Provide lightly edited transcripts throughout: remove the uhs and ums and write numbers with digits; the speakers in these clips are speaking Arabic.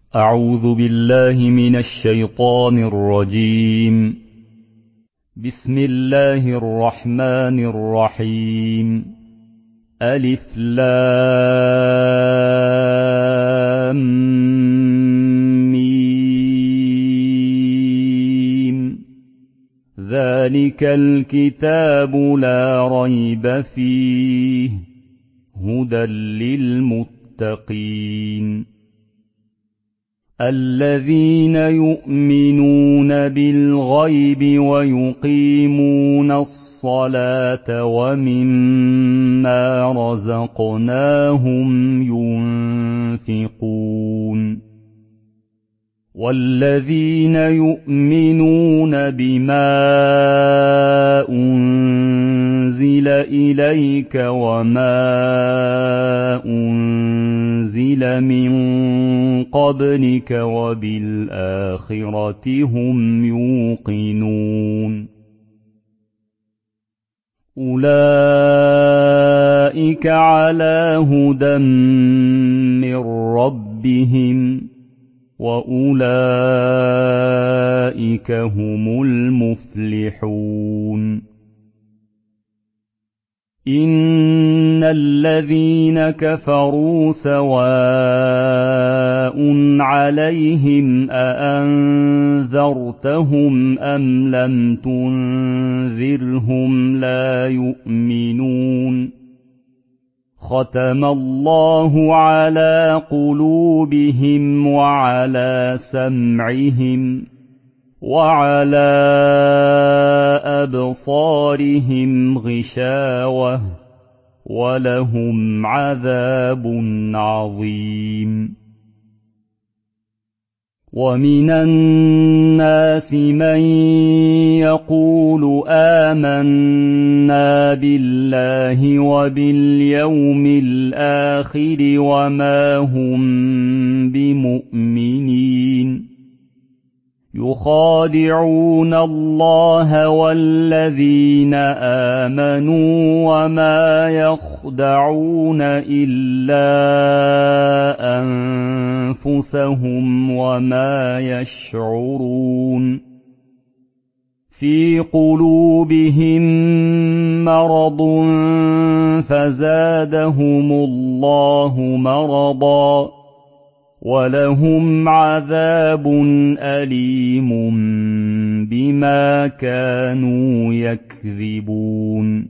أعوذ بالله من الشيطان الرجيم. بسم الله الرحمن الرحيم. ألف لام ميم. ذلك الكتاب لا ريب فيه هدى للمتقين الذين يؤمنون بالغيب ويقيمون الصلاة ومما رزقناهم ينفقون والذين يؤمنون بما أنزل إليك وما أنزل من قبلك وبالآخرة هم يوقنون أولئك على هدى من ربهم وأولئك هم المفلحون إن الذين كفروا سواء عليهم أأنذرتهم أم لم تنذرهم لا يؤمنون ختم الله على قلوبهم وعلى سمعهم وعلى أبصارهم غشاوة ولهم عذاب عظيم ومن الناس من يقول آمنا بالله وباليوم الآخر وما هم بمؤمنين يخادعون الله والذين آمنوا وما يخدعون إلا أنفسهم وما يشعرون في قلوبهم مرض فزادهم الله مرضا ولهم عذاب أليم بما كانوا يكذبون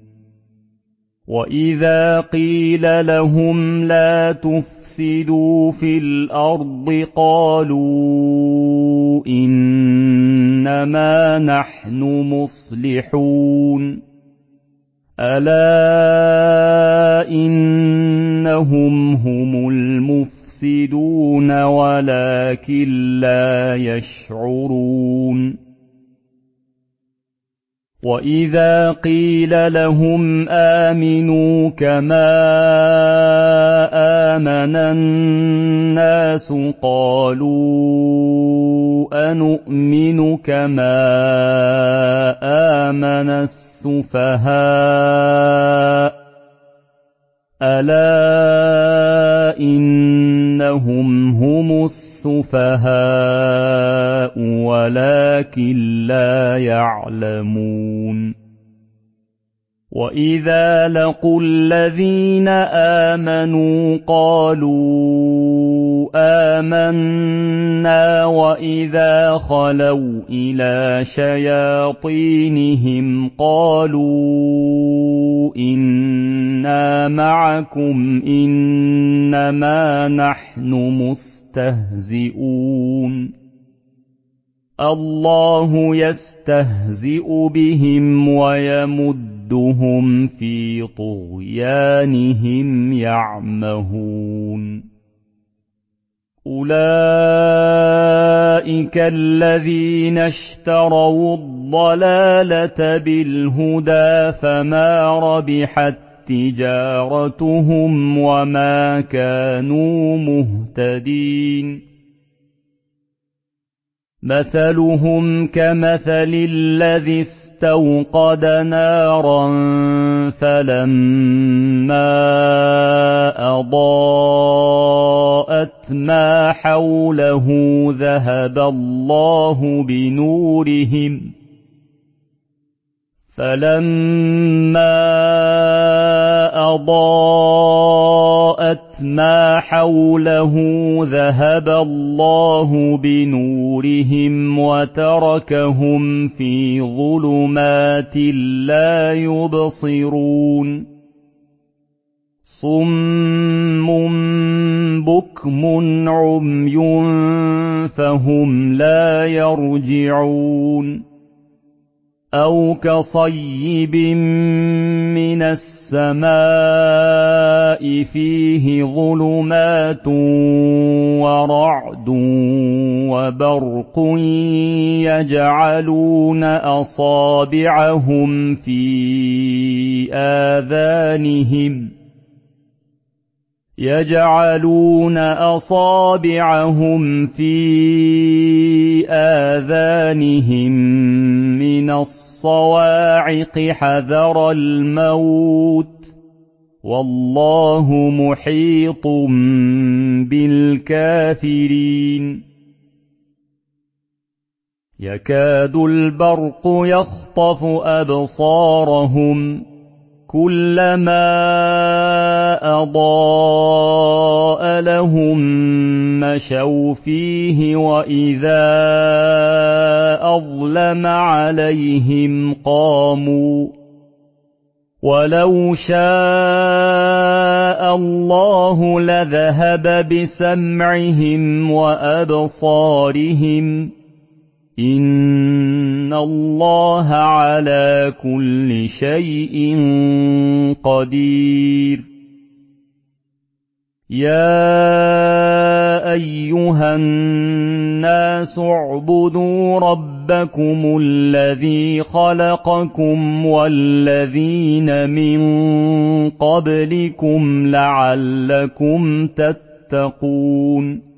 وإذا قيل لهم لا تفسدوا في الأرض قالوا إنما نحن مصلحون ألا إنهم هم المفسدون ولكن لا يشعرون وإذا قيل لهم آمنوا كما آمن الناس قالوا أنؤمن كما آمن السفهاء ألا إنهم هم السفهاء ولكن لا يعلمون وإذا لقوا الذين آمنوا قالوا آمنا وإذا خلوا إلى شياطينهم قالوا إنا معكم إنما نحن مستهزئون الله يستهزئ بهم ويمدهم في طغيانهم يعمهون أولئك الذين اشتروا الضلالة بالهدى فما ربحت تجارتهم وما كانوا مهتدين مثلهم كمثل الذي استوقد نارا فلما أضاءت ما حوله ذهب الله بنورهم وتركهم في ظلمات لا يبصرون صم بكم عمي فهم لا يرجعون أو كصيب من السماء فيه ظلمات ورعد وبرق يجعلون أصابعهم في آذانهم من الصواعق حذر الموت والله محيط بالكافرين يكاد البرق يخطف أبصارهم كلما أضاء لهم مشوا فيه وإذا أظلم عليهم قاموا ولو شاء الله لذهب بسمعهم وأبصارهم إن الله على كل شيء قدير يا أيها الناس اعبدوا ربكم الذي خلقكم والذين من قبلكم لعلكم تتقون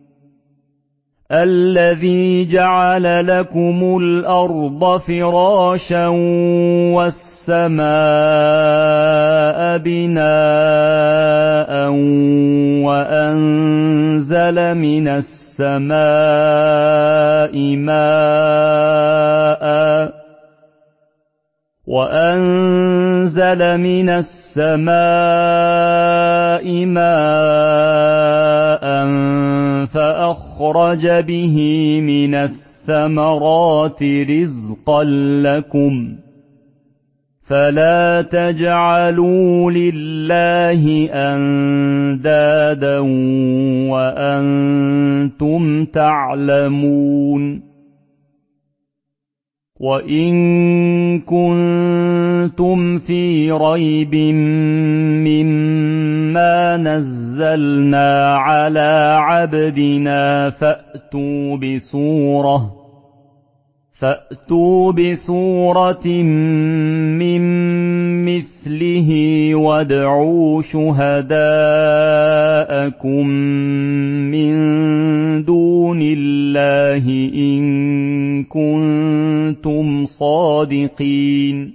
الذي جعل لكم الأرض فراشا والسماء بناء وأنزل من السماء ماء فأخرج به من الثمرات رزقا لكم فلا تجعلوا لله أندادا وأنتم تعلمون وإن كنتم في ريب مما نزلنا على عبدنا فأتوا بسورة من مثله وادعوا شهداءكم من دون الله إن كنتم صادقين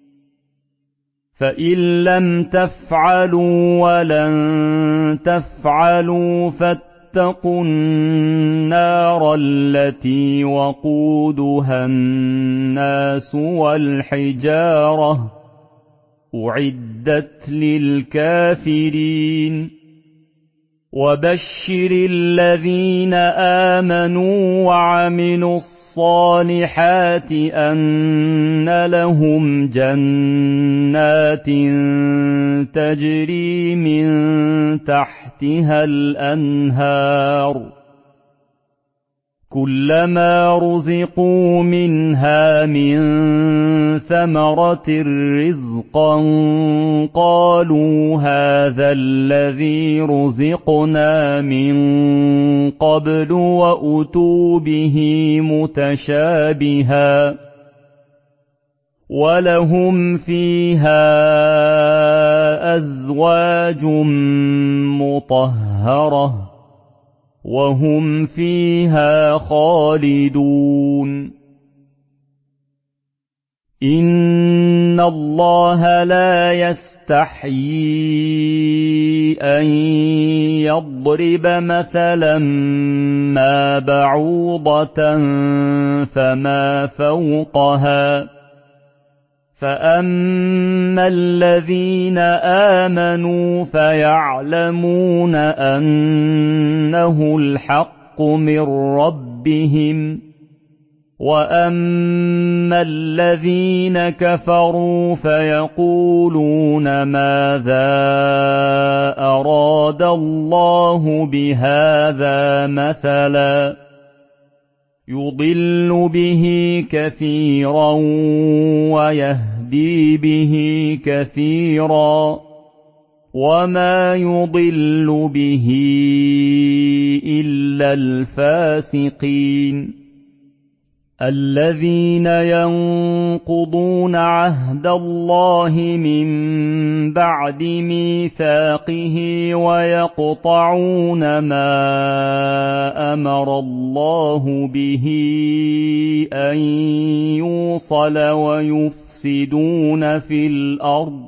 فإن لم تفعلوا ولن تفعلوا فاتقوا النار التي وقودها الناس والحجارة أعدت للكافرين وبشر الذين آمنوا وعملوا الصالحات أن لهم جنات تجري من تحتها الأنهار كلما رزقوا منها من ثمرة رزقا قالوا هذا الذي رزقنا من قبل وأتوا به متشابها ولهم فيها أزواج مطهرة وهم فيها خالدون إِنَّ اللَّهَ لَا يَسْتَحْيِي أَن يَضْرِبَ مَثَلًا مَّا بَعُوضَةً فَمَا فَوْقَهَا ۚ فَأَمَّا الَّذِينَ آمَنُوا فَيَعْلَمُونَ أَنَّهُ الْحَقُّ مِن رَّبِّهِمْ ۖ وَأَمَّا الَّذِينَ كَفَرُوا فَيَقُولُونَ مَاذَا أَرَادَ اللَّهُ بِهَٰذَا مَثَلًا ۚ يُضِلُّ بِهِ كَثِيرًا وَيَهْدِي بِهِ كَثِيرًا ۚ وَمَا يُضِلُّ بِهِ إِلَّا الْفَاسِقِينَ الَّذِينَ يَنقُضُونَ عَهْدَ اللَّهِ مِن بَعْدِ مِيثَاقِهِ وَيَقْطَعُونَ مَا أَمَرَ اللَّهُ بِهِ أَن يُوصَلَ وَيُفْسِدُونَ فِي الْأَرْضِ ۚ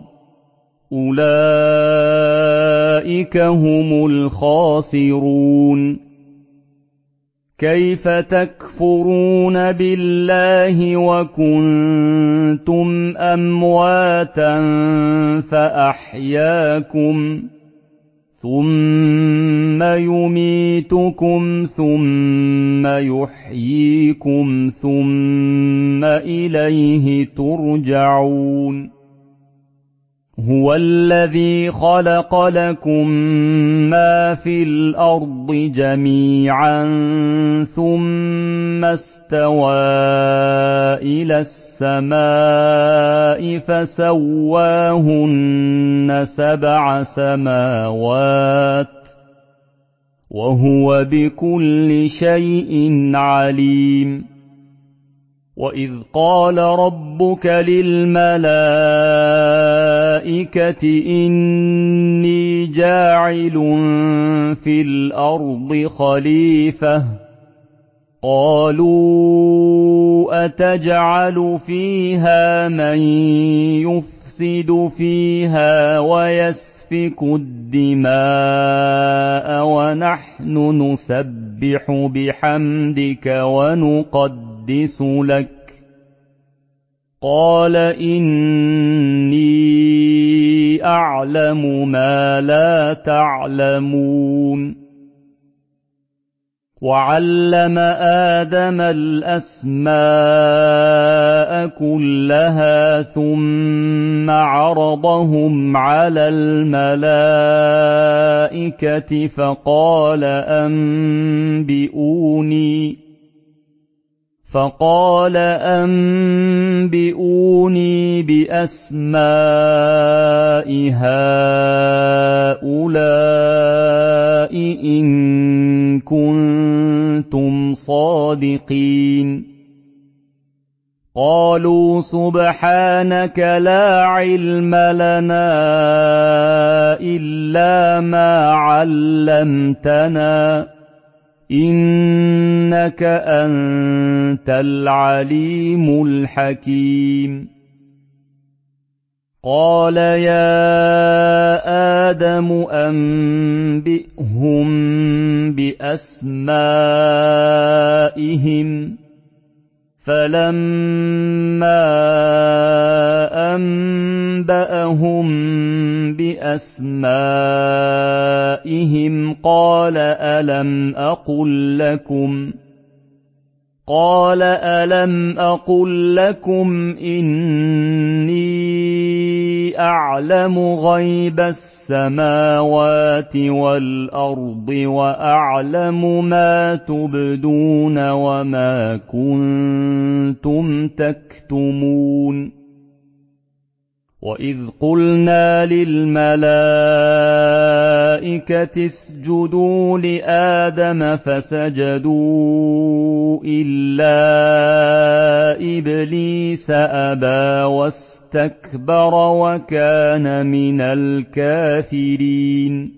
أُولَٰئِكَ هُمُ الْخَاسِرُونَ كَيْفَ تَكْفُرُونَ بِاللَّهِ وَكُنتُمْ أَمْوَاتًا فَأَحْيَاكُمْ ۖ ثُمَّ يُمِيتُكُمْ ثُمَّ يُحْيِيكُمْ ثُمَّ إِلَيْهِ تُرْجَعُونَ هُوَ الَّذِي خَلَقَ لَكُم مَّا فِي الْأَرْضِ جَمِيعًا ثُمَّ استوى إِلَى السَّمَاءِ فَسَوَّاهُنَّ سَبْعَ سَمَاوَاتٍ ۚ وَهُوَ بِكُلِّ شَيْءٍ عَلِيمٌ وَإِذْ قَالَ رَبُّكَ لِلْمَلَائِكَةِ إِنِّي جَاعِلٌ فِي الْأَرْضِ خَلِيفَةً ۖ قَالُوا أَتَجْعَلُ فِيهَا مَن يُفْسِدُ فِيهَا وَيَسْفِكُ الدِّمَاءَ وَنَحْنُ نُسَبِّحُ بِحَمْدِكَ وَنُقَدِّسُ لَكَ ۖ قَالَ إِنِّي أَعْلَمُ مَا لَا تَعْلَمُونَ وَعَلَّمَ آدَمَ الْأَسْمَاءَ كُلَّهَا ثُمَّ عَرَضَهُمْ عَلَى الْمَلَائِكَةِ فَقَالَ أَنبِئُونِي بِأَسْمَاءِ هَٰؤُلَاءِ إِن كُنتُمْ صَادِقِينَ قَالُوا سُبْحَانَكَ لَا عِلْمَ لَنَا إِلَّا مَا عَلَّمْتَنَا ۖ إِنَّكَ أَنتَ الْعَلِيمُ الْحَكِيمُ قَالَ يَا آدَمُ أَنبِئْهُم بِأَسْمَائِهِمْ ۖ فَلَمَّا أَنبَأَهُم بِأَسْمَائِهِمْ قَالَ أَلَمْ أَقُل لَّكُمْ إِنِّي أَعْلَمُ غَيْبَ السَّمَاوَاتِ وَالْأَرْضِ وَأَعْلَمُ مَا تُبْدُونَ وَمَا كُنتُمْ تَكْتُمُونَ وَإِذْ قُلْنَا لِلْمَلَائِكَةِ اسْجُدُوا لِآدَمَ فَسَجَدُوا إِلَّا إِبْلِيسَ أَبَىٰ وَاسْتَكْبَرَ وَكَانَ مِنَ الْكَافِرِينَ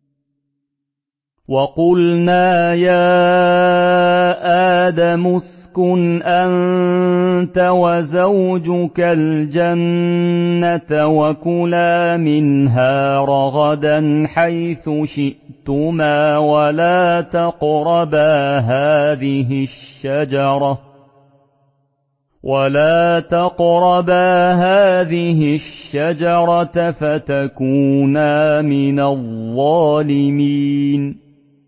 وَقُلْنَا يَا آدَمُ اسكن أنت وزوجك الجنة وكلا منها رغدا حيث شئتما ولا تقربا هذه الشجرة فتكونا من الظالمين.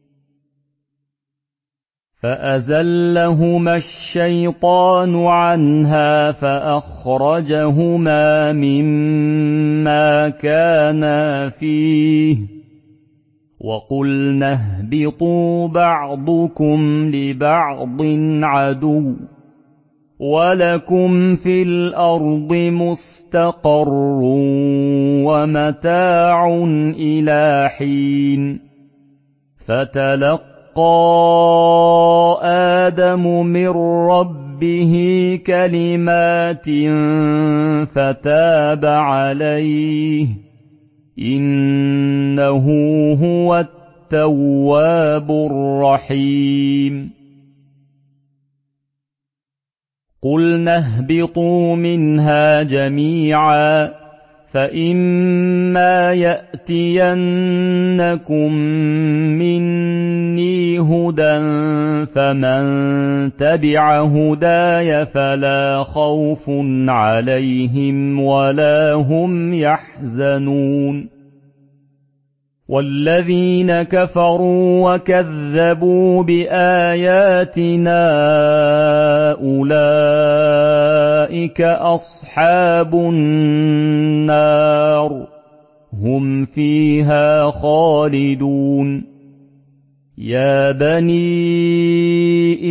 فأزلهما الشيطان عنها فأخرجهما مما كانا فيه وقلنا اهبطوا بعضكم لبعض عدو ولكم في الأرض مستقر ومتاع إلى حين. فتلقى آدم من ربه كلمات فتاب عليه إنه هو التواب الرحيم. قلنا اهبطوا منها جميعا فإما يأتينكم مني هدى فمن تبع هداي فلا خوف عليهم ولا هم يحزنون. والذين كفروا وكذبوا بآياتنا أولئك أصحاب النار هم فيها خالدون. يا بني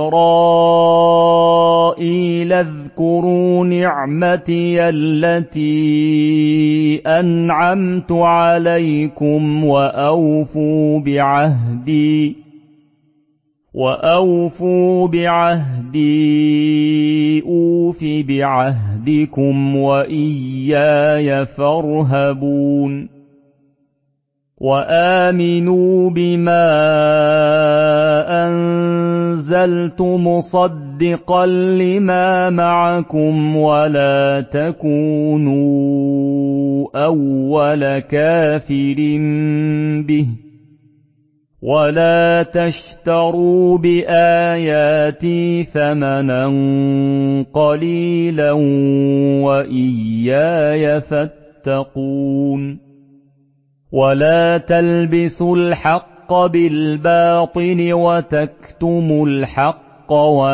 إسرائيل اذكروا نعمتي التي أنعمت عليكم وأوفوا بعهدي أوف بعهدكم وإياي فارهبون. وآمنوا بما أنزلت مصدقا لما معكم ولا تكونوا أول كافر به ولا تشتروا بآياتي ثمنا قليلا وإياي فاتقون. ولا تلبسوا الحق بالباطل وتكتموا الحق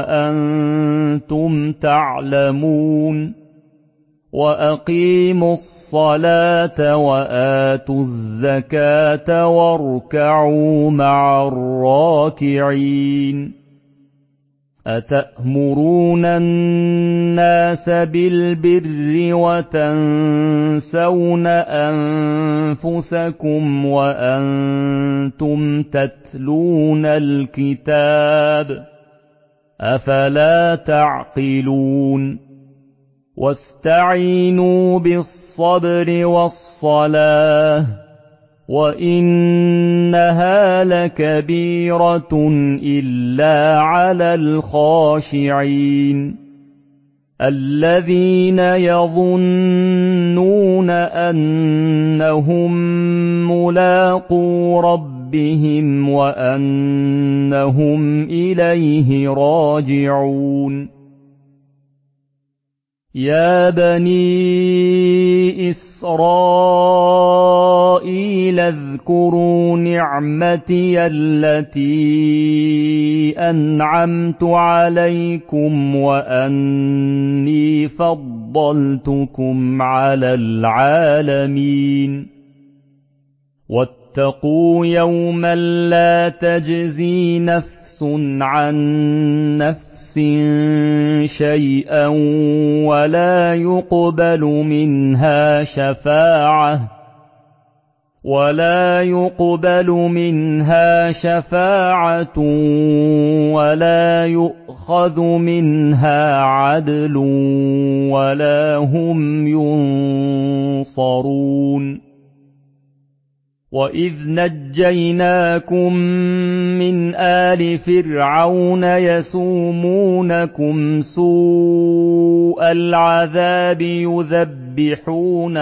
وأنتم تعلمون. وأقيموا الصلاة وآتوا الزكاة واركعوا مع الراكعين. أتأمرون الناس بالبر وتنسون أنفسكم وأنتم تتلون الكتاب أفلا تعقلون. واستعينوا بالصبر والصلاة وإنها لكبيرة إلا على الخاشعين الذين يظنون أنهم ملاقو ربهم وأنهم إليه راجعون. يا بني إسرائيل اذكروا نعمتي التي أنعمت عليكم وأني فضلتكم على العالمين. واتقوا يوما لا تجزي نفس عن نفس شيئا ولا يقبل منها شفاعة ولا يؤخذ منها عدل ولا هم ينصرون. وَإِذْ نَجَّيْنَاكُم مِّنْ آلِ فِرْعَوْنَ يَسُومُونَكُمْ سُوءَ الْعَذَابِ يُذَبِّحُونَ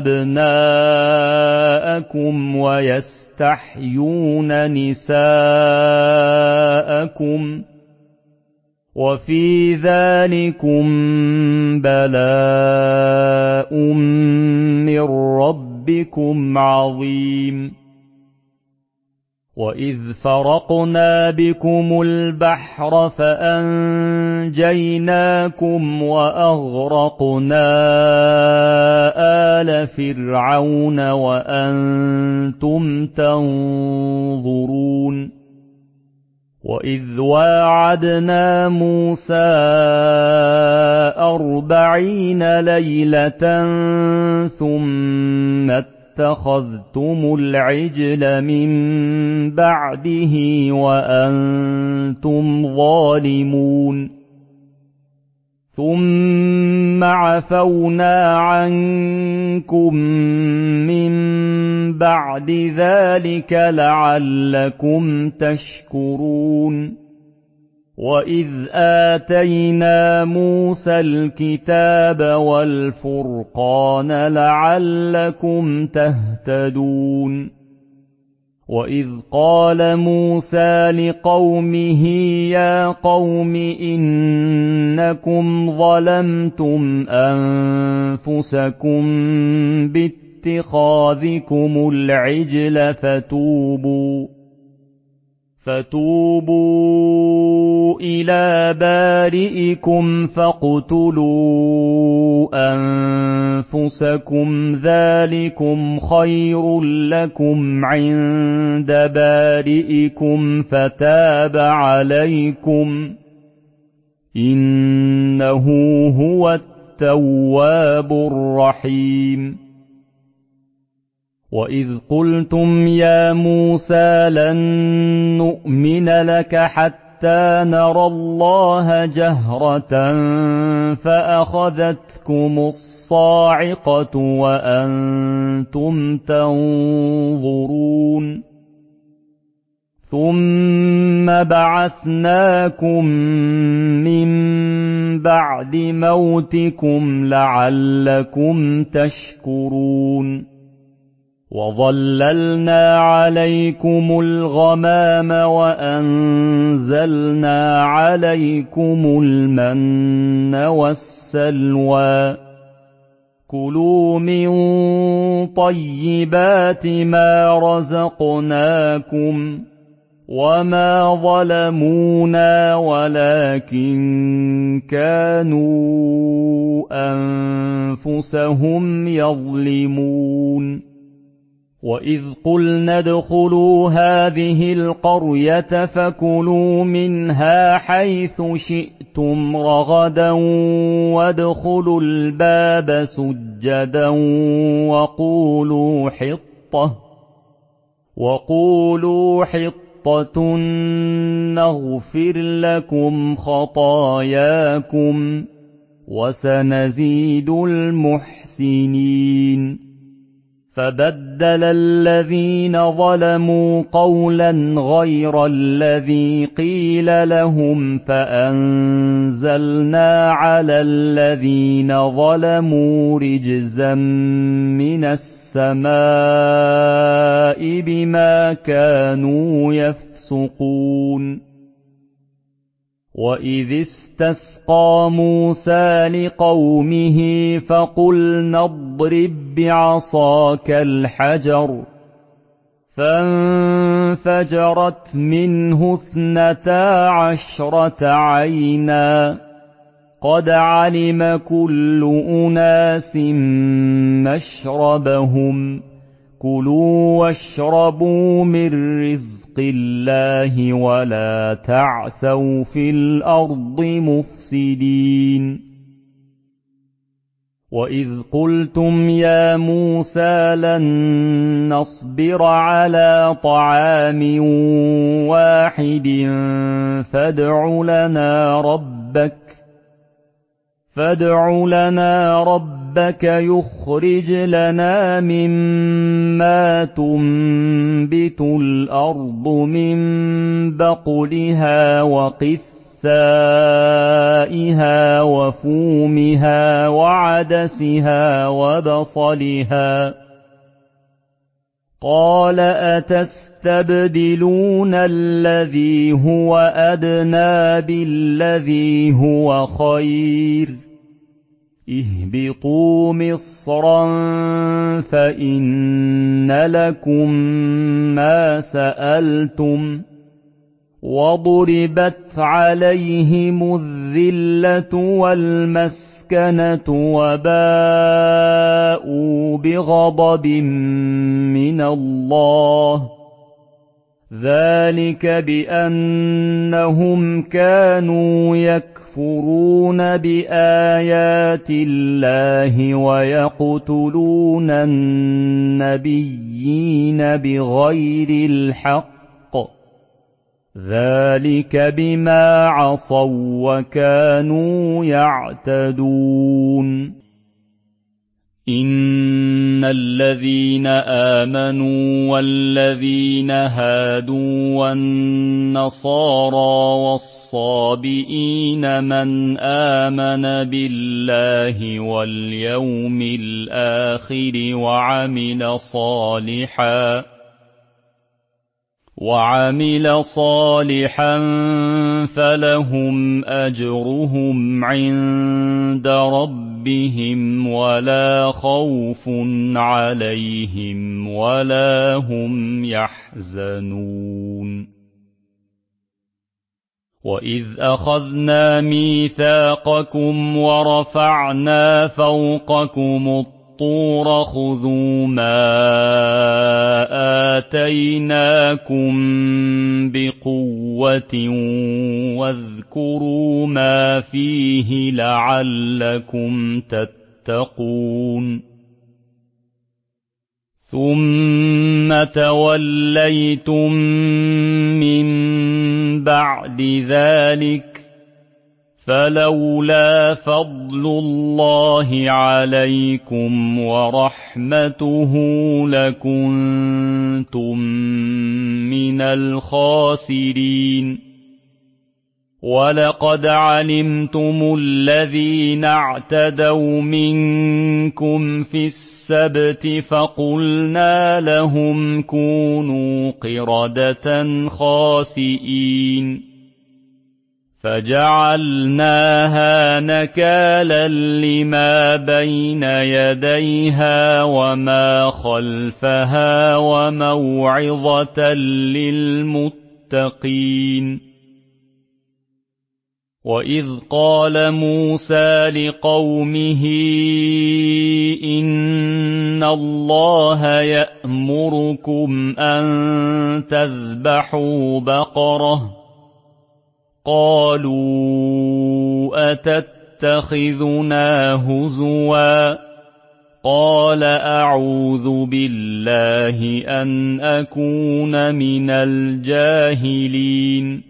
أَبْنَاءَكُمْ وَيَسْتَحْيُونَ نِسَاءَكُمْ ۚ وَفِي ذَٰلِكُم بَلَاءٌ مِّن رَّبِّكُمْ عَظِيمٌ. وَإِذْ فَرَقْنَا بِكُمُ الْبَحْرَ فَأَنجَيْنَاكُمْ وَأَغْرَقْنَا آلَ فِرْعَوْنَ وَأَنتُمْ تَنظُرُونَ. وَإِذْ وَاعَدْنَا مُوسَىٰ 40 لَيْلَةً ثُمَّ اتَّخَذْتُمُ الْعِجْلَ مِن بَعْدِهِ وَأَنتُمْ ظَالِمُونَ. ثُمَّ عَفَوْنَا عَنكُم مِّن بَعْدِ ذَٰلِكَ لَعَلَّكُمْ تَشْكُرُونَ. وَإِذْ آتَيْنَا مُوسَى الْكِتَابَ وَالْفُرْقَانَ لَعَلَّكُمْ تَهْتَدُونَ. وَإِذْ قَالَ مُوسَىٰ لِقَوْمِهِ يَا قَوْمِ إِنَّكُمْ ظَلَمْتُمْ أَنفُسَكُم بِاتِّخَاذِكُمُ الْعِجْلَ فَتُوبُوا إِلَىٰ بَارِئِكُمْ فَاقْتُلُوا أَنفُسَكُمْ ذَٰلِكُمْ خَيْرٌ لَّكُمْ عِندَ بَارِئِكُمْ فَتَابَ عَلَيْكُمْ ۚ إِنَّهُ هُوَ التَّوَّابُ الرَّحِيمُ. وَإِذْ قُلْتُمْ يَا مُوسَىٰ لَن نُّؤْمِنَ لَكَ حَتَّىٰ نَرَى اللَّهَ جَهْرَةً فَأَخَذَتْكُمُ الصَّاعِقَةُ وَأَنتُمْ تَنظُرُونَ. ثُمَّ بَعَثْنَاكُم مِّن بَعْدِ مَوْتِكُمْ لَعَلَّكُمْ تَشْكُرُونَ. وَظَلَّلْنَا عَلَيْكُمُ الْغَمَامَ وَأَنزَلْنَا عَلَيْكُمُ الْمَنَّ وَالسَّلْوَىٰ ۖ كُلُوا مِن طَيِّبَاتِ مَا رَزَقْنَاكُمْ ۚ وَمَا ظَلَمُونَا وَلَٰكِن كَانُوا أَنفُسَهُمْ يَظْلِمُونَ. وَإِذْ قُلْنَا ادْخُلُوا هَٰذِهِ الْقَرْيَةَ فَكُلُوا مِنْهَا حَيْثُ شِئْتُمْ رَغَدًا وَادْخُلُوا الْبَابَ سُجَّدًا وَقُولُوا حِطَّةٌ نَّغْفِرْ لَكُمْ خَطَايَاكُمْ ۚ وَسَنَزِيدُ الْمُحْسِنِينَ. فَبَدَّلَ الَّذِينَ ظَلَمُوا قَوْلًا غَيْرَ الَّذِي قِيلَ لَهُمْ فَأَنزَلْنَا عَلَى الَّذِينَ ظَلَمُوا رِجْزًا مِّنَ السَّمَاءِ بِمَا كَانُوا يَفْسُقُونَ. وَإِذِ اسْتَسْقَىٰ مُوسَىٰ لِقَوْمِهِ فَقُلْنَا اضْرِب بِّعَصَاكَ الْحَجَرَ ۖ فَانفَجَرَتْ مِنْهُ 12 عَيْنًا ۖ قَدْ عَلِمَ كُلُّ أُنَاسٍ مَّشْرَبَهُمْ ۖ كُلُوا وَاشْرَبُوا مِن رِّزْقِ اللَّهِ وَلَا تَعْثَوْا فِي الْأَرْضِ مُفْسِدِينَ. وَإِذْ قُلْتُمْ يَا مُوسَىٰ لَن نَّصْبِرَ عَلَىٰ طَعَامٍ وَاحِدٍ فَادْعُ لَنَا رَبَّكَ فادع لنا ربك يخرج لنا مما تنبت الأرض من بقلها وقثائها وفومها وعدسها وبصلها. قال أتستبدلون الذي هو أدنى بالذي هو خير اهبطوا مصرا فإن لكم ما سألتم وضربت عليهم الذلة والمسكنة وباءوا بغضب من الله ذلك بأنهم كانوا يكفرون بآيات الله ويقتلون النبيين بغير الحق ذلك بما عصوا وكانوا يعتدون. إن الذين آمنوا والذين هادوا والنصارى والصابئين من آمن بالله واليوم الآخر وعمل صالحا فلهم أجرهم عند ربهم ولا خوف عليهم ولا هم يحزنون. وإذ أخذنا ميثاقكم ورفعنا فوقكم الطور خذوا ما آتيناكم بقوة واذكروا ما فيه لعلكم تتقون. ثم توليتم من بعد ذلك فلولا فضل الله عليكم ورحمته لكنتم من الخاسرين. ولقد علمتم الذين اعتدوا منكم في السبت فقلنا لهم كونوا قردة خاسئين فجعلناها نكالا لما بين يديها وما خلفها وموعظة للمتقين. وإذ قال موسى لقومه إن الله يأمركم أن تذبحوا بقرة قالوا أتتخذنا هزوا قال أعوذ بالله أن أكون من الجاهلين.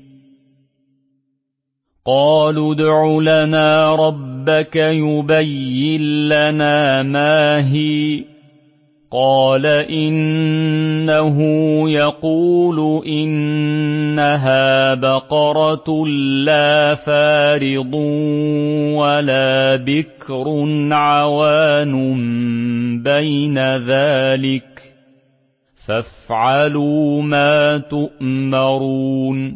قالوا ادع لنا ربك يبين لنا ما هي قال إنه يقول إنها بقرة لا فارض ولا بكر عوان بين ذلك فافعلوا ما تؤمرون.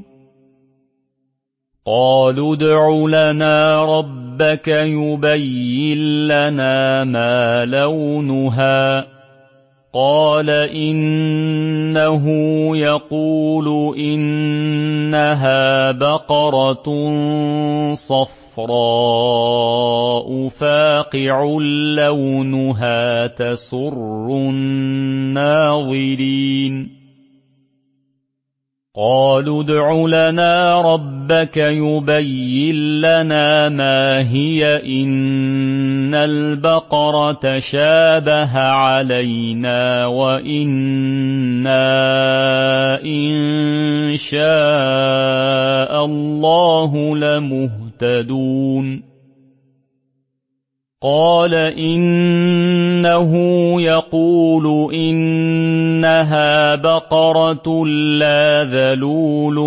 قالوا ادع لنا ربك يبين لنا ما لونها قال إنه يقول إنها بقرة صفراء فاقع لونها تسر الناظرين. قالوا ادع لنا ربك يبين لنا ما هي إن البقرة شابه علينا وإنا إن شاء الله لمهتدون. قال إنه يقول إنها بقرة لا ذلول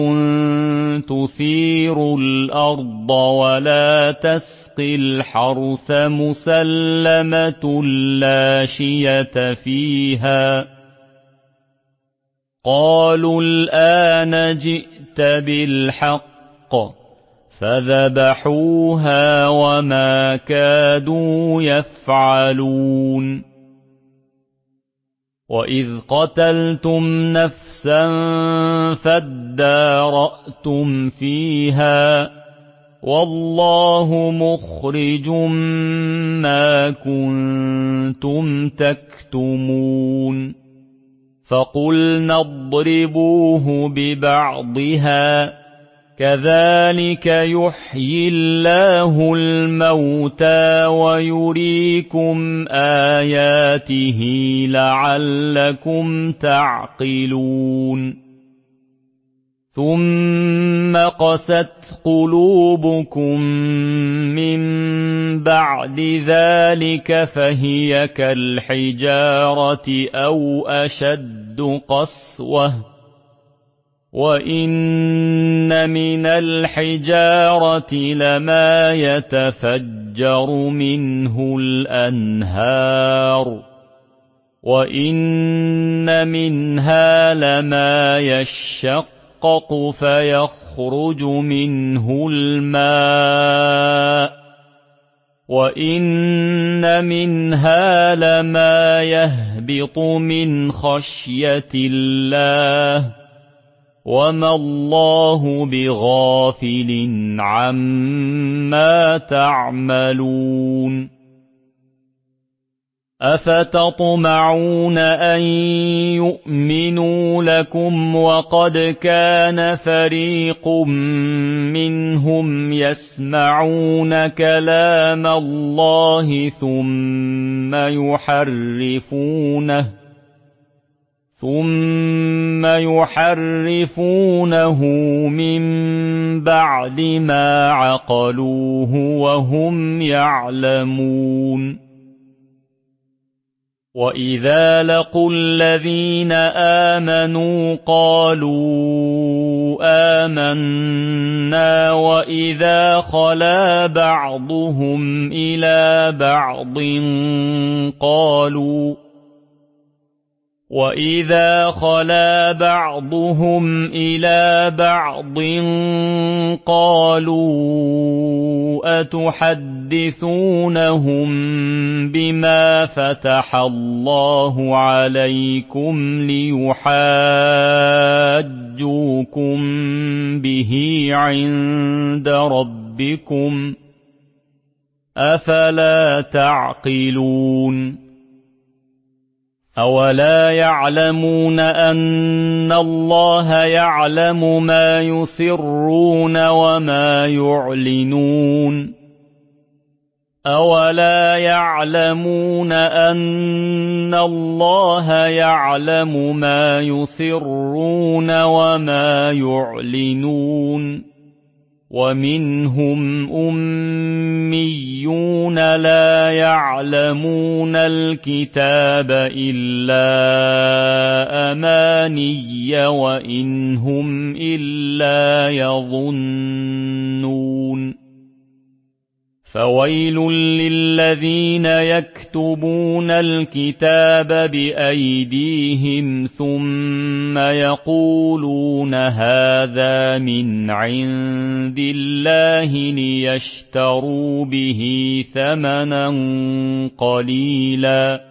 تثير الأرض ولا تسقي الحرث مسلمة لا شية فيها. قالوا الآن جئت بالحق فذبحوها وما كادوا يفعلون. وإذ قتلتم نفسا فادارأتم فيها والله مخرج ما كنتم تكتمون. فقلنا اضربوه ببعضها كذلك يحيي الله الموتى ويريكم آياته لعلكم تعقلون. ثم قست قلوبكم من بعد ذلك فهي كالحجارة أو أشد قسوة. وإن من الحجارة لما يتفجر منه الأنهار وإن منها لما يشقق فيخرج منه الماء وإن منها لما يهبط من خشية الله وما الله بغافل عما تعملون. أفتطمعون أن يؤمنوا لكم وقد كان فريق منهم يسمعون كلام الله ثم يحرفونه من بعد ما عقلوه وهم يعلمون. وإذا لقوا الذين آمنوا قالوا آمنا وإذا خلا بعضهم إلى بعض قالوا أتحدثونهم بما فتح الله عليكم ليحاجوكم به عند ربكم أفلا تعقلون. أولا يعلمون أن الله يعلم ما يسرون وما يعلنون أولا يعلمون أن الله يعلم ما يسرون وما يعلنون ومنهم أميون لا يعلمون الكتاب إلا أماني وإن هم إلا يظنون. فويل للذين يكتبون الكتاب بأيديهم ثم يقولون هذا من عند الله ليشتروا به ثمنا قليلا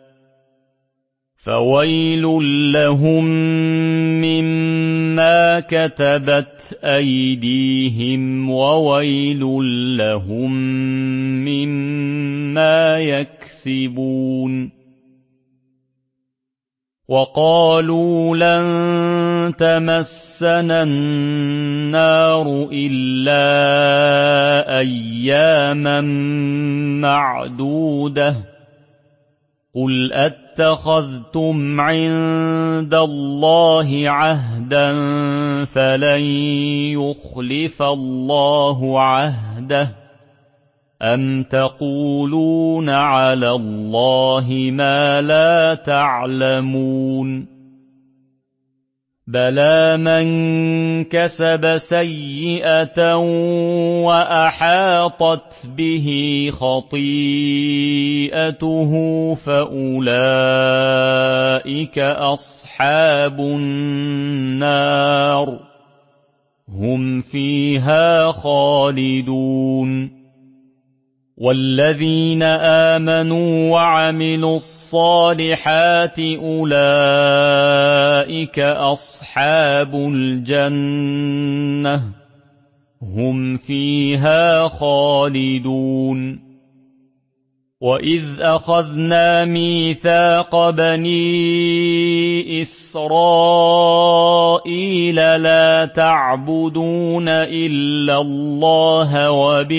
فويل لهم مما كتبت أيديهم وويل لهم مما يكسبون. وقالوا لن تمسنا النار إلا أياما معدودة قل أتخذتم عند الله عهدا فلن يخلف الله عهده أَمْ تَقُولُونَ عَلَى اللَّهِ مَا لَا تَعْلَمُونَ بَلَىٰ مَن كَسَبَ سَيِّئَةً وَأَحَاطَتْ بِهِ خَطِيئَتُهُ فَأُولَٰئِكَ أَصْحَابُ النَّارِ هُمْ فِيهَا خَالِدُونَ وَالَّذِينَ آمَنُوا وَعَمِلُوا الصَّالِحَاتِ أُولَٰئِكَ أَصْحَابُ الْجَنَّةِ هُمْ فِيهَا خَالِدُونَ وَإِذْ أَخَذْنَا مِيثَاقَ بَنِي إِسْرَائِيلَ لَا تَعْبُدُونَ إِلَّا اللَّهَ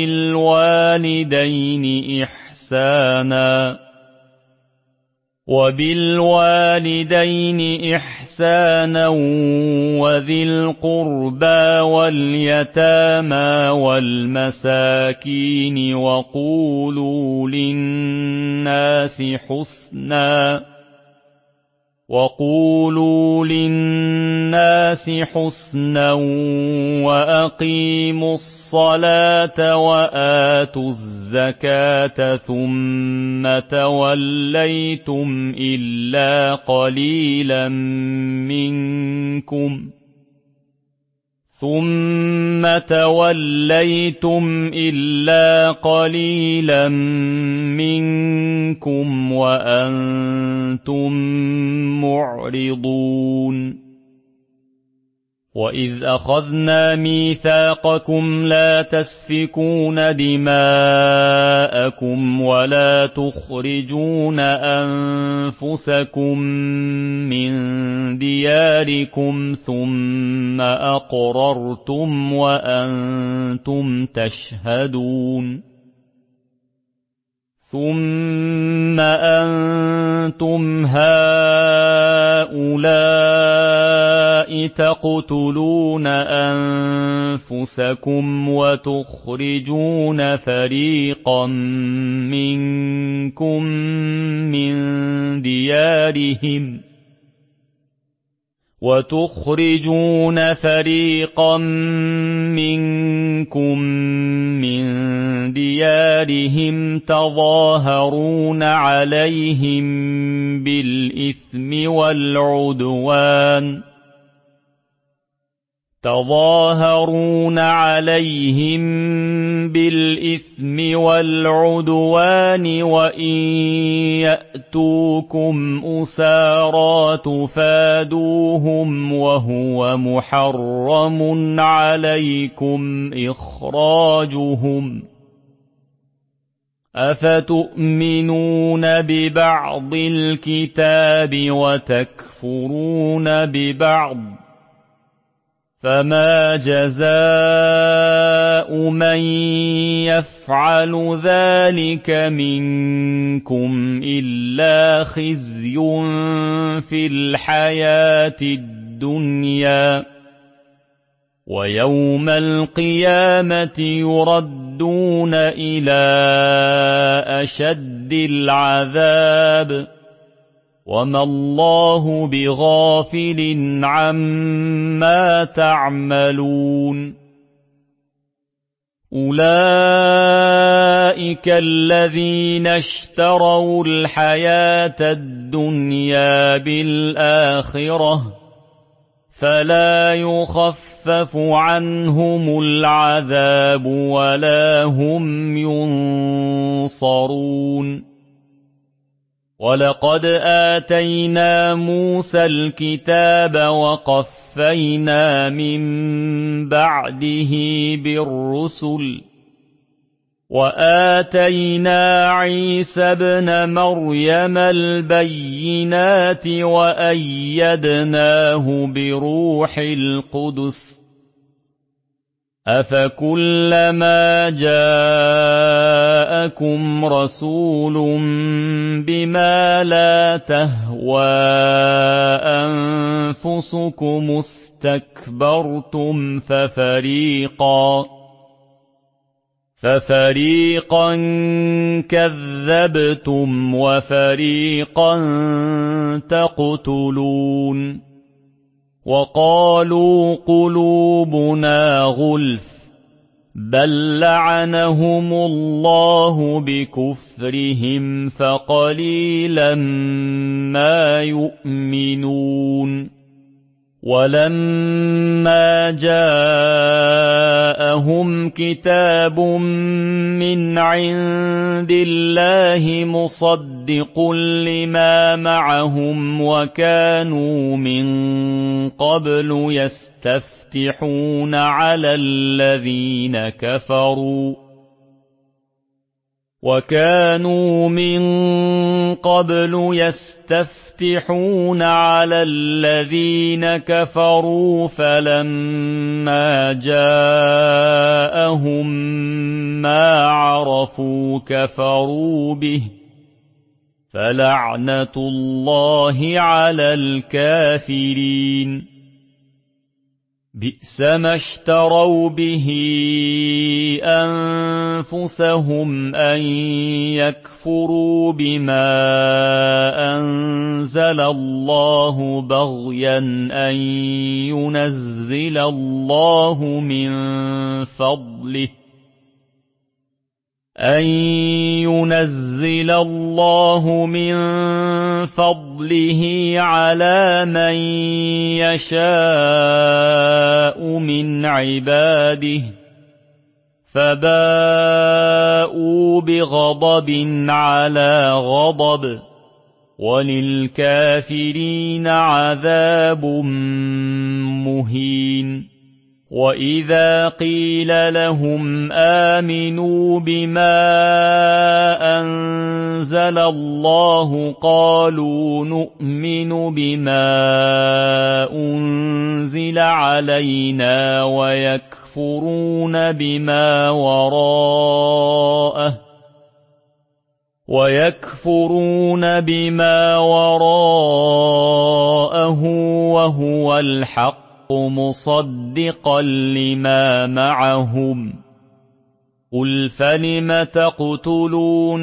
وَبِالْوَالِدَيْنِ إِحْسَانًا وَذِي الْقُرْبَىٰ وَالْيَتَامَىٰ وَالْمَسَاكِينِ وَقُولُوا لِلنَّاسِ حُسْنًا وَأَقِيمُوا الصَّلَاةَ وَآتُوا الزَّكَاةَ ثُمَّ تَوَلَّيْتُمْ إِلَّا قَلِيلًا مِّنكُمْ وَأَنتُم مُّعْرِضُونَ وَإِذْ أَخَذْنَا مِيثَاقَكُمْ لَا تَسْفِكُونَ دِمَاءَكُمْ وَلَا تُخْرِجُونَ أَنفُسَكُم مِّن دِيَارِكُمْ ثُمَّ أَقْرَرْتُمْ وَأَنتُمْ تَشْهَدُونَ ثُمَّ أَنتُمْ هَٰؤُلَاءِ تَقْتُلُونَ أَنفُسَكُمْ وَتُخْرِجُونَ فَرِيقًا مِّنكُم مِّن دِيَارِهِمْ تَظَاهَرُونَ عَلَيْهِم بِالْإِثْمِ وَالْعُدْوَانِ وَإِن يَأْتُوكُمْ أُسَارَىٰ تُفَادُوهُمْ وَهُوَ مُحَرَّمٌ عَلَيْكُمْ إِخْرَاجُهُمْ ۚ أَفَتُؤْمِنُونَ بِبَعْضِ الْكِتَابِ وَتَكْفُرُونَ بِبَعْضٍ ۚ فَمَا جَزَاءُ مَن يَفْعَلُ ذَٰلِكَ مِنكُمْ إِلَّا خِزْيٌ فِي الْحَيَاةِ الدُّنْيَا ۖ وَيَوْمَ الْقِيَامَةِ يُرَدُّونَ إِلَىٰ أَشَدِّ الْعَذَابِ ۗ وَمَا اللَّهُ بِغَافِلٍ عَمَّا تَعْمَلُونَ أُولَٰئِكَ الَّذِينَ اشْتَرَوُا الْحَيَاةَ الدُّنْيَا بِالْآخِرَةِ ۖ فَلَا يُخَفَّفُ عَنْهُمُ الْعَذَابُ وَلَا هُمْ يُنصَرُونَ وَلَقَدْ آتَيْنَا مُوسَى الْكِتَابَ وَقَفَّيْنَا مِن بَعْدِهِ بِالرُّسُلِ وَآتَيْنَا عِيسَى ابْنَ مَرْيَمَ الْبَيِّنَاتِ وَأَيَّدْنَاهُ بِرُوحِ الْقُدُسِ ۗ أَفَكُلَّمَا جَاءَكُمْ رَسُولٌ بِمَا لَا تَهْوَىٰ أَنفُسُكُمُ اسْتَكْبَرْتُمْ فَفَرِيقًا كَذَّبْتُمْ وَفَرِيقًا تَقْتُلُونَ وَقَالُوا قُلُوبُنَا غُلْفٌ بَل لَّعَنَهُمُ اللَّهُ بِكُفْرِهِمْ فَقَلِيلًا مَّا يُؤْمِنُونَ وَلَمَّا جَاءَهُمْ كِتَابٌ مِّنْ عِندِ اللَّهِ مُصَدِّقٌ لِّمَا مَعَهُمْ وَكَانُوا مِن قَبْلُ يَسْتَفْتِحُونَ عَلَى الَّذِينَ كَفَرُوا فَلَمَّا جَاءَهُم مَّا عَرَفُوا كَفَرُوا بِهِ فَلَعْنَةُ اللَّهِ عَلَى الْكَافِرِينَ بِئْسَ مَا اشْتَرَوْا بِهِ أَنفُسَهُمْ أَن يَكْفُرُوا بِمَا أَنزَلَ اللَّهُ بَغْيًا أَن يُنَزِّلَ اللَّهُ مِن فَضْلِهِ عَلَىٰ مَن يَشَاءُ مِنْ عِبَادِهِ فَبَاءُوا بِغَضَبٍ عَلَىٰ غَضَبٍ ۚ وَلِلْكَافِرِينَ عَذَابٌ مُّهِينٌ وَإِذَا قِيلَ لَهُمْ آمِنُوا بِمَا أَنزَلَ اللَّهُ قَالُوا نُؤْمِنُ بِمَا أُنزِلَ عَلَيْنَا وَيَكْفُرُونَ بِمَا وَرَاءَهُ وَهُوَ الْحَقُّ مُصَدِّقًا لِّمَا مَعَهُمْ ۗ قُلْ فَلِمَ تَقْتُلُونَ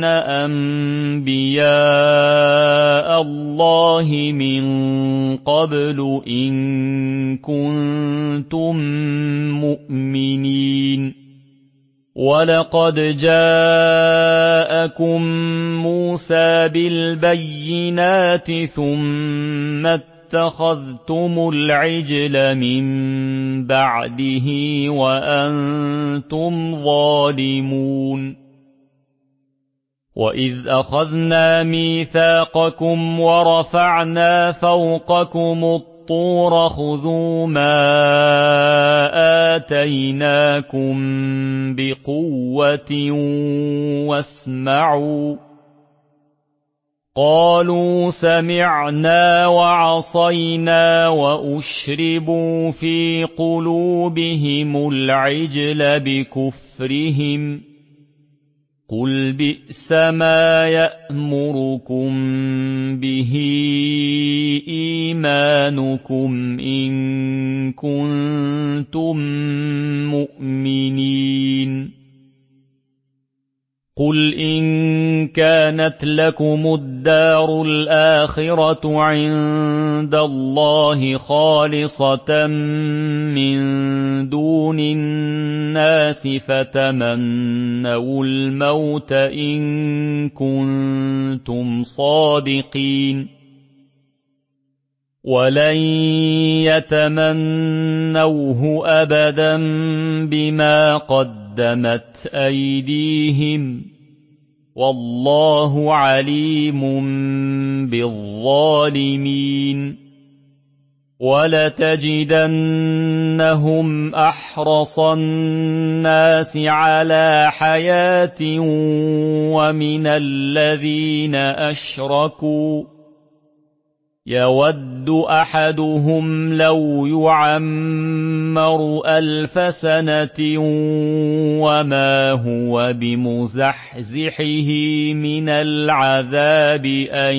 أَنبِيَاءَ اللَّهِ مِن قَبْلُ إِن كُنتُم مُّؤْمِنِينَ وَلَقَدْ جَاءَكُم مُّوسَىٰ بِالْبَيِّنَاتِ ثُمَّ اتَّخَذْتُمُ الْعِجْلَ مِن بَعْدِهِ وَأَنتُمْ ظَالِمُونَ وَإِذْ أَخَذْنَا مِيثَاقَكُمْ وَرَفَعْنَا فَوْقَكُمُ الطُّورَ خُذُوا مَا آتَيْنَاكُم بِقُوَّةٍ وَاسْمَعُوا ۖ قَالُوا سَمِعْنَا وَعَصَيْنَا وَأُشْرِبُوا فِي قُلُوبِهِمُ الْعِجْلَ بِكُفْرِهِمْ ۚ قُلْ بِئْسَ مَا يَأْمُرُكُم بِهِ إِيمَانُكُمْ إِن كُنتُم مُّؤْمِنِينَ قُلْ إِن كَانَتْ لَكُمُ الدَّارُ الْآخِرَةُ عِندَ اللَّهِ خَالِصَةً مِّن دُونِ النَّاسِ فَتَمَنَّوُا الْمَوْتَ إِن كُنتُمْ صَادِقِينَ وَلَن يَتَمَنَّوْهُ أَبَدًا بِمَا قَدَّمَتْ أَيْدِيهِمْ ۗ وَاللَّهُ عَلِيمٌ بِالظَّالِمِينَ وَلَتَجِدَنَّهُمْ أَحْرَصَ النَّاسِ عَلَىٰ حَيَاةٍ وَمِنَ الَّذِينَ أَشْرَكُوا يَوَدُّ أَحَدُهُمْ لَوْ يُعَمَّرُ 1000 سَنَةٍ وَمَا هُوَ بِمُزَحْزِحِهِ مِنَ الْعَذَابِ أَن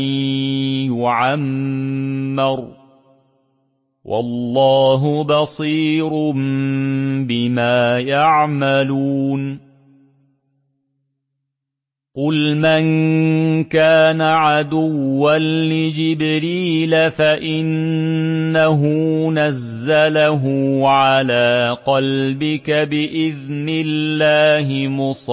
يُعَمَّرَ ۗ وَاللَّهُ بَصِيرٌ بِمَا يَعْمَلُونَ قُلْ مَن كَانَ عَدُوًّا لِّجِبْرِيلَ فَإِنَّهُ نَزَّلَهُ عَلَىٰ قَلْبِكَ بِإِذْنِ اللَّهِ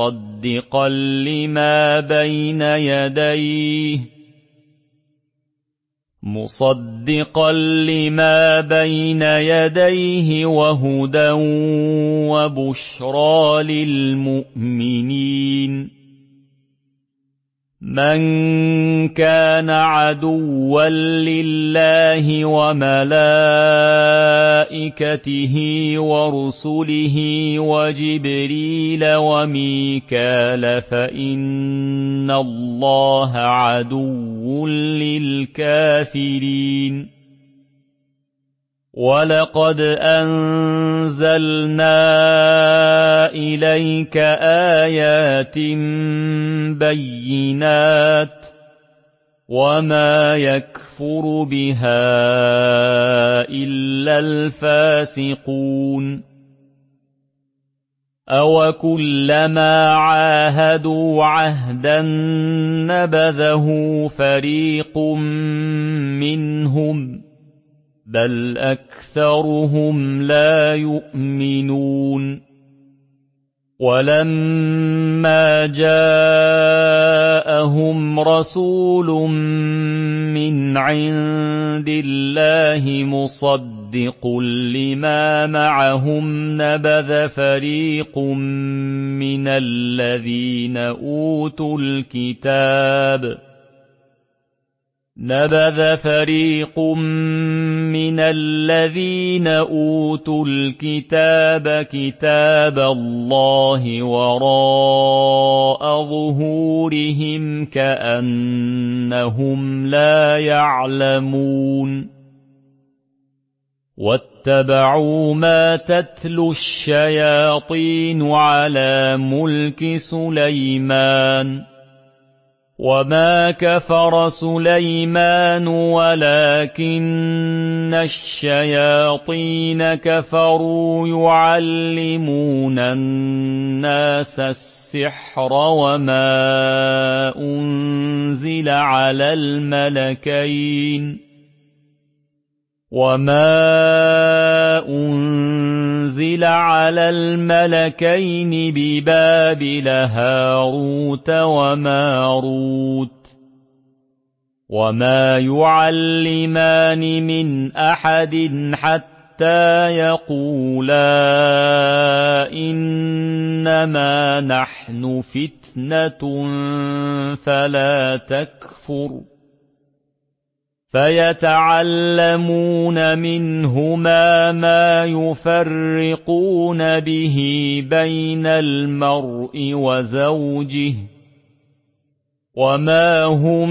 مُصَدِّقًا لِّمَا بَيْنَ يَدَيْهِ وَهُدًى وَبُشْرَىٰ لِلْمُؤْمِنِينَ مَن كَانَ عَدُوًّا لِّلَّهِ وَمَلَائِكَتِهِ وَرُسُلِهِ وَجِبْرِيلَ وَمِيكَالَ فَإِنَّ اللَّهَ عَدُوٌّ لِّلْكَافِرِينَ وَلَقَدْ أَنزَلْنَا إِلَيْكَ آيَاتٍ بَيِّنَاتٍ ۖ وَمَا يَكْفُرُ بِهَا إِلَّا الْفَاسِقُونَ أَوَكُلَّمَا عَاهَدُوا عَهْدًا نَّبَذَهُ فَرِيقٌ مِّنْهُم ۚ بَلْ أَكْثَرُهُمْ لَا يُؤْمِنُونَ وَلَمَّا جَاءَهُمْ رَسُولٌ مِّنْ عِندِ اللَّهِ مُصَدِّقٌ لِّمَا مَعَهُمْ نَبَذَ فَرِيقٌ مِّنَ الَّذِينَ أُوتُوا الْكِتَابَ كِتَابَ اللَّهِ وَرَاءَ ظُهُورِهِمْ كَأَنَّهُمْ لَا يَعْلَمُونَ وَاتَّبَعُوا مَا تَتْلُو الشَّيَاطِينُ عَلَىٰ مُلْكِ سُلَيْمَانَ ۖ وَمَا كَفَرَ سُلَيْمَانُ وَلَٰكِنَّ الشَّيَاطِينَ كَفَرُوا يُعَلِّمُونَ النَّاسَ السِّحْرَ وَمَا أُنزِلَ عَلَى الْمَلَكَيْنِ بِبَابِلَ هَارُوتَ وَمَارُوتَ ۚ وَمَا يُعَلِّمَانِ مِنْ أَحَدٍ حَتَّىٰ يَقُولَا إِنَّمَا نَحْنُ فِتْنَةٌ فَلَا تَكْفُرْ ۖ فَيَتَعَلَّمُونَ مِنْهُمَا مَا يُفَرِّقُونَ بِهِ بَيْنَ الْمَرْءِ وَزَوْجِهِ ۚ وَمَا هُم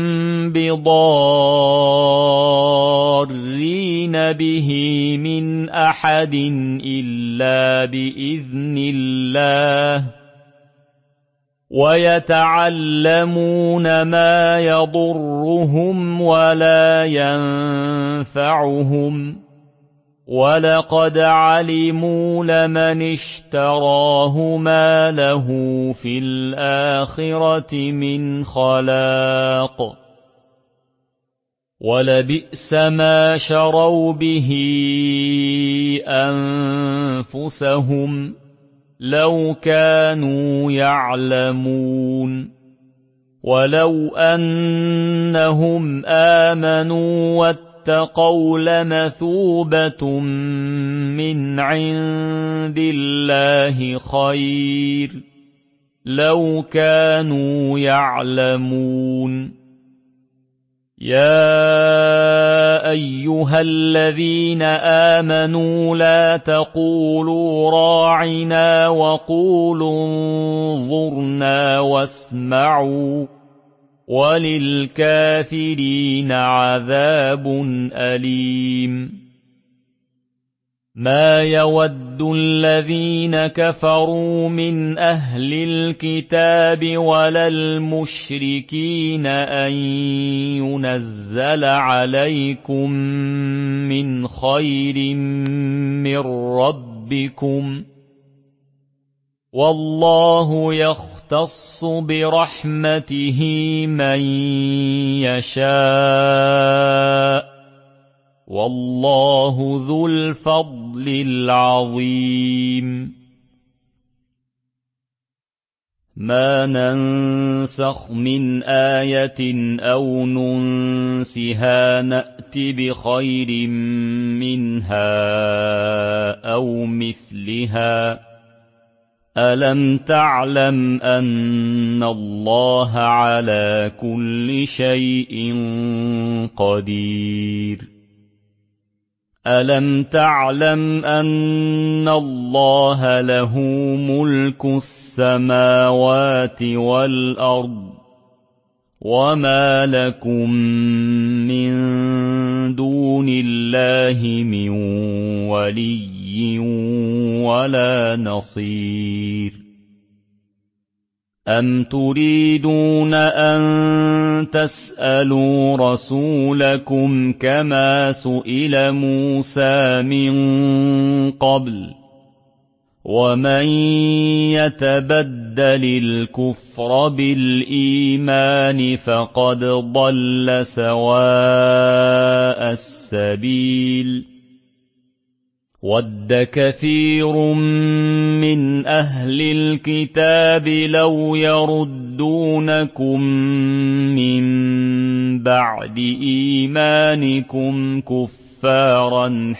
بِضَارِّينَ بِهِ مِنْ أَحَدٍ إِلَّا بِإِذْنِ اللَّهِ ۚ وَيَتَعَلَّمُونَ مَا يَضُرُّهُمْ وَلَا يَنفَعُهُمْ ۚ وَلَقَدْ عَلِمُوا لَمَنِ اشْتَرَاهُ مَا لَهُ فِي الْآخِرَةِ مِنْ خَلَاقٍ وَلَبِئْسَ مَا شَرَوْا بِهِ أَنفُسَهُمْ لَوْ كَانُوا يَعْلَمُونَ وَلَوْ أَنَّهُمْ آمَنُوا وَاتَّقَوْا لَمَثُوبَةٌ مِّنْ عِندِ اللَّهِ خَيْرٌ ۖ لَّوْ كَانُوا يَعْلَمُونَ يَا أَيُّهَا الَّذِينَ آمَنُوا لَا تَقُولُوا رَاعِنَا وَقُولُوا انظُرْنَا وَاسْمَعُوا ۗ وَلِلْكَافِرِينَ عَذَابٌ أَلِيمٌ مَا يَوَدُّ الَّذِينَ كَفَرُوا مِنْ أَهْلِ الْكِتَابِ وَلَا الْمُشْرِكِينَ أَن يُنَزَّلَ عَلَيْكُم مِّنْ خَيْرٍ مِّن رَّبِّكُمْ ۗ وَاللَّهُ يَخْتَصُّ يختص برحمته من يشاء والله ذو الفضل العظيم ما ننسخ من آية أو ننسها نأت بخير منها أو مثلها ألم تعلم أن الله على كل شيء قدير ألم تعلم أن الله له ملك السماوات والأرض وما لكم من دون الله من ولي ولا نصير أم تريدون أن تسألوا رسولكم كما سئل موسى من قبل ومن يتبدل الكفر بالإيمان فقد ضل سواء السبيل ود كثير من أهل الكتاب لو يردونكم من بعد إيمانكم كفارا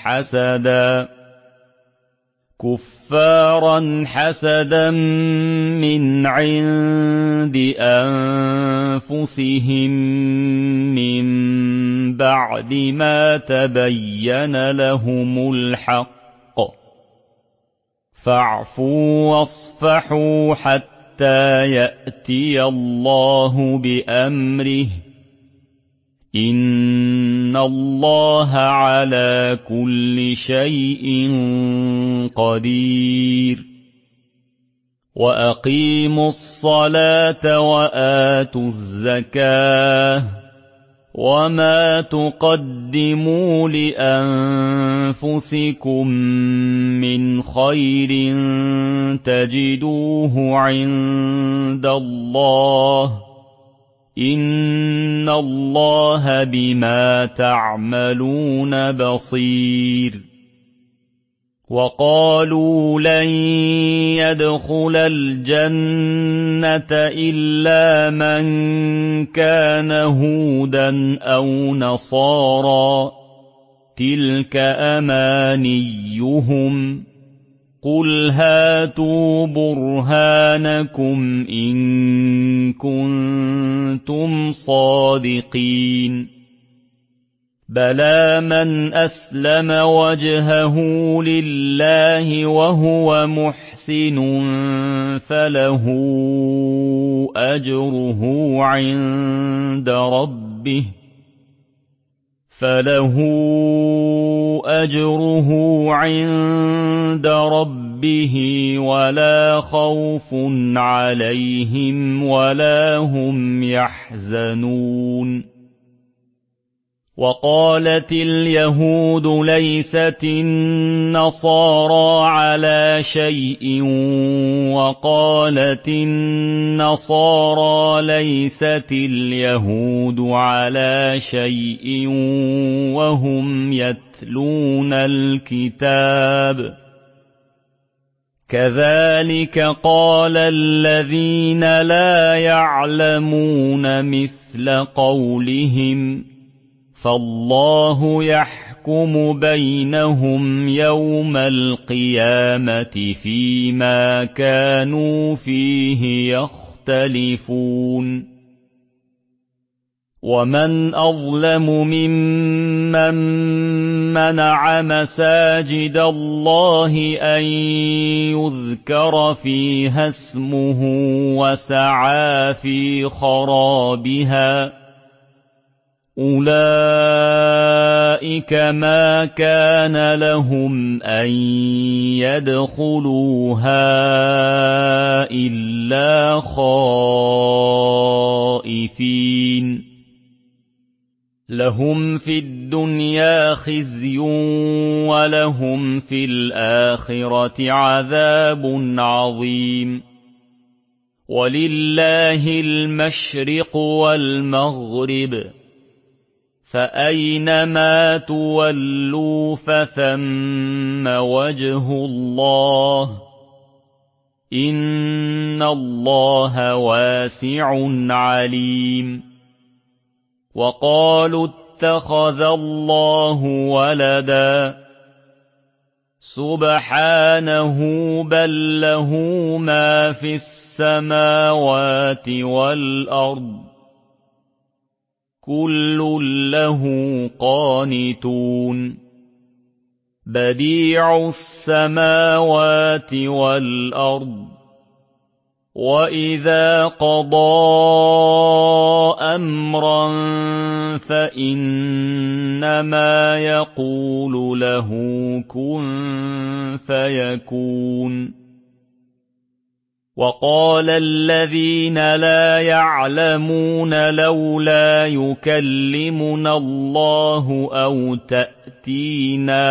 حسدا من عند أنفسهم من بعد ما تبين لهم الحق فاعفوا واصفحوا حتى يأتي الله بأمره إن الله على كل شيء قدير وأقيموا الصلاة وآتوا الزكاة وما تقدموا لأنفسكم من خير تجدوه عند الله إن الله بما تعملون بصير وقالوا لن يدخل الجنة إلا من كان هودا أو نصارى تلك أمانيهم قل هاتوا برهانكم إن كنتم صادقين بلى من أسلم وجهه لله وهو محسن فله أجره عند ربه ولا خوف عليهم ولا هم يحزنون وقالت اليهود ليست النصارى على شيء وقالت النصارى ليست اليهود على شيء وهم يتلون الكتاب كذلك قال الذين لا يعلمون مثل قولهم فالله يحكم بينهم يوم القيامة فيما كانوا فيه يختلفون ومن أظلم ممن منع مساجد الله أن يذكر فيها اسمه وسعى في خرابها أولئك ما كان لهم أن يدخلوها إلا خائفين لهم في الدنيا خزي ولهم في الآخرة عذاب عظيم وَلِلَّهِ الْمَشْرِقُ وَالْمَغْرِبُ فَأَيْنَمَا تُوَلُّوا فَثَمَّ وَجْهُ اللَّهِ ۚ إِنَّ اللَّهَ وَاسِعٌ عَلِيمٌ وَقَالُوا اتَّخَذَ اللَّهُ وَلَدًا سُبْحَانَهُ بَل لَّهُ مَا فِي السَّمَاوَاتِ وَالْأَرْضِ كُلٌّ لَّهُ قَانِتُونَ بَدِيعُ السَّمَاوَاتِ وَالْأَرْضِ وَإِذَا قَضَىٰ أَمْرًا فَإِنَّمَا يَقُولُ لَهُ كُن فَيَكُونُ وَقَالَ الَّذِينَ لَا يَعْلَمُونَ لَوْلَا يُكَلِّمُنَا اللَّهُ أَوْ تَأْتِينَا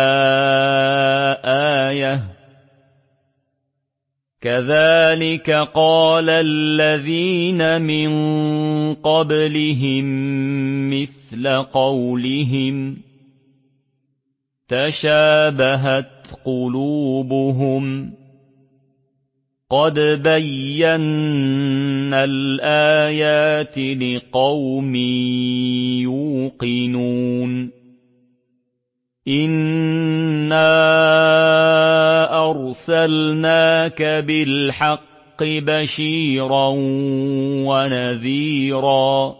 آيَةٌ ۗ كَذَٰلِكَ قَالَ الَّذِينَ مِن قَبْلِهِم مِّثْلَ قَوْلِهِمْ ۘ تَشَابَهَتْ قُلُوبُهُمْ ۗ قَدْ بَيَّنَّا الْآيَاتِ لِقَوْمٍ يُوقِنُونَ إِنَّا أَرْسَلْنَاكَ بِالْحَقِّ بَشِيرًا وَنَذِيرًا ۖ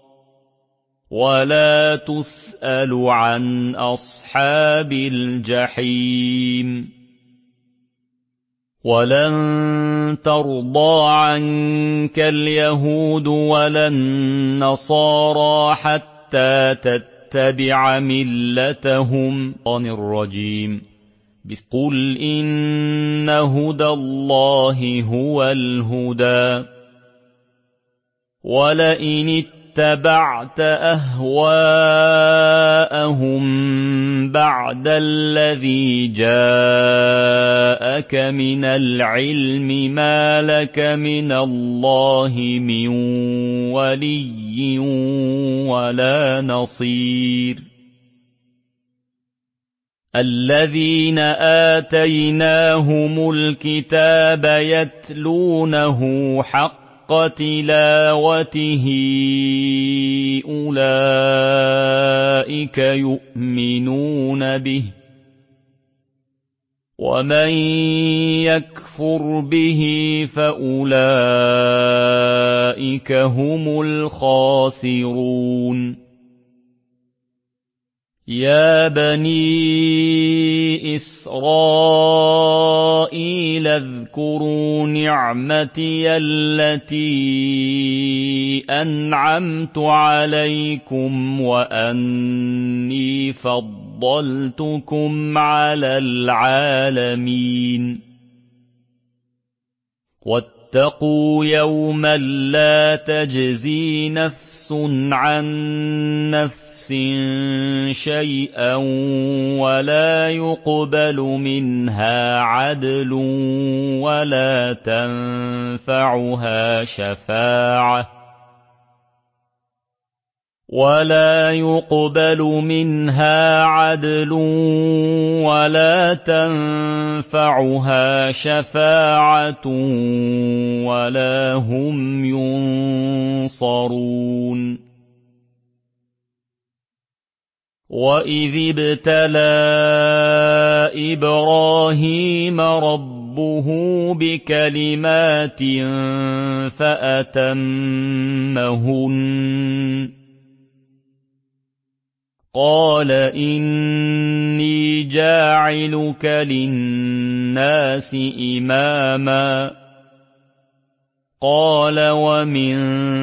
وَلَا تُسْأَلُ عَنْ أَصْحَابِ الْجَحِيمِ وَلَن تَرْضَىٰ عَنكَ الْيَهُودُ وَلَا النَّصَارَىٰ حَتَّىٰ تَتَّبِعَ مِلَّتَهُمْ الرَّجِيمِ قُلْ إِنَّ هُدَى اللَّهِ هُوَ الْهُدَىٰ وَلَئِنِ اتَّبَعْتَ أَهْوَاءَهُم بَعْدَ الَّذِي جَاءَكَ مِنَ الْعِلْمِ مَا لَكَ مِنَ اللَّهِ مِن وَلِيٍّ وَلَا نَصِيرٍ الَّذِينَ آتَيْنَاهُمُ الْكِتَابَ يَتْلُونَهُ حَقَّ تِلَاوَتِهِ أُولَٰئِكَ يُؤْمِنُونَ بِهِ ۗ وَمَن يَكْفُرْ بِهِ فَأُولَٰئِكَ هُمُ الْخَاسِرُونَ يَا بَنِي إِسْرَائِيلَ اذْكُرُوا نِعْمَتِيَ الَّتِي أَنْعَمْتُ عَلَيْكُمْ وَأَنِّي فَضَّلْتُكُمْ عَلَى الْعَالَمِينَ وَاتَّقُوا يَوْمًا لَّا تَجْزِي نَفْسٌ عَن نَّفْسٍ شَيْئًا وَلَا يُقْبَلُ مِنْهَا عَدْلٌ وَلَا تَنفَعُهَا شَفَاعَةٌ وَلَا هُمْ يُنصَرُونَ وَإِذِ ابْتَلَىٰ إِبْرَاهِيمَ رَبُّهُ بِكَلِمَاتٍ فَأَتَمَّهُنَّ ۖ قَالَ إِنِّي جَاعِلُكَ لِلنَّاسِ إِمَامًا ۖ قَالَ وَمِن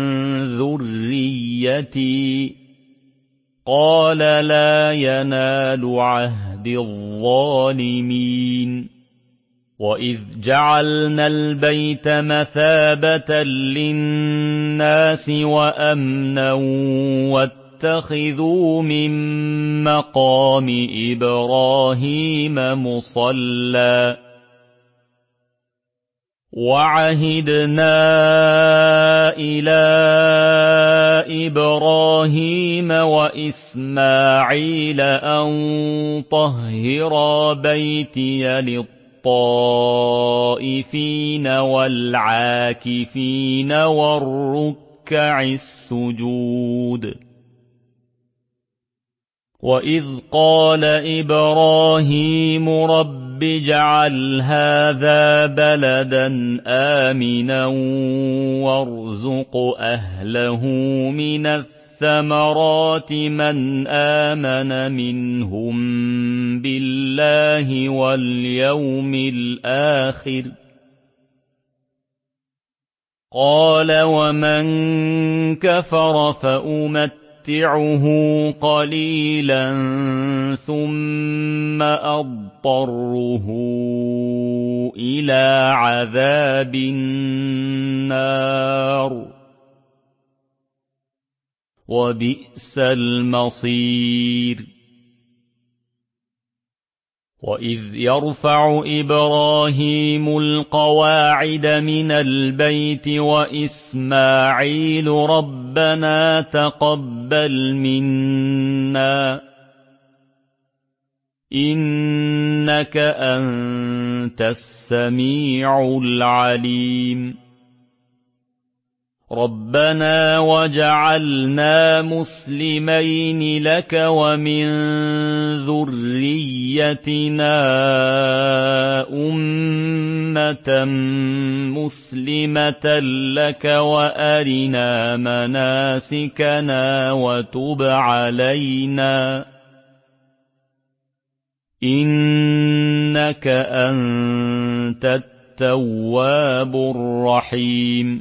ذُرِّيَّتِي ۖ قَالَ لَا يَنَالُ عَهْدِي الظَّالِمِينَ وَإِذْ جَعَلْنَا الْبَيْتَ مَثَابَةً لِّلنَّاسِ وَأَمْنًا وَاتَّخِذُوا مِن مَّقَامِ إِبْرَاهِيمَ مُصَلًّى وعهدنا إلى إبراهيم وإسماعيل أن طهرا بيتي للطائفين والعاكفين والركع السجود وإذ قال إبراهيم رب اجعل هذا بلدا آمنا وارزق أهله من الثمرات من آمن منهم بالله واليوم الآخر قال ومن كفر فأمتعه قليلا ثم أضطره إلى عذاب النار وبئس المصير وإذ يرفع إبراهيم القواعد من البيت وإسماعيل ربنا تقبل منا إنك أنت السميع العليم ربنا وجعلنا مسلمين لك ومن ذريتنا أمة مسلمة لك وأرنا مناسكنا وتب علينا إنك أنت التواب الرحيم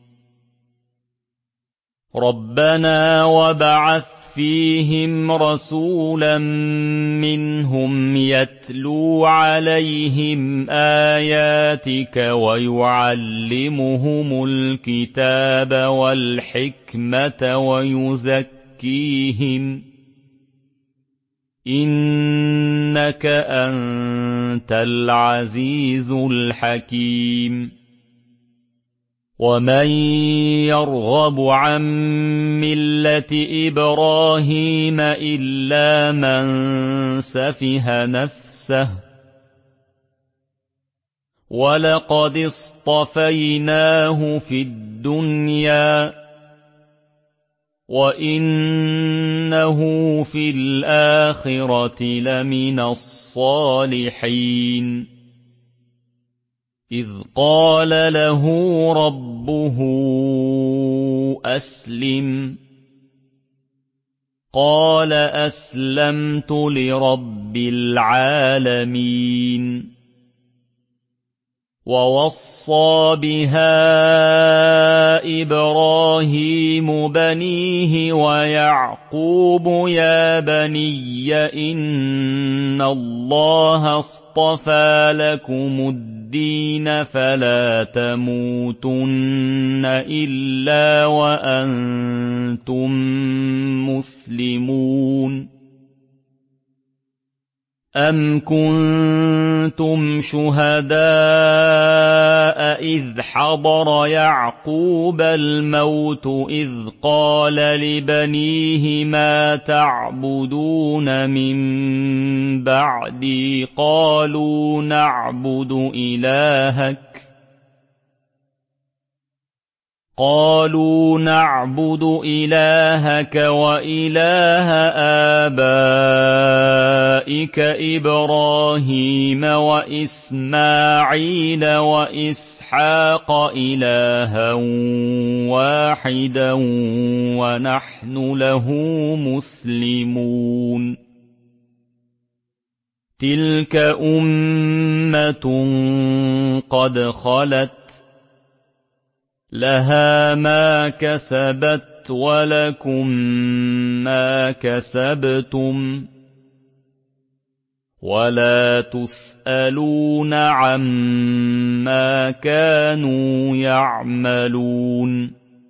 ربنا وابعث فيهم رسولا منهم يتلو عليهم آياتك ويعلمهم الكتاب والحكمة ويزكيهم إنك أنت العزيز الحكيم ومن يرغب عن ملة إبراهيم إلا من سفه نفسه ولقد اصطفيناه في الدنيا وإنه في الآخرة لمن الصالحين إذ قال له ربه أسلم قال أسلمت لرب العالمين ووصى بها إبراهيم بنيه ويعقوب يا بني إن الله اصطفى لكم الدين فلا تموتن إلا وأنتم مسلمون أَمْ كُنتُمْ شُهَدَاءَ إِذْ حَضَرَ يَعْقُوبَ الْمَوْتُ إِذْ قَالَ لِبَنِيهِ مَا تَعْبُدُونَ مِن بَعْدِي قَالُوا نَعْبُدُ إِلَٰهَكَ وَإِلَٰهَ آبَائِكَ إِبْرَاهِيمَ وَإِسْمَاعِيلَ وَإِسْحَاقَ إِلَٰهًا وَاحِدًا وَنَحْنُ لَهُ مسلمون تِلْكَ أُمَّةٌ قَدْ خَلَتْ لها ما كسبت ولكم ما كسبتم ولا تسألون عما كانوا يعملون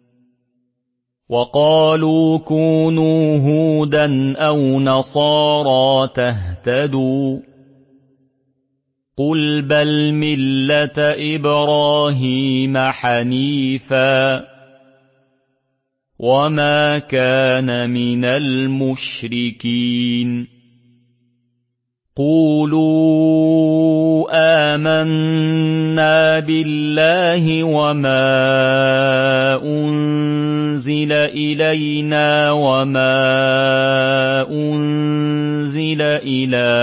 وقالوا كونوا هودا أو نصارى تهتدوا قُلْ بَلْ مِلَّةَ إِبْرَاهِيمَ حَنِيفًا وَمَا كَانَ مِنَ الْمُشْرِكِينَ قُولُوا آمَنَّا بِاللَّهِ وَمَا أُنزِلَ إِلَيْنَا وَمَا أُنزِلَ إِلَىٰ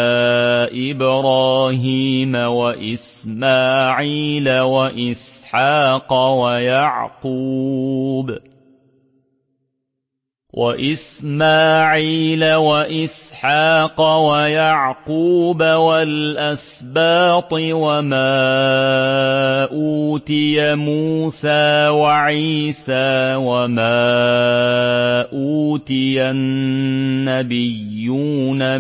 إِبْرَاهِيمَ وَإِسْمَاعِيلَ وَإِسْحَاقَ وَيَعْقُوبَ وَالْأَسْبَاطِ وَمَا أُوتِيَ مُوسَىٰ وَعِيسَىٰ وَمَا أُوتِيَ النَّبِيُّونَ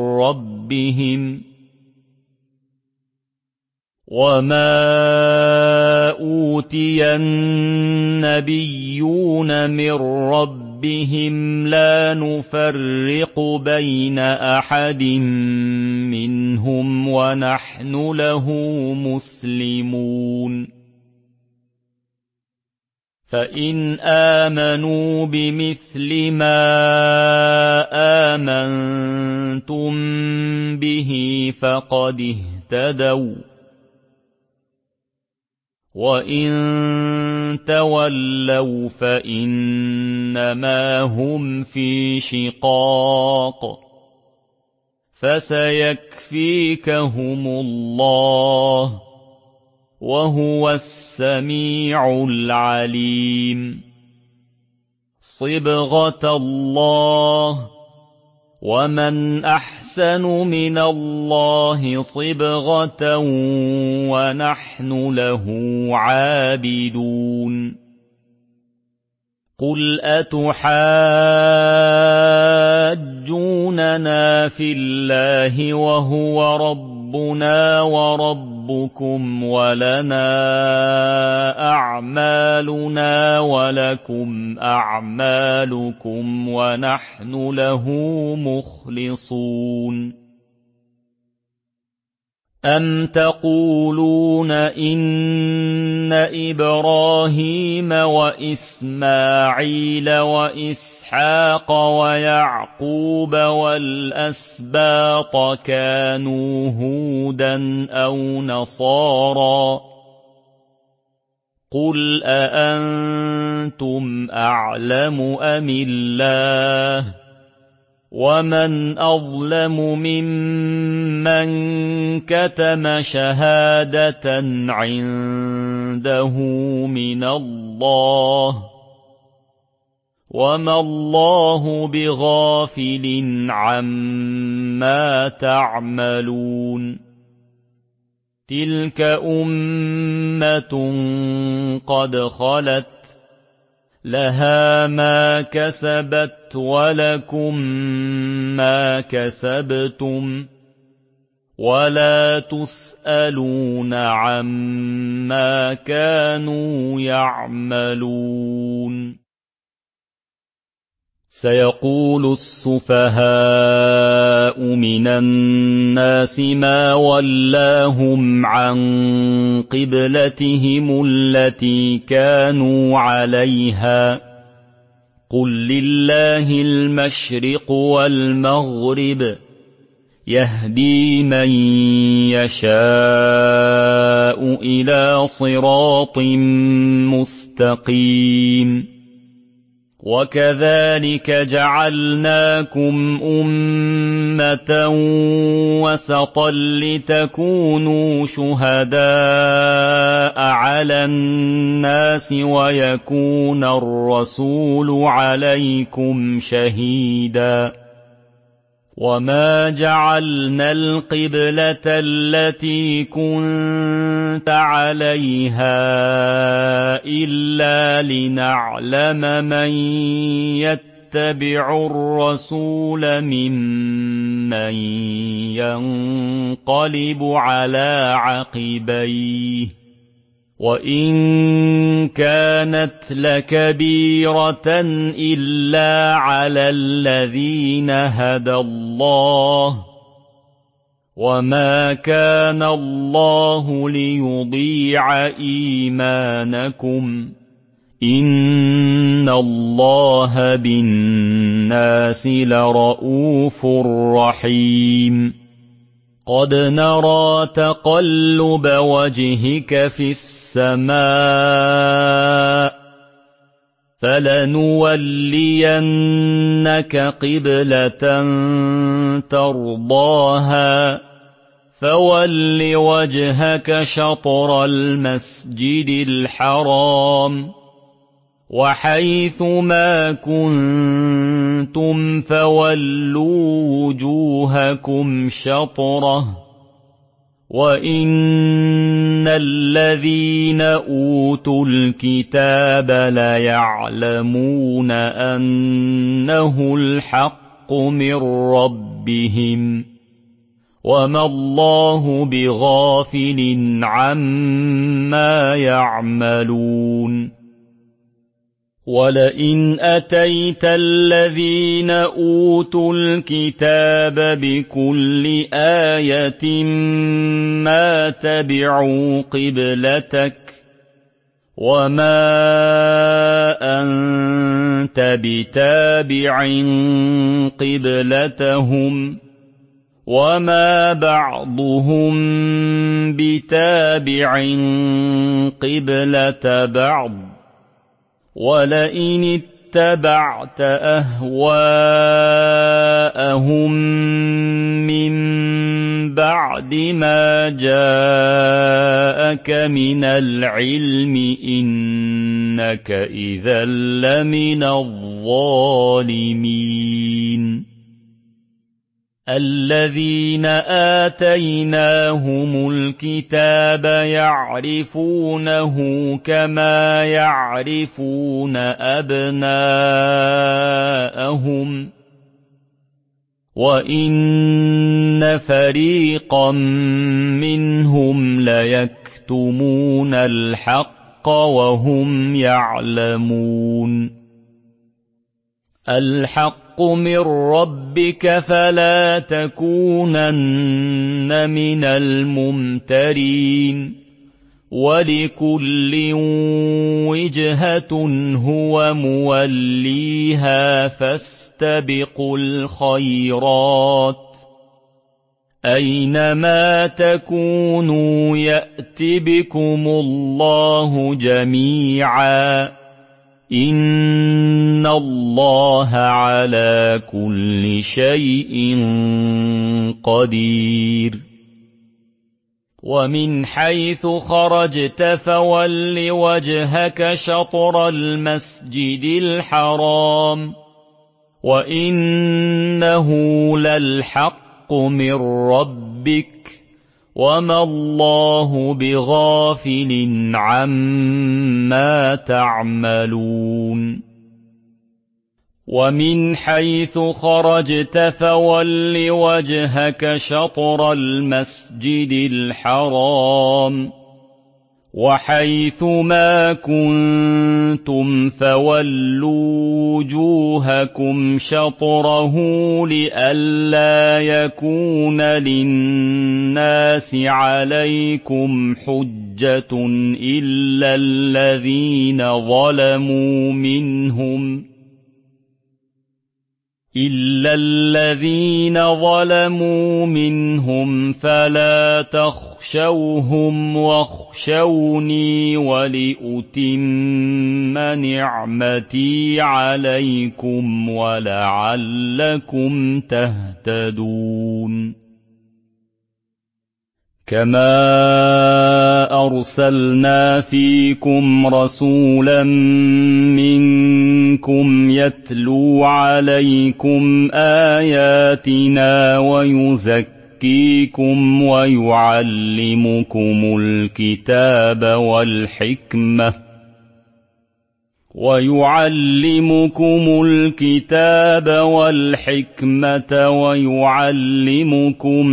مِن رَّبِّهِمْ لَا نُفَرِّقُ بَيْنَ أَحَدٍ مِّنْهُمْ وَنَحْنُ لَهُ مُسْلِمُونَ فَإِنْ آمَنُوا بِمِثْلِ مَا آمَنتُم بِهِ فَقَدِ اهْتَدَوا ۖ وَّإِن تَوَلَّوْا فَإِنَّمَا هُمْ فِي شِقَاقٍ ۖ فَسَيَكْفِيكَهُمُ اللَّهُ ۚ وَهُوَ السَّمِيعُ الْعَلِيمُ صِبْغَةَ اللَّهِ ۖ وَمَنْ أَحْسَنُ مِنَ اللَّهِ صِبْغَةً ۖ وَنَحْنُ لَهُ عَابِدُونَ قُلْ أَتُحَاجُّونَنَا فِي اللَّهِ وَهُوَ رَبُّنَا وَرَبُّكُمْ وَلَنَا أَعْمَالُنَا وَلَكُمْ أَعْمَالُكُمْ وَنَحْنُ لَهُ مُخْلِصُونَ أَمْ تَقُولُونَ إِنَّ إِبْرَاهِيمَ وَإِسْمَاعِيلَ وَإِسْحَاقَ وَيَعْقُوبَ وَالْأَسْبَاطَ كَانُوا هُودًا أَوْ نَصَارَىٰ ۗ قُلْ أَأَنتُمْ أَعْلَمُ أَمِ اللَّهُ ۗ وَمَنْ أَظْلَمُ مِمَّن كَتَمَ شَهَادَةً عِندَهُ مِنَ اللَّهِ ۗ وَمَا اللَّهُ بِغَافِلٍ عَمَّا تَعْمَلُونَ تِلْكَ أُمَّةٌ قَدْ خَلَتْ ۖ لَهَا مَا كَسَبَتْ وَلَكُم مَّا كَسَبْتُمْ ۖ وَلَا تُسْأَلُونَ عَمَّا كَانُوا يَعْمَلُونَ سَيَقُولُ السُّفَهَاءُ مِنَ النَّاسِ مَا وَلَّاهُمْ عَن قِبْلَتِهِمُ الَّتِي كَانُوا عَلَيْهَا ۚ قُل لِّلَّهِ الْمَشْرِقُ وَالْمَغْرِبُ ۚ يَهْدِي مَن يَشَاءُ إِلَىٰ صِرَاطٍ مُّسْتَقِيمٍ وَكَذَٰلِكَ جَعَلْنَاكُمْ أُمَّةً وَسَطًا لِّتَكُونُوا شُهَدَاءَ عَلَى النَّاسِ وَيَكُونَ الرَّسُولُ عَلَيْكُمْ شَهِيدًا ۗ وَمَا جَعَلْنَا الْقِبْلَةَ الَّتِي كُنتَ عَلَيْهَا إِلَّا لِنَعْلَمَ مَن يَتَّبِعُ الرَّسُولَ مِمَّن يَنقَلِبُ عَلَىٰ عَقِبَيْهِ ۚ وَإِن كَانَتْ لَكَبِيرَةً إِلَّا عَلَى الَّذِينَ هَدَى اللَّهُ ۗ وما كان الله ليضيع إيمانكم إن الله بالناس لرءوف رحيم قد نرى تقلب وجهك في السماء فلنولينك قبلة ترضاها فول وجهك شطر المسجد الحرام وحيث ما كنتم فولوا وجوهكم شطره وإن الذين أوتوا الكتاب ليعلمون أنه الحق من ربهم وما الله بغافل عما يعملون ولئن أتيت الذين أوتوا الكتاب بكل آية ما تبعوا قبلتك وما أنت بتابع قبلتهم وما بعضهم بتابع قبلة بعض ولئن اتبعت أهواءهم من بعد ما جاءك من العلم إنك إذا لمن الظالمين الذين آتيناهم الكتاب يعرفونه كما يعرفون أبناءهم وإن فريقا منهم ليكتمون الحق وهم يعلمون الحق من ربك فلا تكونن من الممترين ولكل وجهة هو موليها فاستبقوا الخيرات أينما تكونوا يأت بكم الله جميعا إن الله على كل شيء قدير ومن حيث خرجت فول وجهك شطر المسجد الحرام وإنه للحق من ربك وما الله بغافل عما تعملون ومن حيث خرجت فول وجهك شطر المسجد الحرام وحيث ما كنتم فولوا وجوهكم شطره لئلا يكون للناس عليكم حجة إلا الذين ظلموا منهم فلا تخشوهم واخشوني ولأتم نعمتي عليكم ولعلكم تهتدون كما أرسلنا فيكم رسولا منكم يتلو عليكم آياتنا ويزكيكم ويعلمكم الكتاب والحكمة ويعلمكم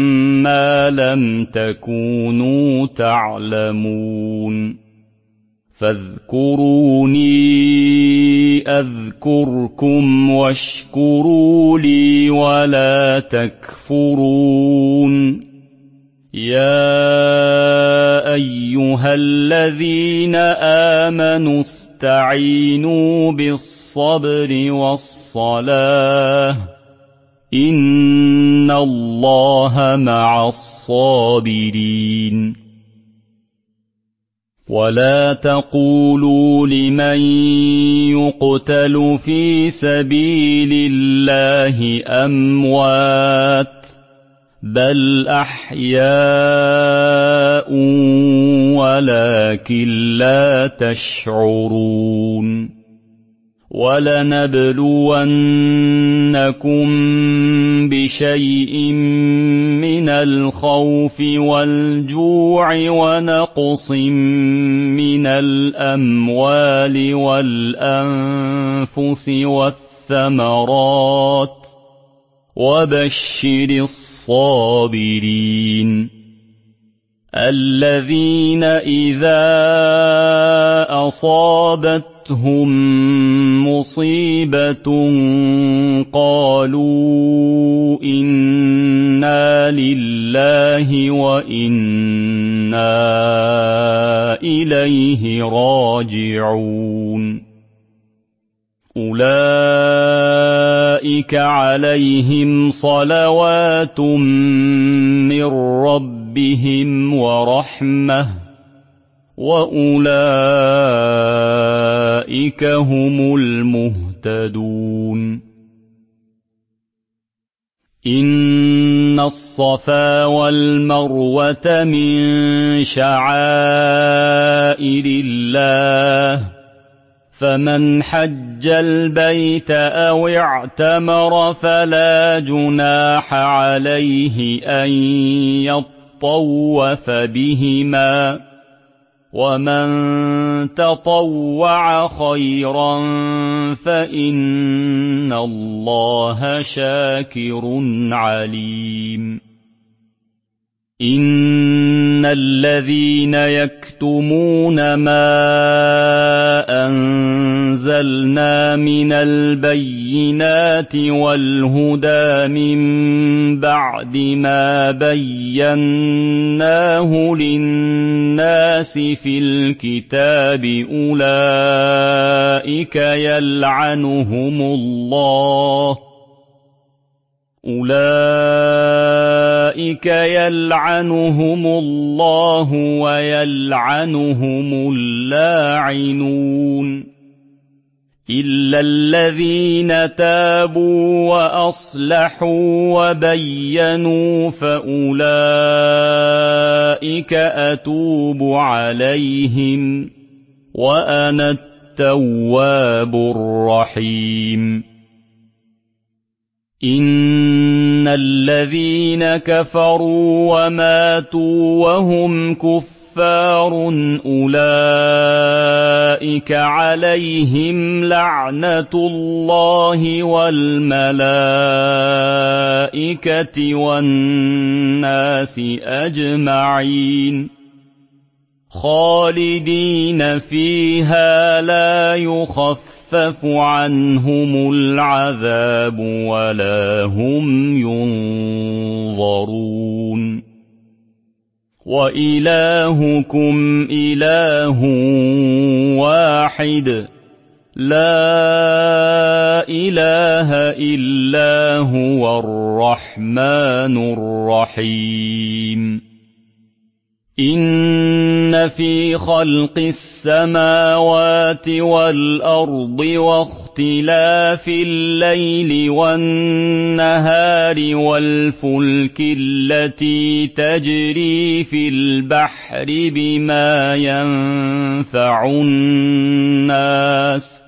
ما لم تكونوا تعلمون فاذكروني أذكركم واشكروا لي ولا تكفرون يا أيها الذين آمنوا استعينوا بالصبر والصلاة إن الله مع الصابرين ولا تقولوا لمن يقتل في سبيل الله أموات بل أحياء ولكن لا تشعرون ولنبلونكم بشيء من الخوف والجوع ونقص من الأموال والأنفس والثمرات وبشر الصابرين الذين إذا أصابتهم مصيبة قالوا إنا لله وإنا إليه راجعون أولئك عليهم صلوات من ربهم ورحمة وأولئك هم المهتدون إن الصفا والمروة من شعائر الله فمن حج البيت أو اعتمر فلا جناح عليه أن يطوف بهما ومن تطوع خيرا فإن الله شاكر عليم إن الذين يكتمون ما أنزلنا من البينات والهدى من بعد ما بيناه للناس في الكتاب أولئك يلعنهم الله ويلعنهم اللاعنون إلا الذين تابوا وأصلحوا وبينوا فأولئك أتوب عليهم وأنا التواب الرحيم إن الذين كفروا وماتوا وهم كفار أولئك عليهم لعنة الله والملائكة والناس أجمعين خالدين فيها لا يخفف عنهم العذاب ولا هم ينظرون وإلهكم إله واحد لا إله إلا هو الرحمن الرحيم إن في خلق السماوات والأرض واختلاف الليل والنهار والفلك التي تجري في البحر بما ينفع الناس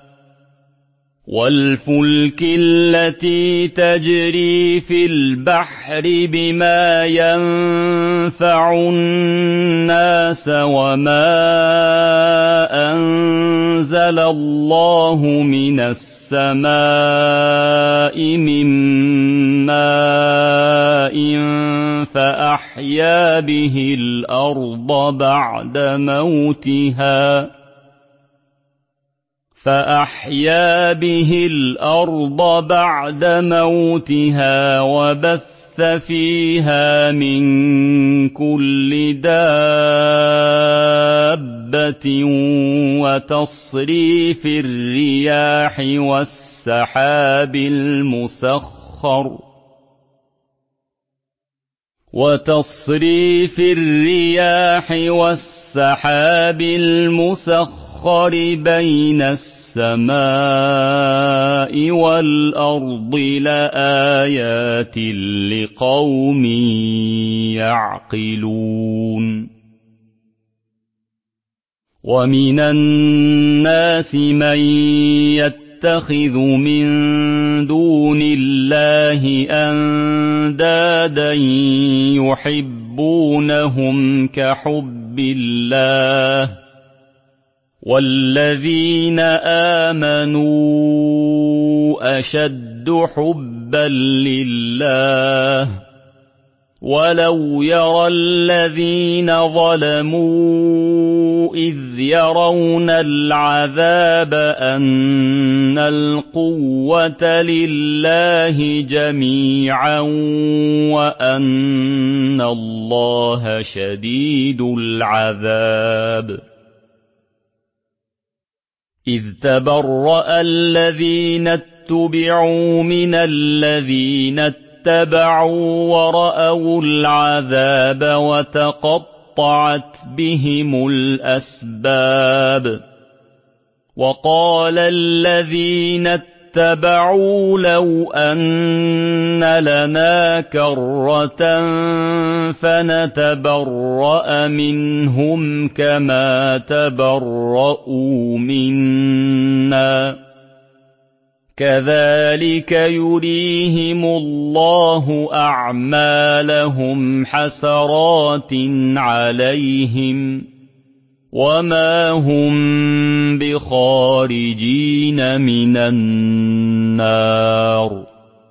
وما أنزل الله من السماء من ماء فأحيا به الأرض بعد موتها فأحيا به الأرض بعد موتها وبث فيها من كل دابة وتصريف الرياح والسحاب المسخر بين السماء والأرض لآيات لقوم يعقلون ومن الناس من يتخذ من دون الله أندادا يحبونهم كحب الله والذين آمنوا أشد حبا لله ولو يرى الذين ظلموا إذ يرون العذاب أن القوة لله جميعا وأن الله شديد العذاب إذ تبرأ الذين اتبعوا من الذين اتبعوا ورأوا العذاب وتقطعت بهم الأسباب وقال الذين اتبعوا لو أن لنا كرة فنتبرأ منهم كما تبرؤوا منا كذلك يريهم الله أعمالهم حسرات عليهم وما هم بخارجين من النار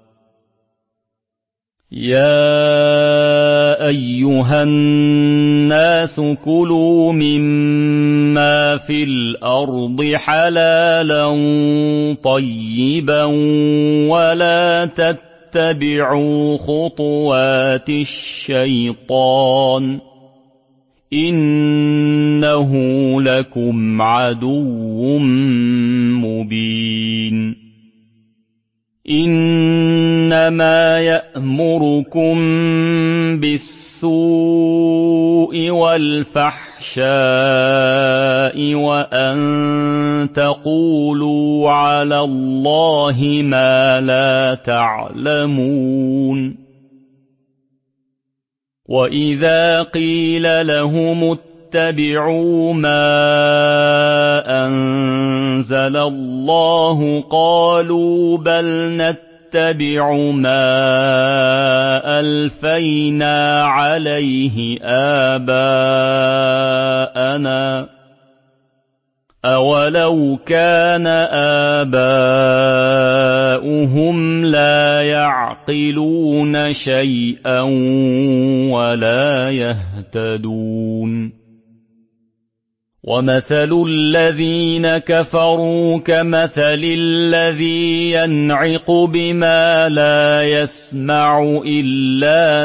يا أيها الناس كلوا مما في الأرض حلالا طيبا ولا تتبعوا خطوات الشيطان إنه لكم عدو مبين إنما يأمركم بالسوء والفحشاء وأن تقولوا على الله ما لا تعلمون وإذا قيل لهم اتبعوا ما أنزل الله قالوا بل نتبع ما ألفينا عليه آباءنا أولو كان آباؤهم لا يعقلون شيئا ولا يهتدون ومثل الذين كفروا كمثل الذي ينعق بما لا يسمع إلا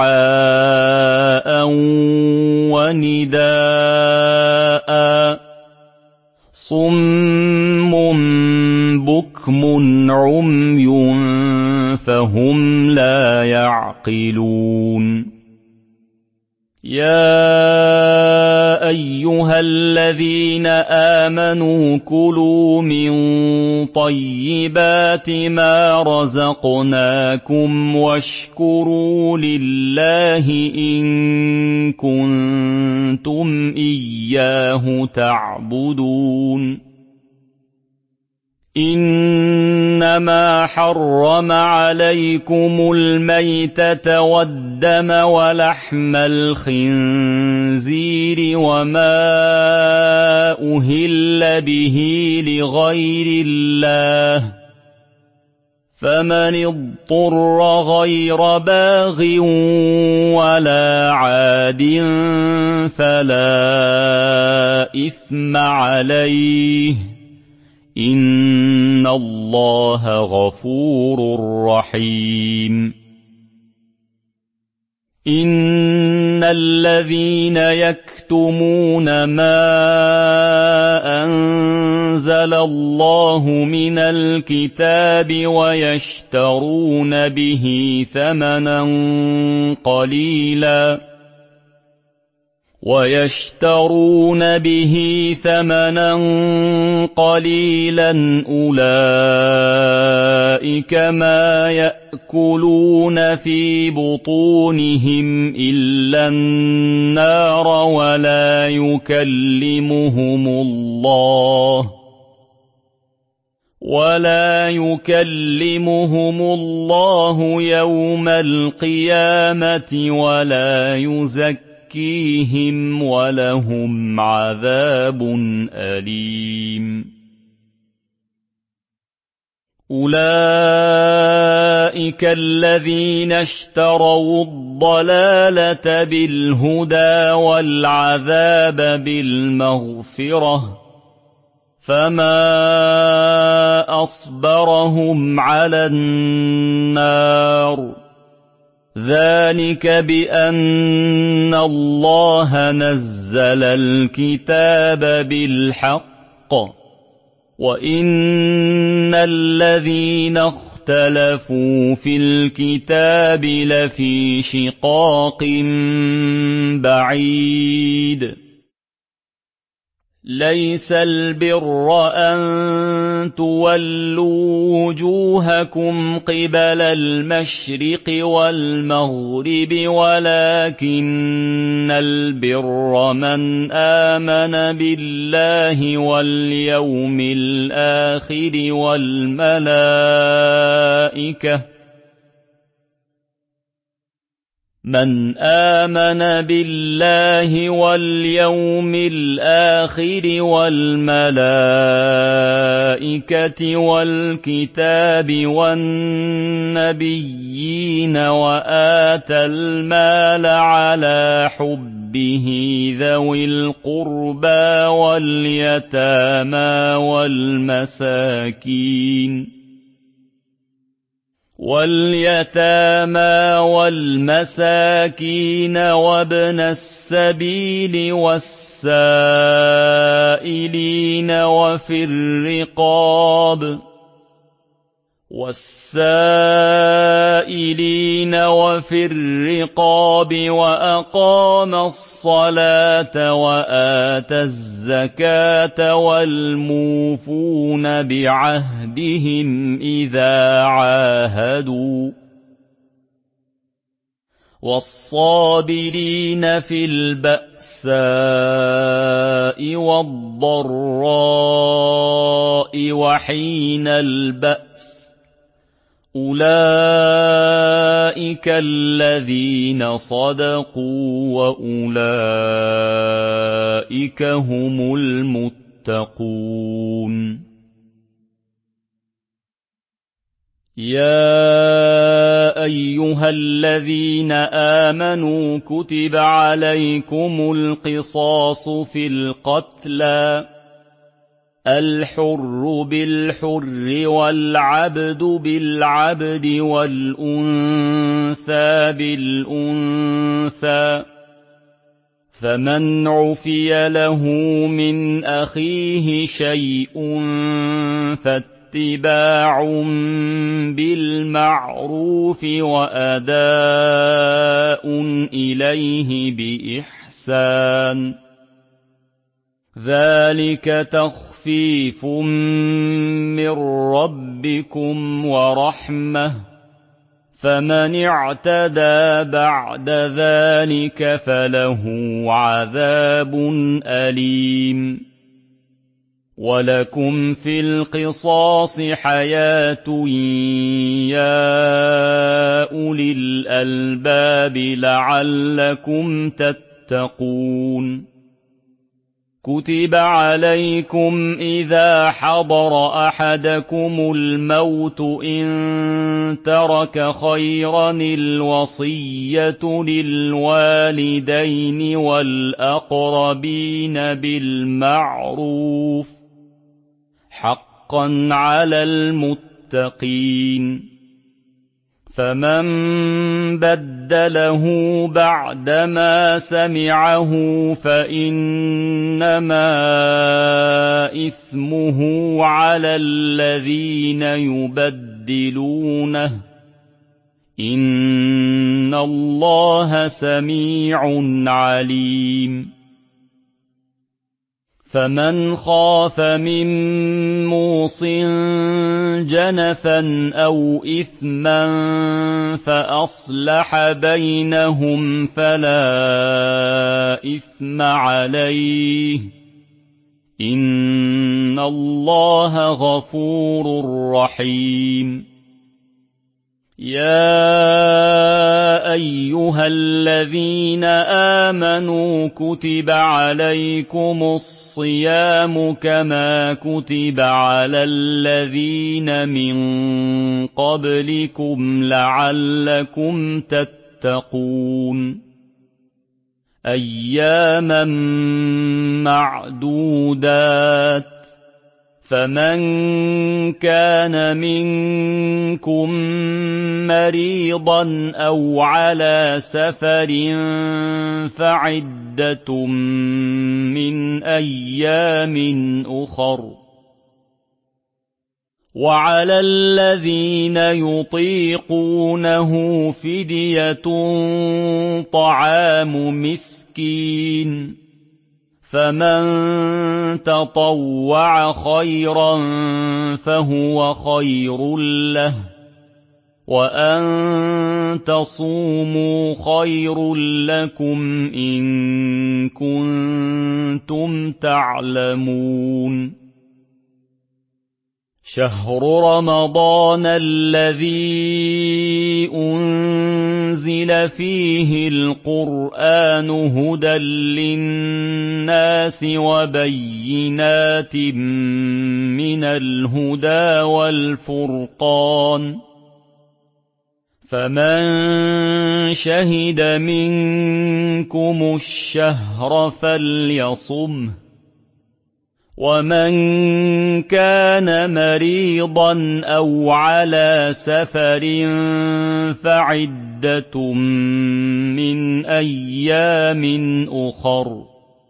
دعاء ونداء صم بكم عمي فهم لا يعقلون يا أيها الذين آمنوا كلوا من طيبات ما رزقناكم واشكروا لله إن كنتم إياه تعبدون إنما حرم عليكم الميتة والدم ولحم الخنزير وما أهل به لغير الله فمن اضطر غير باغ ولا عاد فلا إثم عليه إِنَّ اللَّهَ غَفُورٌ رَّحِيمٌ إِنَّ الَّذِينَ يَكْتُمُونَ مَا أَنزَلَ اللَّهُ مِنَ الْكِتَابِ وَيَشْتَرُونَ به ثَمَنًا قَلِيلًا أُولَٰئِكَ مَا يَأْكُلُونَ فِي بُطُونِهِمْ إِلَّا النَّارَ ولا يكلمهم الله يوم القيامة ولا يزكيهم ولهم عذاب أليم أولئك الذين اشتروا الضلالة بالهدى والعذاب بالمغفرة فما أصبرهم على النار ذلك بأن الله نزل الكتاب بالحق وإن الذين اختلفوا في الكتاب لفي شقاق بعيد ليس البر أن تولوا وجوهكم قبل المشرق والمغرب ولكن البر من آمن بالله واليوم الآخر والملائكة والكتاب والنبيين وآتى المال على حبه ذوي القربى واليتامى والمساكين وابن السبيل والسائلين وفي الرقاب وأقام الصلاة وآتى الزكاة والموفون بعهدهم إذا عاهدوا والصابرين في البأساء والضراء وحين البأس أولئك الذين صدقوا وأولئك هم المتقون يا أيها الذين آمنوا كتب عليكم القصاص في القتلى الحر بالحر والعبد بالعبد والأنثى بالأنثى فمن عفي له من أخيه شيء فاتباع بالمعروف وأداء إليه بإحسان ذلك تخفيف من ربكم ورحمة فمن اعتدى بعد ذلك فله عذاب أليم ولكم في القصاص حياة يا أولي الألباب لعلكم تتقون كتب عليكم إذا حضر أحدكم الموت إن ترك خيرا الوصية للوالدين والأقربين بالمعروف حقا حقا على المتقين فمن بدله بعدما سمعه فإنما إثمه على الذين يبدلونه إن الله سميع عليم فمن خاف من موص جنفا أو إثما فأصلح بينهم فلا إثم عليه إن الله غفور رحيم يا أيها الذين آمنوا كتب عليكم الصيام كما كتب على الذين من قبلكم لعلكم تتقون أياما معدودات فمن كان منكم مريضا أو على سفر فعدة من أيام أخر وعلى الذين يطيقونه فدية طعام مسكين فمن تطوع خيرا فهو خير له وأن تصوموا خير لكم إن كنتم تعلمون شهر رمضان الذي أنزل فيه القرآن هدى للناس وبينات من الهدى والفرقان فمن شهد منكم الشهر فليصمه ومن كان مريضا أو على سفر فعدة من أيام أخر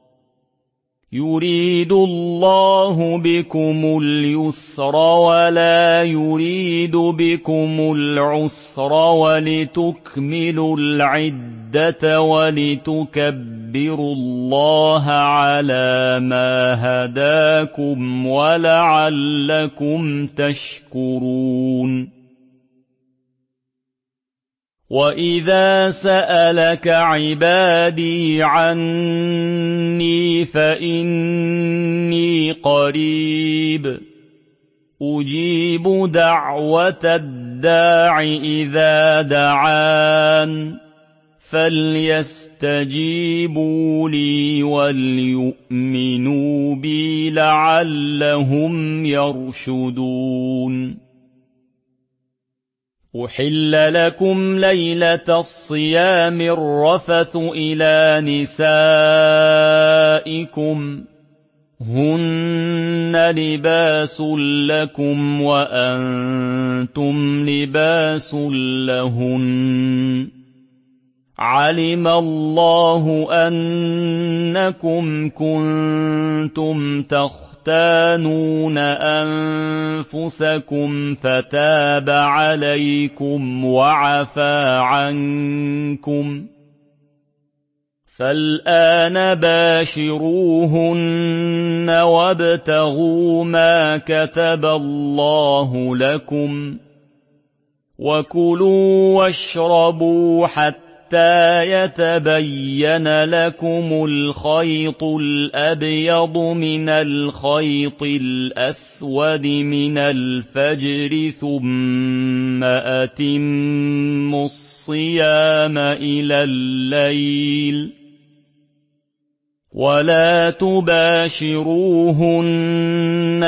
يريد الله بكم اليسر ولا يريد بكم العسر ولتكملوا العدة ولتكبروا الله على ما هداكم ولعلكم تشكرون وَإِذَا سَأَلَكَ عِبَادِي عَنِّي فَإِنِّي قَرِيبٌ أُجِيبُ دَعْوَةَ الدَّاعِ إِذَا دَعَانِ فَلْيَسْتَجِيبُوا لِي وَلْيُؤْمِنُوا بِي لَعَلَّهُمْ يَرْشُدُونَ أُحِلَّ لَكُمْ لَيْلَةَ الصِّيَامِ الرَّفَثُ إِلَىٰ نِسَائِكُمْ هُنَّ لِبَاسٌ لَّكُمْ وَأَنتُمْ لِبَاسٌ لَّهُنَّ عَلِمَ اللَّهُ أَنَّكُمْ كُنتُمْ تختانون أنفسكم فتاب عليكم وعفى عنكم فالآن باشروهن وابتغوا ما كتب الله لكم وكلوا واشربوا حتى يتبين لكم الخيط الأبيض من الخيط الأسود من الفجر ثم أتموا الصيام إلى الليل ولا تباشروهن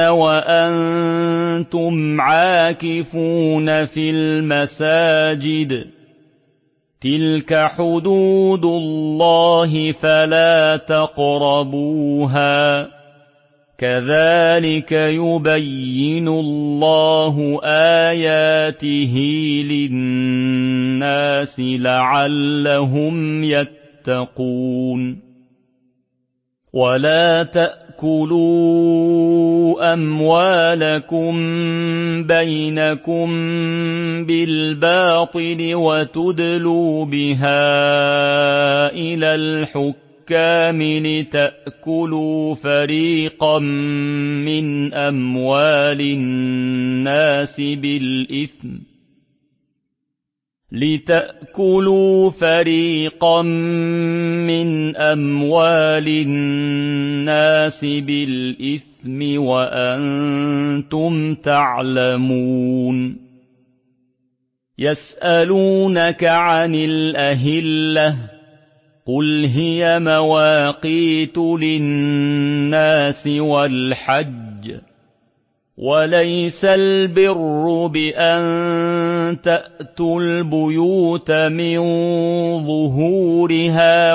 وأنتم عاكفون في المساجد تلك حدود الله فلا تقربوها كذلك يبين الله آياته للناس لعلهم يتقون ولا تأكلوا أموالكم بينكم بالباطل وتدلوا بها إلى الحكام لتأكلوا فريقا من أموال الناس بالإثم وأنتم تعلمون يسألونك عن الأهلة قل هي مواقيت للناس والحج وليس البر بأن تأتوا البيوت من ظهورها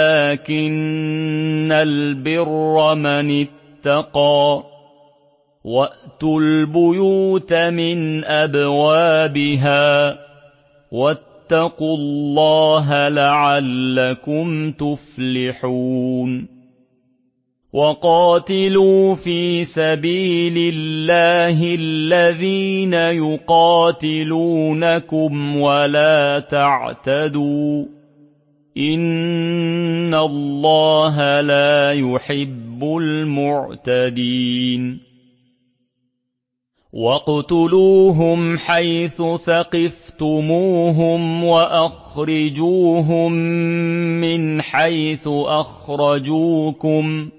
ولكن البر من اتقى وأتوا البيوت من أبوابها واتقوا الله لعلكم تفلحون وقاتلوا في سبيل الله الذين يقاتلونكم ولا تعتدوا إن الله لا يحب المعتدين واقتلوهم حيث ثقفتموهم وأخرجوهم من حيث أخرجوكم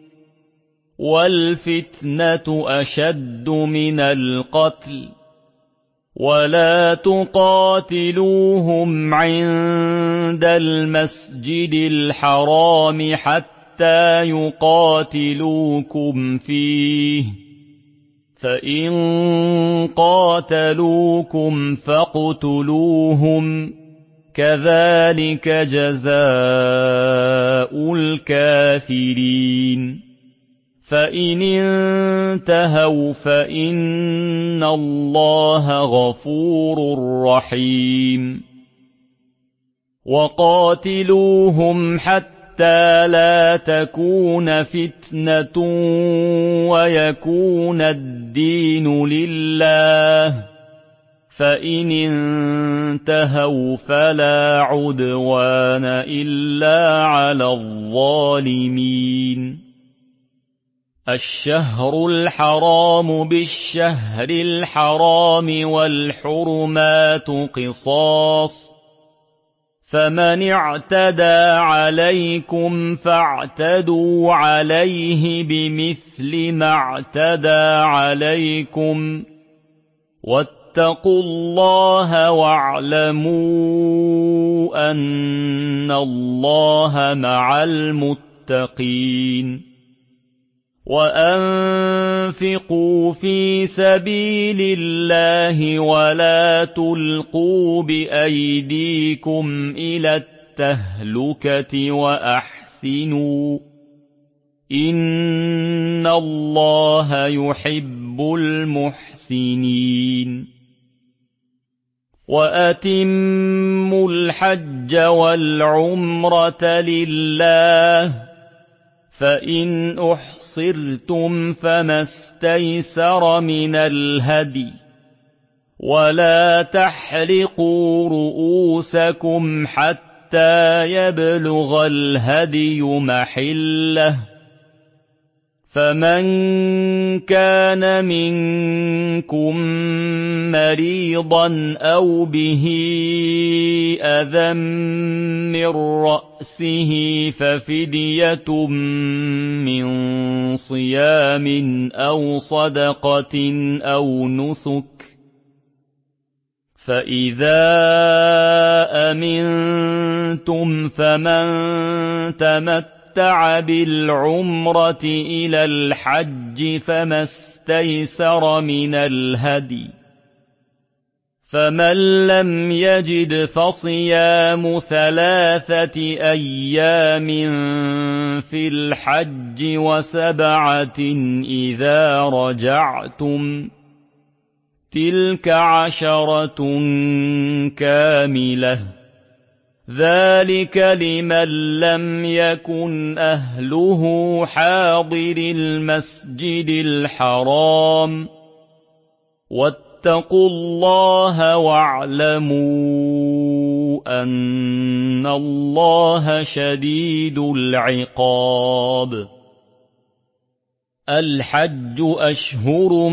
والفتنة أشد من القتل ولا تقاتلوهم عند المسجد الحرام حتى يقاتلوكم فيه فإن قاتلوكم فاقتلوهم كذلك جزاء الكافرين فإن انتهوا فإن الله غفور رحيم وقاتلوهم حتى لا تكون فتنة ويكون الدين لله فإن انتهوا فلا عدوان إلا على الظالمين الشهر الحرام بالشهر الحرام والحرمات قصاص فمن اعتدى عليكم فاعتدوا عليه بمثل ما اعتدى عليكم واتقوا الله واعلموا أن الله مع المتقين وأنفقوا في سبيل الله ولا تلقوا بأيديكم إلى التهلكة وأحسنوا إن الله يحب المحسنين وأتموا الحج والعمرة لله فإن أحصرتم فما استيسر من الهدي ولا تحلقوا رؤوسكم حتى يبلغ الهدي محله فمن كان منكم مريضا أو به أذى من رأسه ففدية من صيام أو صدقة أو نسك فإذا أمنتم فمن تمتع بالعمرة إلى الحج فما استيسر من الهدي فمن لم يجد فصيام 3 أيام في الحج وسبعة إذا رجعتم تلك 10 كاملة ذلك لمن لم يكن أهله حاضر المسجد الحرام واتقوا الله واعلموا أن الله شديد العقاب الحج أشهر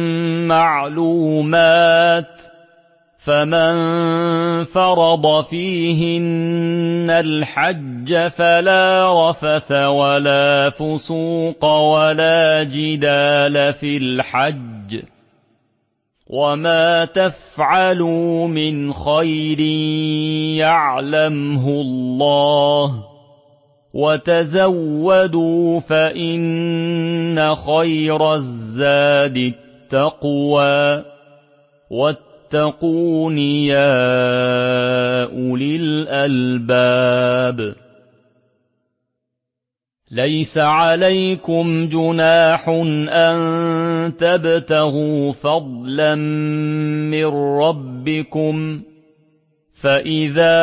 معلومات فمن فرض فيهن الحج فلا رفث ولا فسوق ولا جدال في الحج وما تفعلوا من خير يعلمه الله وتزودوا فإن خير الزاد التقوى واتقون يا أولي الألباب ليس عليكم جناح أن تبتغوا فضلا من ربكم فإذا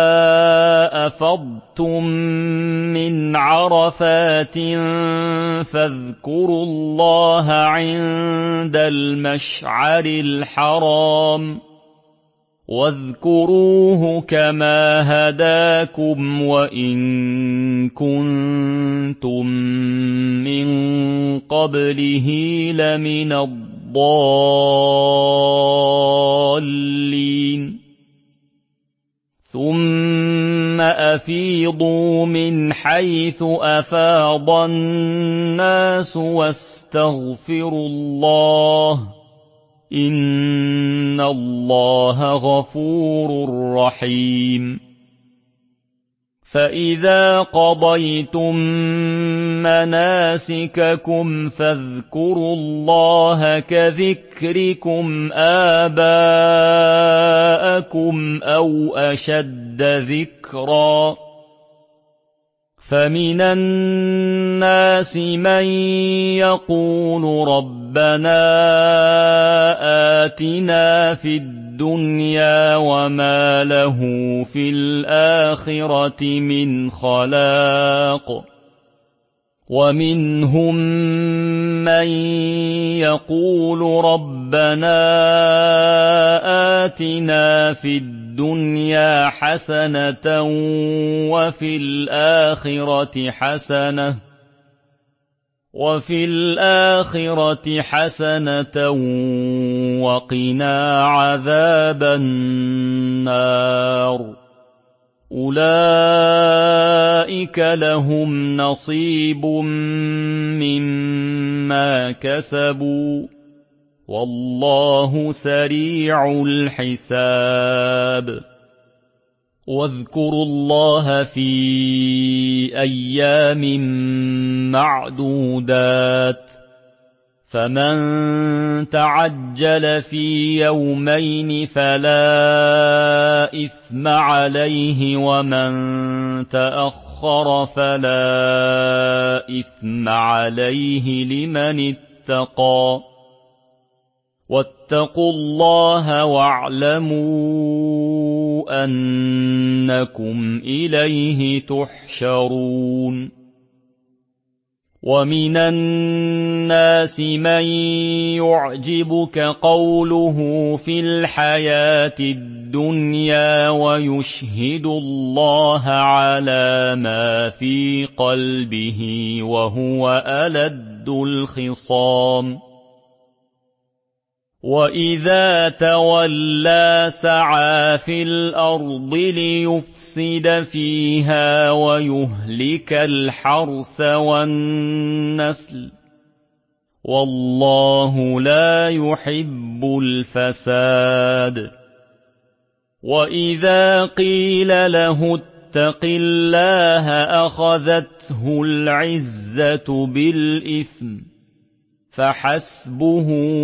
أفضتم من عرفات فاذكروا الله عند المشعر الحرام واذكروه كما هداكم وإن كنتم من قبله لمن الضالين ثم أفيضوا من حيث أفاض الناس واستغفروا الله إن الله غفور رحيم فإذا قضيتم مناسككم فاذكروا الله كذكركم آباءكم أو أشد ذكرا فمن الناس من يقول ربنا آتنا في الدنيا وما له في الآخرة من خلاق ومنهم من يقول ربنا آتنا في الدنيا حسنة وفي الآخرة حسنة وقنا عذاب النار أولئك لهم نصيب مما كسبوا والله سريع الحساب واذكروا الله في أيام معدودات فمن تعجل في يومين فلا إثم عليه ومن تأخر فلا إثم عليه لمن اتقى واتقوا الله واعلموا أنكم إليه تحشرون ومن الناس من يعجبك قوله في الحياة الدنيا ويشهد الله على ما في قلبه وهو ألد الخصام وإذا تولى سعى في الأرض ليفسد فيها ويهلك الحرث والنسل والله لا يحب الفساد وإذا قيل له اتق الله أخذته العزة بالإثم فحسبه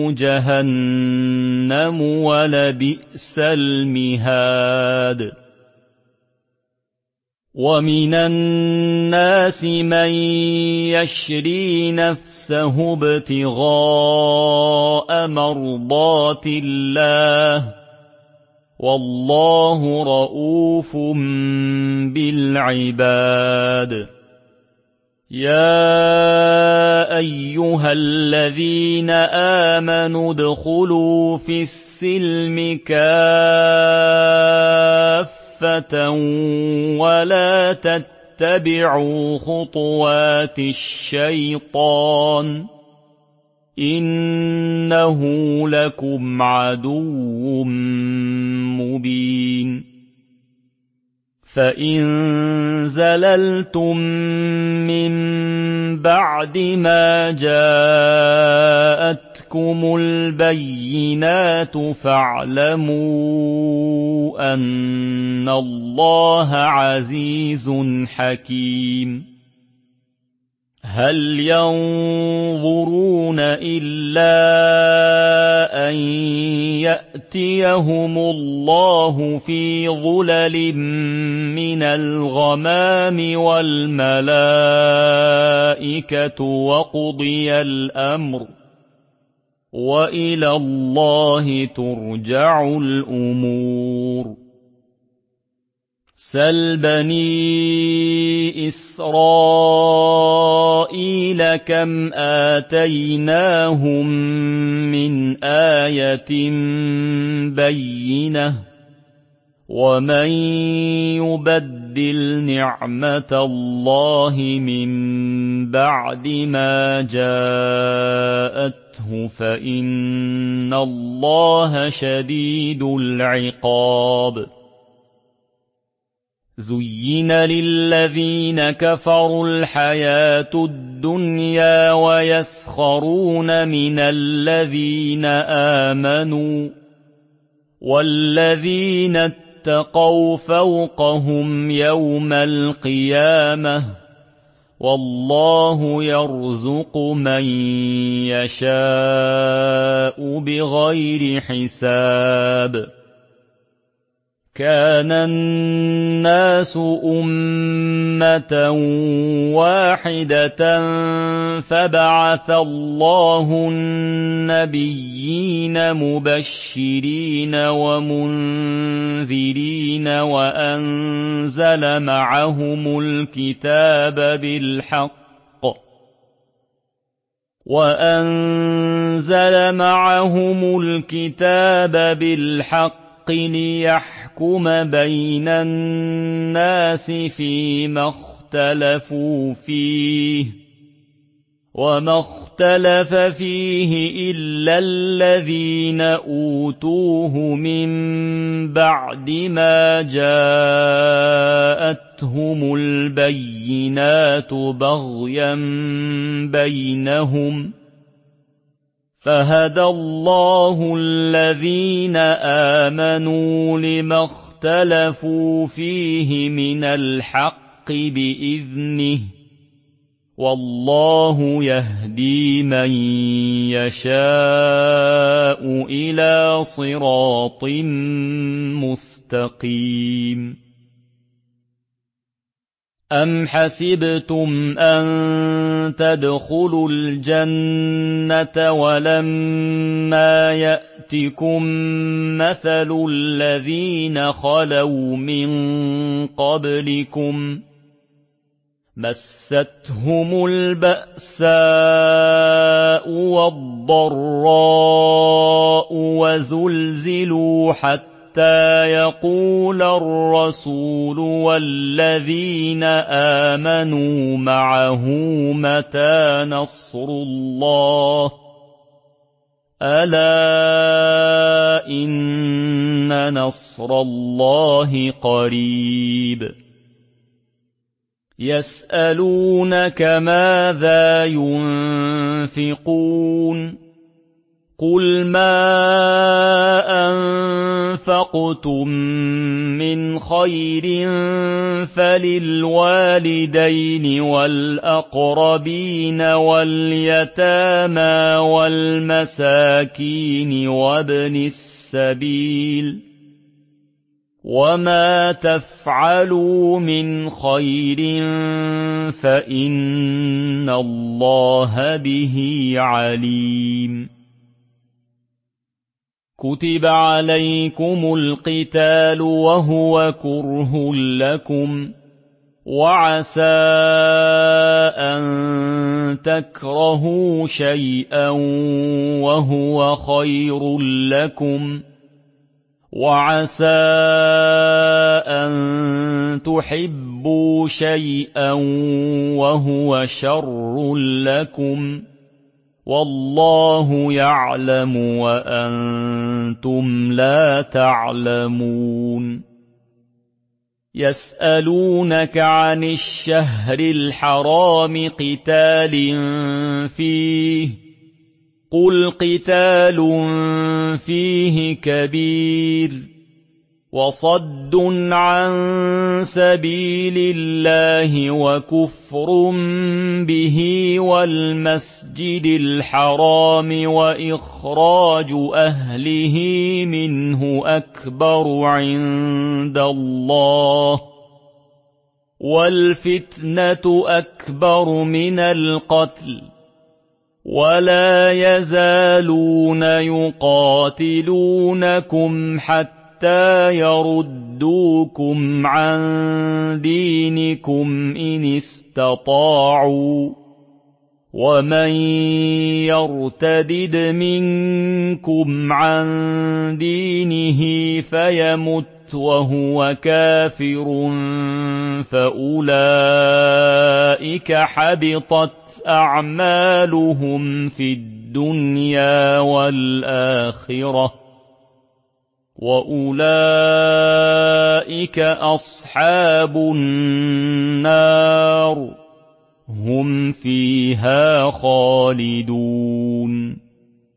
جهنم ولبئس المهاد وَمِنَ النَّاسِ مَن يَشْرِي نَفْسَهُ ابْتِغَاءَ مَرْضَاتِ اللَّهِ ۗ وَاللَّهُ رَءُوفٌ بِالْعِبَادِ. يَا أَيُّهَا الَّذِينَ آمَنُوا ادْخُلُوا فِي السِّلْمِ كَافَّةً وَلَا تَتَّبِعُوا خُطُوَاتِ الشَّيْطَانِ ۚ إِنَّهُ لَكُمْ عَدُوٌّ مُّبِينٌ. فَإِن زَلَلْتُم مِّن بَعْدِ مَا جَاءَتْكُمُ الْبَيِّنَاتُ فَاعْلَمُوا أَنَّ اللَّهَ عَزِيزٌ حَكِيمٌ. هَلْ يَنظُرُونَ إِلَّا أَن يَأْتِيَهُمُ اللَّهُ فِي ظُلَلٍ مِّنَ الْغَمَامِ وَالْمَلَائِكَةُ وَقُضِيَ الْأَمْرُ ۚ وَإِلَى اللَّهِ تُرْجَعُ الْأُمُورُ. سَلْ بَنِي إِسْرَائِيلَ كَمْ آتَيْنَاهُم مِّنْ آيَةٍ بَيِّنَةٍ ۗ وَمَن يُبَدِّلْ نِعْمَةَ اللَّهِ مِن بَعْدِ مَا جَاءَتْهُ فَإِنَّ اللَّهَ شَدِيدُ الْعِقَابِ. زُيِّنَ لِلَّذِينَ كَفَرُوا الْحَيَاةُ الدُّنْيَا وَيَسْخَرُونَ مِنَ الَّذِينَ آمَنُوا ۘ وَالَّذِينَ اتَّقَوْا فَوْقَهُمْ يَوْمَ الْقِيَامَةِ ۗ وَاللَّهُ يَرْزُقُ مَن يَشَاءُ بِغَيْرِ حِسَابٍ. كَانَ النَّاسُ أُمَّةً وَاحِدَةً فَبَعَثَ اللَّهُ النَّبِيِّينَ مُبَشِّرِينَ وَمُنذِرِينَ وَأَنزَلَ مَعَهُمُ الْكِتَابَ بِالْحَقِّ لِيَحْكُمَ بَيْنَ النَّاسِ فِيمَا اخْتَلَفُوا فِيهِ ۚ وَمَا اخْتَلَفَ فِيهِ إِلَّا الَّذِينَ أُوتُوهُ مِن بَعْدِ مَا جَاءَتْهُمُ الْبَيِّنَاتُ بَغْيًا بَيْنَهُمْ ۖ فَهَدَى اللَّهُ الَّذِينَ آمَنُوا لِمَا اخْتَلَفُوا فِيهِ مِنَ الْحَقِّ بِإِذْنِهِ ۗ وَاللَّهُ يَهْدِي مَن يَشَاءُ إِلَىٰ صِرَاطٍ مُّسْتَقِيمٍ. أَمْ حَسِبْتُمْ أَن تَدْخُلُوا الْجَنَّةَ وَلَمَّا يَأْتِكُم مَّثَلُ الَّذِينَ خَلَوْا مِن قَبْلِكُم ۖ مَّسَّتْهُمُ الْبَأْسَاءُ وَالضَّرَّاءُ وَزُلْزِلُوا حَتَّىٰ يَقُولَ الرَّسُولُ وَالَّذِينَ آمَنُوا مَعَهُ مَتَىٰ نَصْرُ اللَّهِ ۗ أَلَا إِنَّ نَصْرَ اللَّهِ قَرِيبٌ. يَسْأَلُونَكَ مَاذَا يُنفِقُونَ ۖ قُلْ مَا أَنفَقْتُم مِّنْ خَيْرٍ فَلِلْوَالِدَيْنِ وَالْأَقْرَبِينَ وَالْيَتَامَىٰ وَالْمَسَاكِينِ وَابْنِ السَّبِيلِ ۗ وما تفعلوا من خير فإن الله به عليم كتب عليكم القتال وهو كره لكم وعسى أن تكرهوا شيئا وهو خير لكم وعسى أن تحبوا شيئا وهو شر لكم والله يعلم وأنتم لا تعلمون يسألونك عن الشهر الحرام قتال فيه قل قتال فيه كبير وصد عن سبيل الله وكفر به والمسجد الحرام وإخراج أهله منه أكبر عند الله والفتنة أكبر من القتل ولا يزالون يقاتلونكم حتى يردوكم عن دينكم إن استطاعوا ومن يرتدد منكم عن دينه فيمت وهو كافر فأولئك حبطت أعمالهم في الدنيا والآخرة وأولئك أصحاب النار هم فيها خالدون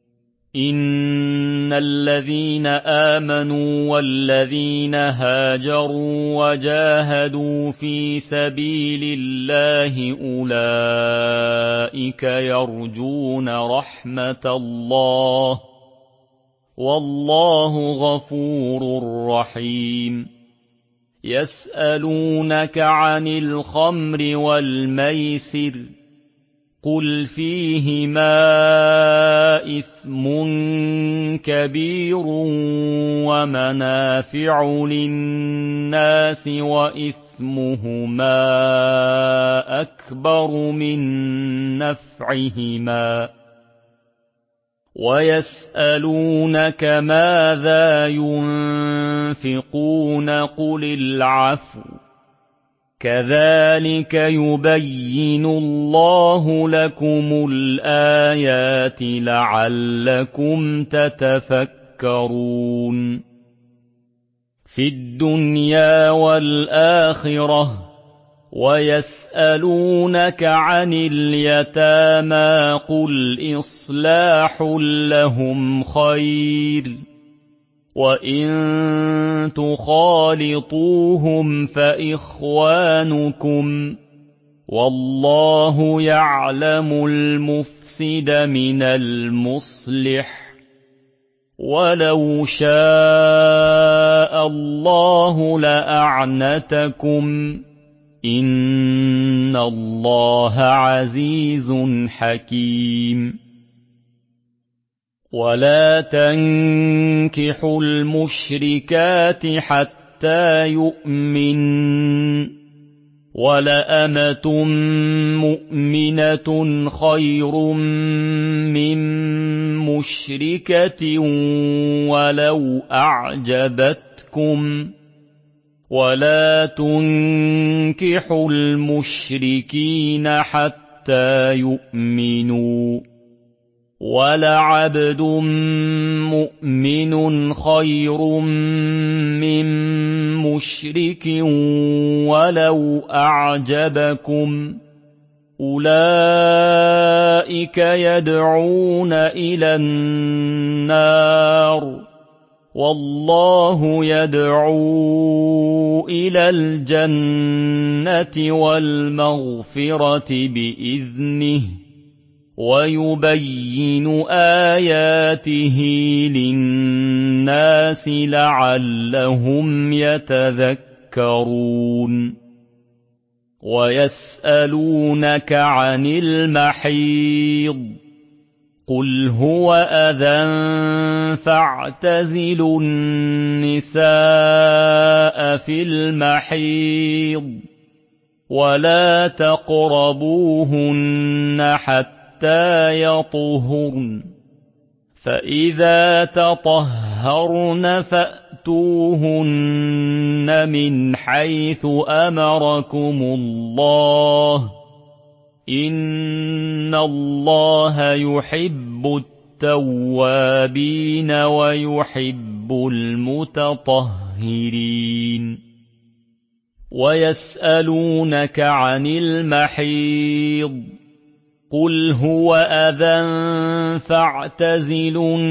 إن الذين آمنوا والذين هاجروا وجاهدوا في سبيل الله أولئك يرجون رحمة الله والله غفور رحيم يسألونك عن الخمر والميسر قل فيهما إثم كبير ومنافع للناس وإثمهما أكبر من نفعهما ويسألونك ماذا ينفقون قل العفو كذلك يبين الله لكم الآيات لعلكم تتفكرون في الدنيا والآخرة ويسألونك عن اليتامى قل إصلاح لهم خير وإن تخالطوهم فإخوانكم والله يعلم المفسد من المصلح ولو شاء الله لأعنتكم إن الله عزيز حكيم ولا تنكحوا المشركات حتى يؤمن ولأمة مؤمنة خير من مشركة ولو أعجبتكم ولا تنكحوا المشركين حتى يؤمنوا ولعبد مؤمن خير من مشرك ولو أعجبكم أولئك يدعون إلى النار والله يدعو إلى الجنة والمغفرة بإذنه ويبين آياته للناس لعلهم يتذكرون ويسألونك عن المحيض قل هو أذى فاعتزلوا النساء في المحيض ولا تقربوهن حتى يطهرن فإذا تطهرن فأتوهن من حيث أمركم الله إن الله يحب التوابين ويحب المتطهرين ويسألونك عن المحيض قل هو أذى فاعتزلوا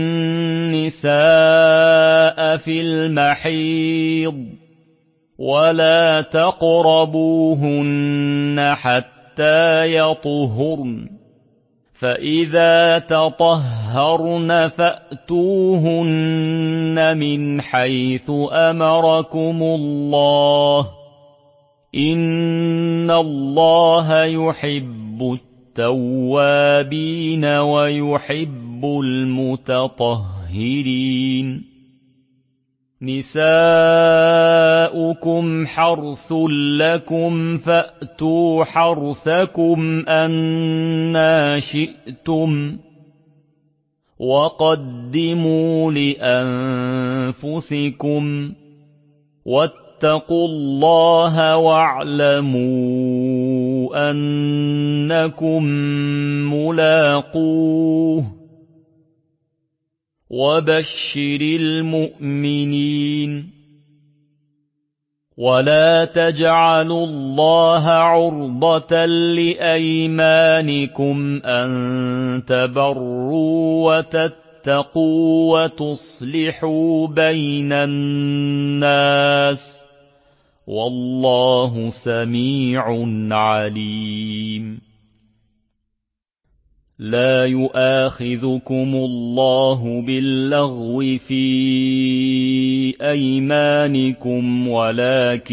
النساء في المحيض ولا تقربوهن حتى يطهرن فإذا تطهرن فأتوهن من حيث أمركم الله إن الله يحب التوابين ويحب المتطهرين نساؤكم حرث لكم فأتوا حرثكم أنى شئتم وقدموا لأنفسكم واتقوا الله واعلموا أنكم ملاقوه وبشر المؤمنين ولا تجعلوا الله عرضة لأيمانكم أن تبروا وتتقوا وتصلحوا بين الناس والله سميع عليم لا يؤاخذكم الله باللغو في أيمانكم ولكن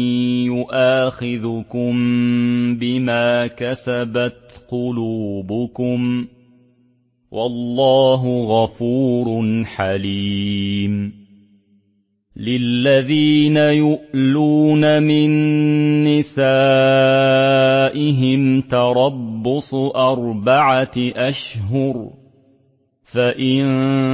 يؤاخذكم بما كسبت قلوبكم والله غفور حليم للذين يؤلون من نسائهم تربص 4 أشهر فإن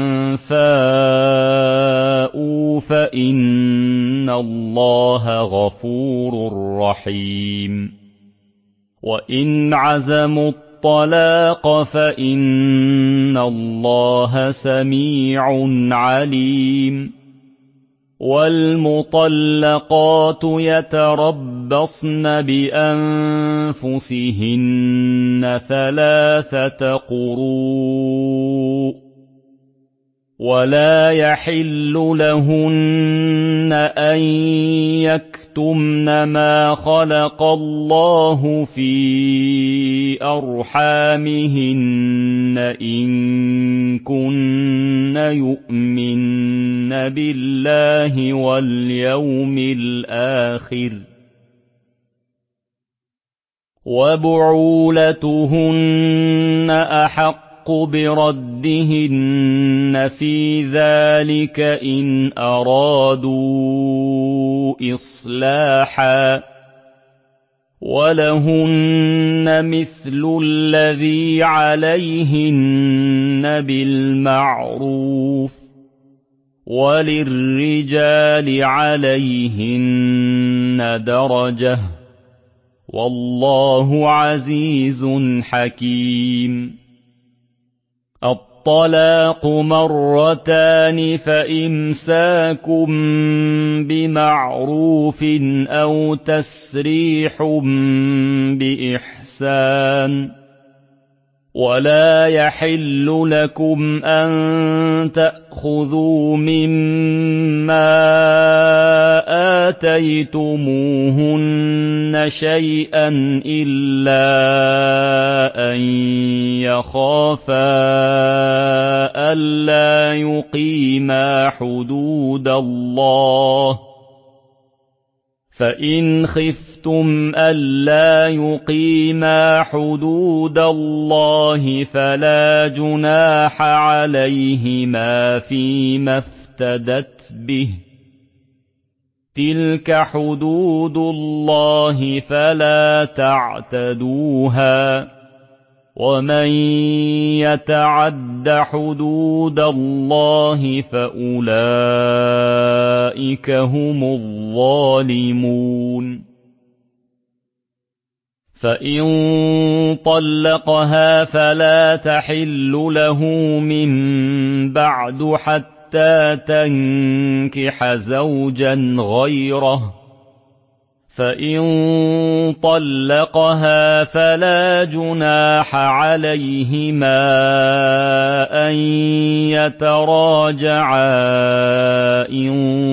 فاءوا فإن الله غفور رحيم وإن عزموا الطلاق فإن الله سميع عليم والمطلقات يتربصن بأنفسهن 3 قروء ولا يحل لهن أن يكتمن ما خلق الله في أرحامهن إن كن يؤمن بالله واليوم الآخر وبعولتهن أحق بردهن في ذلك إن أرادوا إصلاحا ولهن مثل الذي عليهن بالمعروف وللرجال عليهن درجة والله عزيز حكيم الطلاق 2 فإمساك بمعروف أو تسريح بإحسان ولا يحل لكم أن تأخذوا مما آتيتموهن شيئا إلا أن يخافا ألا يقيما حدود الله، فإن خفتم ألا يقيما حدود الله فلا جناح عليهما فيما افتدت به، تلك حدود الله فلا تعتدوها، ومن يتعد حدود الله فأولئك هم الظالمون. فإن طلقها فلا تحل له من بعد حتى تنكح زوجا غيره، فإن طلقها فلا جناح عليهما أن يتراجعا إن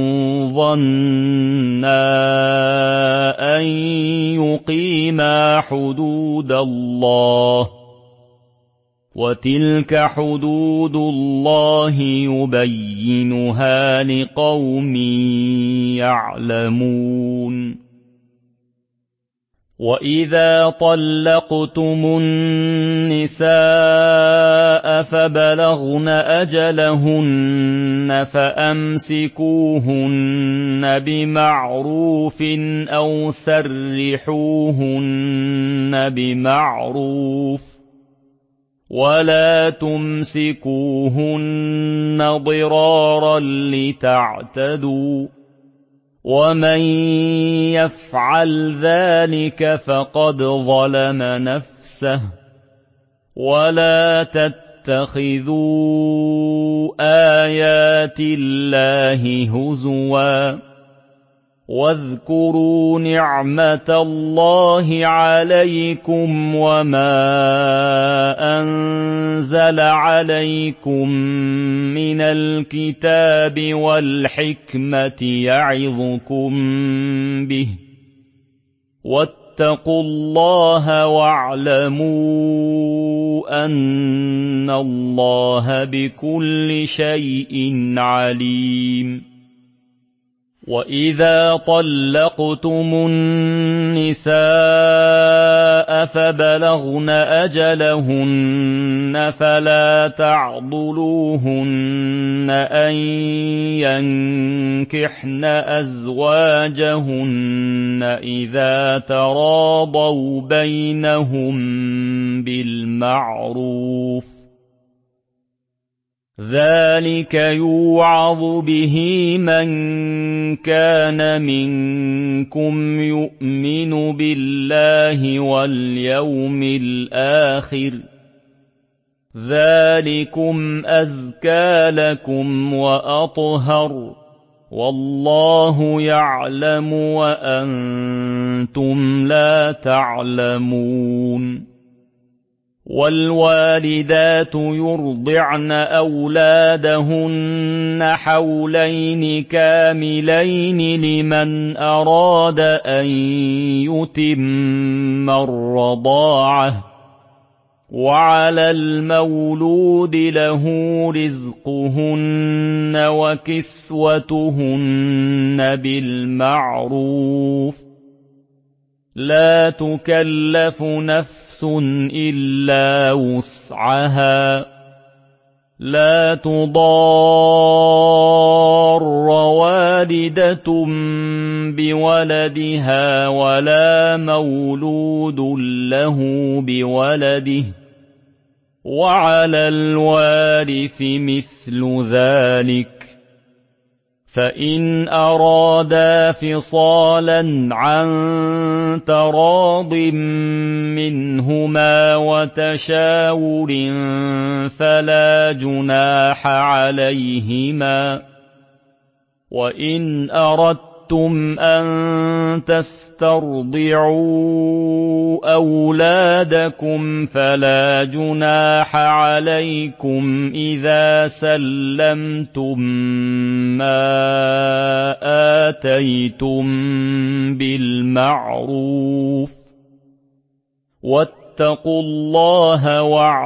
ظنا أن يقيما حدود الله، وتلك حدود الله يبينها لقوم يعلمون. وإذا طلقتم النساء فبلغن أجلهن فأمسكوهن بمعروف أو سرحوهن بمعروف، ولا تمسكوهن ضرارا لتعتدوا، ومن يفعل ذلك فقد ظلم نفسه. ولا تتخذوا آيات الله هزوا، واذكروا نعمة الله عليكم وما أنزل عليكم من الكتاب والحكمة يعظكم به، واتقوا الله واعلموا أن الله بكل شيء عليم. وإذا طلقتم النساء فبلغن أجلهن فلا تعضلوهن أن ينكحن أزواجهن إذا تراضوا بينهم بالمعروف، ذلك يوعظ به من كان منكم يؤمن بالله واليوم الآخر، ذلكم أزكى لكم وأطهر، والله يعلم وأنتم لا تعلمون. والوالدات يرضعن أولادهن حولين كاملين لمن أراد أن يتم الرضاعة، وعلى المولود له رزقهن وكسوتهن بالمعروف، لا تكلف نفس إلا وسعها، لا تضار والدة بولدها ولا مولود له بولده، وعلى الوارث مثل ذلك، فإن أرادا فصالا عن تراض منهما وتشاور فلا جناح عليهما. وإن أردتم أَرَدتُّمْ أَن تَسْتَرْضِعُوا أَوْلَادَكُمْ فَلَا جُنَاحَ عَلَيْكُمْ إِذَا سَلَّمْتُم مَّا آتَيْتُم بِالْمَعْرُوفِ ۗ وَاتَّقُوا اللَّهَ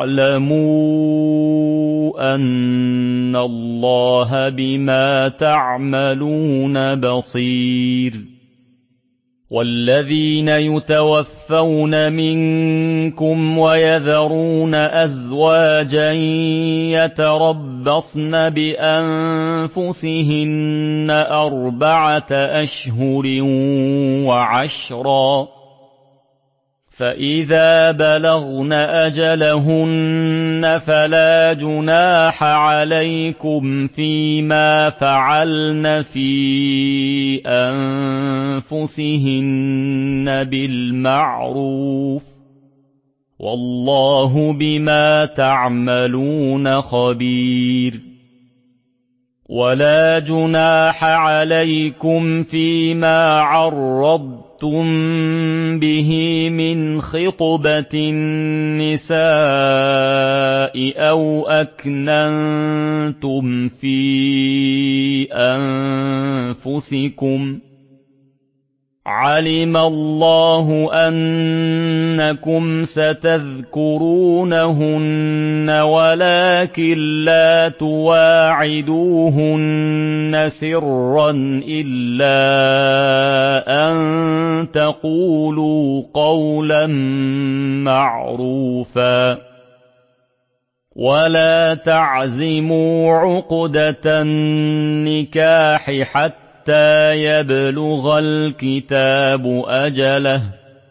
وَاعْلَمُوا أَنَّ اللَّهَ بِمَا تَعْمَلُونَ بَصِيرٌ. وَالَّذِينَ يُتَوَفَّوْنَ مِنكُمْ وَيَذَرُونَ أَزْوَاجًا يَتَرَبَّصْنَ بِأَنفُسِهِنَّ 4 أشهر وعشرا ۖ فَإِذَا بَلَغْنَ أَجَلَهُنَّ فَلَا جُنَاحَ عَلَيْكُمْ فِيمَا فَعَلْنَ فِي أَنفُسِهِنَّ بِالْمَعْرُوفِ ۗ وَاللَّهُ بِمَا تَعْمَلُونَ خَبِيرٌ. وَلَا جُنَاحَ عَلَيْكُمْ فِيمَا عَرَّضْتُم بِهِ مِنْ خِطْبَةِ النِّسَاءِ أَوْ أَكْنَنتُمْ فِي أَنفُسِكُمْ ۚ عَلِمَ اللَّهُ أَنَّكُمْ سَتَذْكُرُونَهُنَّ وَلَٰكِن لَّا تُوَاعِدُوهُنَّ سِرًّا إِلَّا أَن تَقُولُوا قَوْلًا مَّعْرُوفًا. وَلَا تَعْزِمُوا عُقْدَةَ النِّكَاحِ حَتَّىٰ يَبْلُغَ الْكِتَابُ أَجَلَهُ ۚ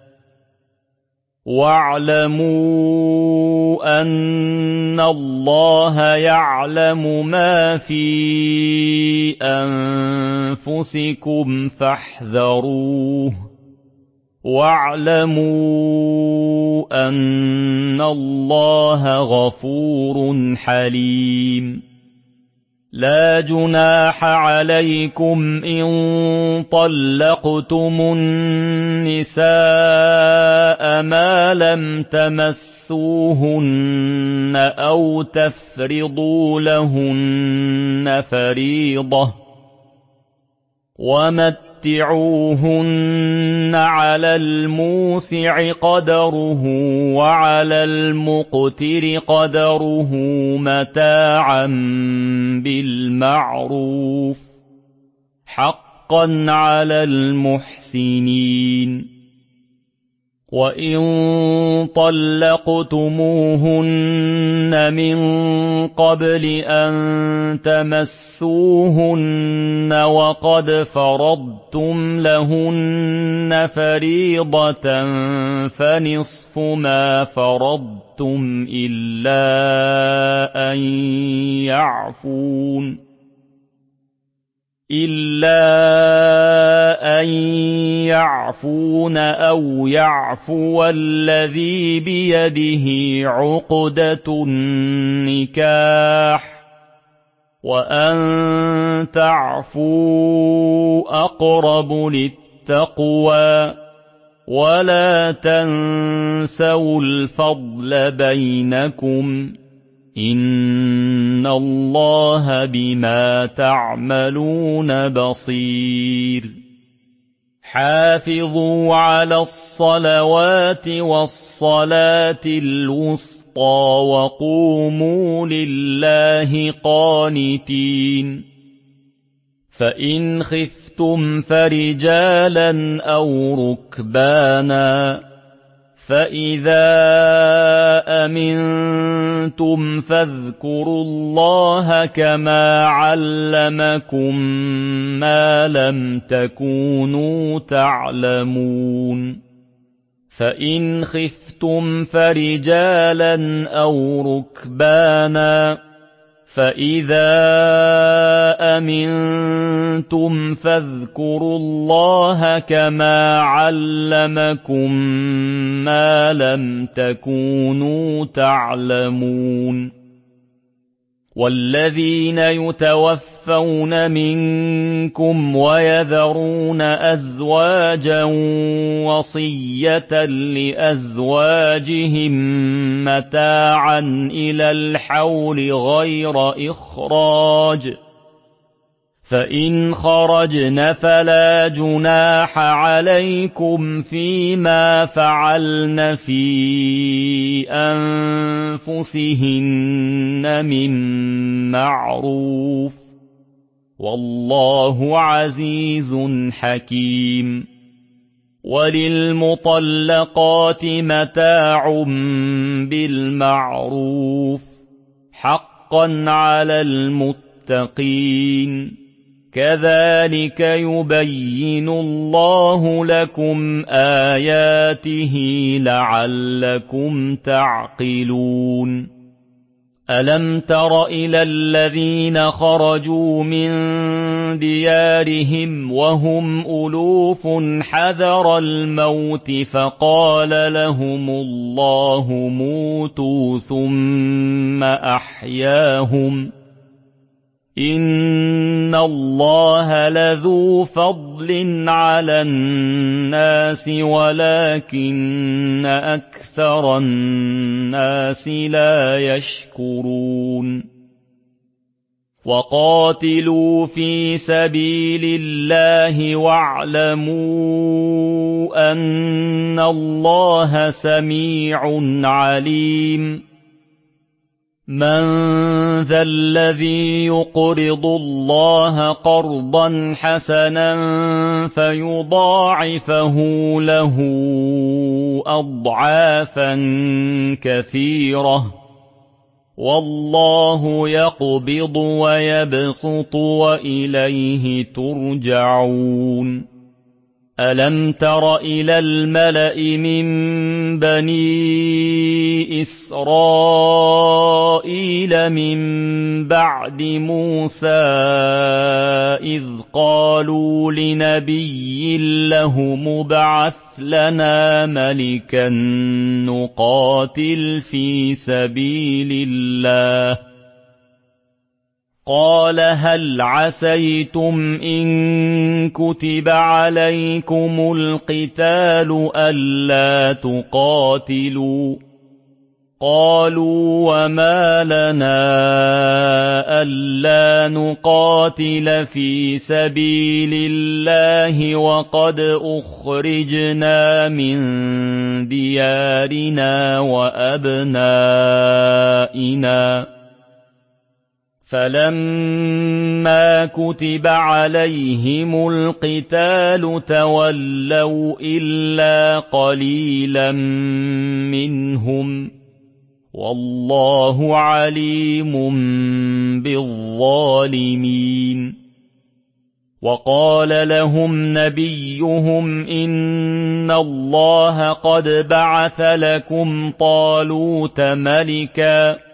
وَاعْلَمُوا أَنَّ اللَّهَ يَعْلَمُ مَا فِي أَنفُسِكُمْ فَاحْذَرُوهُ ۚ وَاعْلَمُوا أَنَّ اللَّهَ غَفُورٌ حَلِيمٌ. لَا جُنَاحَ عَلَيْكُمْ إِن طَلَّقْتُمُ النِّسَاءَ مَا لَمْ تَمَسُّوهُنَّ أَوْ تَفْرِضُوا لَهُنَّ فَرِيضَةً ۚ وَمَتِّعُوهُنَّ عَلَى الْمُوسِعِ قَدَرُهُ وَعَلَى الْمُقْتِرِ قَدَرُهُ مَتَاعًا بِالْمَعْرُوفِ ۖ حَقًّا عَلَى الْمُحْسِنِينَ. وَإِن طَلَّقْتُمُوهُنَّ مِن قَبْلِ أَن تَمَسُّوهُنَّ وَقَدْ فَرَضْتُمْ لَهُنَّ فَرِيضَةً فَنِصْفُ مَا فَرَضْتُمْ إِلَّا أَن يَعْفُونَ أَوْ يَعْفُوَ الَّذِي بِيَدِهِ عُقْدَةُ النِّكَاحِ ۚ وَأَن تَعْفُوا أَقْرَبُ لِلتَّقْوَىٰ ۚ وَلَا تَنسَوُا الْفَضْلَ بَيْنَكُمْ ۚ إِنَّ اللَّهَ بِمَا تَعْمَلُونَ بَصِيرٌ. حَافِظُوا عَلَى الصَّلَوَاتِ وَالصَّلَاةِ الْوُسْطَىٰ وَقُومُوا لِلَّهِ قَانِتِينَ. فَإِنْ خِفْتُمْ فَرِجَالًا أَوْ رُكْبَانًا ۖ فَإِذَا أَمِنتُمْ فَاذْكُرُوا اللَّهَ كَمَا عَلَّمَكُم مَّا لَمْ تَكُونُوا تَعْلَمُونَ. فَإِنْ خِفْتُمْ فَرِجَالًا أَوْ رُكْبَانًا ۖ فَإِذَا أَمِنتُمْ فَاذْكُرُوا اللَّهَ كَمَا عَلَّمَكُم مَّا لَمْ تَكُونُوا تَعْلَمُونَ. وَالَّذِينَ يُتَوَفَّوْنَ مِنكُمْ وَيَذَرُونَ أَزْوَاجًا وَصِيَّةً لِّأَزْوَاجِهِم مَّتَاعًا إِلَى الْحَوْلِ غَيْرَ إِخْرَاجٍ ۚ فَإِنْ خَرَجْنَ فَلَا جُنَاحَ عَلَيْكُمْ فِيمَا فَعَلْنَ فِي أَنفُسِهِنَّ مِن مَّعْرُوفٍ ۗ وَاللَّهُ عَزِيزٌ حَكِيمٌ. وَلِلْمُطَلَّقَاتِ مَتَاعٌ بِالْمَعْرُوفِ ۖ حَقًّا عَلَى الْمُتَّقِينَ. كَذَٰلِكَ يُبَيِّنُ اللَّهُ لَكُمْ آيَاتِهِ لَعَلَّكُمْ تَعْقِلُونَ. أَلَمْ تَرَ إِلَى الَّذِينَ خَرَجُوا مِن دِيَارِهِمْ وَهُمْ أُلُوفٌ حَذَرَ الْمَوْتِ فَقَالَ لَهُمُ اللَّهُ مُوتُوا ثُمَّ أَحْيَاهُمْ ۚ إِنَّ اللَّهَ لَذُو فَضْلٍ عَلَى النَّاسِ وَلَٰكِنَّ أَكْثَرَ النَّاسِ لَا يَشْكُرُونَ. وَقَاتِلُوا فِي سَبِيلِ اللَّهِ وَاعْلَمُوا أَنَّ اللَّهَ سَمِيعٌ عَلِيمٌ. مَّن ذَا الَّذِي يُقْرِضُ اللَّهَ قَرْضًا حَسَنًا فَيُضَاعِفَهُ لَهُ أَضْعَافًا كَثِيرَةً ۚ وَاللَّهُ يَقْبِضُ وَيَبْسُطُ وَإِلَيْهِ تُرْجَعُونَ. أَلَمْ تَرَ إِلَى الْمَلَإِ مِن بَنِي إِسْرَائِيلَ مِن بَعْدِ مُوسَىٰ إِذْ قَالُوا لِنَبِيٍّ لَّهُمُ ابْعَثْ لَنَا مَلِكًا نُّقَاتِلْ فِي سَبِيلِ اللَّهِ ۖ قَالَ هَلْ عَسَيْتُمْ إِن كُتِبَ عَلَيْكُمُ الْقِتَالُ أَلَّا تُقَاتِلُوا ۖ قَالُوا وَمَا لَنَا أَلَّا نُقَاتِلَ فِي سَبِيلِ اللَّهِ وَقَدْ أُخْرِجْنَا مِن دِيَارِنَا وَأَبْنَائِنَا ۖ فَلَمَّا كُتِبَ عَلَيْهِمُ الْقِتَالُ تَوَلَّوْا إِلَّا قَلِيلًا مِّنْهُمْ ۗ وَاللَّهُ عَلِيمٌ بِالظَّالِمِينَ. وَقَالَ لَهُمْ نَبِيُّهُمْ إِنَّ اللَّهَ قَدْ بَعَثَ لَكُمْ طَالُوتَ مَلِكًا ۚ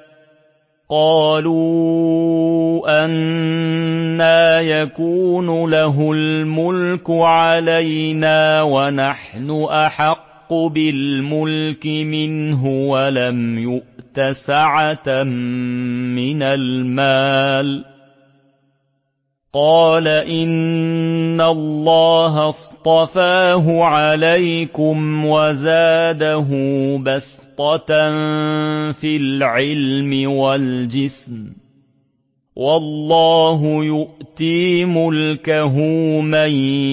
قَالُوا أَنَّىٰ يَكُونُ لَهُ الْمُلْكُ عَلَيْنَا وَنَحْنُ أَحَقُّ بِالْمُلْكِ مِنْهُ وَلَمْ يُؤْتَ سَعَةً مِّنَ الْمَالِ ۚ قَالَ إِنَّ اللَّهَ اصْطَفَاهُ عَلَيْكُمْ وَزَادَهُ بَسْطَةً فِي الْعِلْمِ وَالْجِسْمِ ۖ وَاللَّهُ يُؤْتِي مُلْكَهُ مَن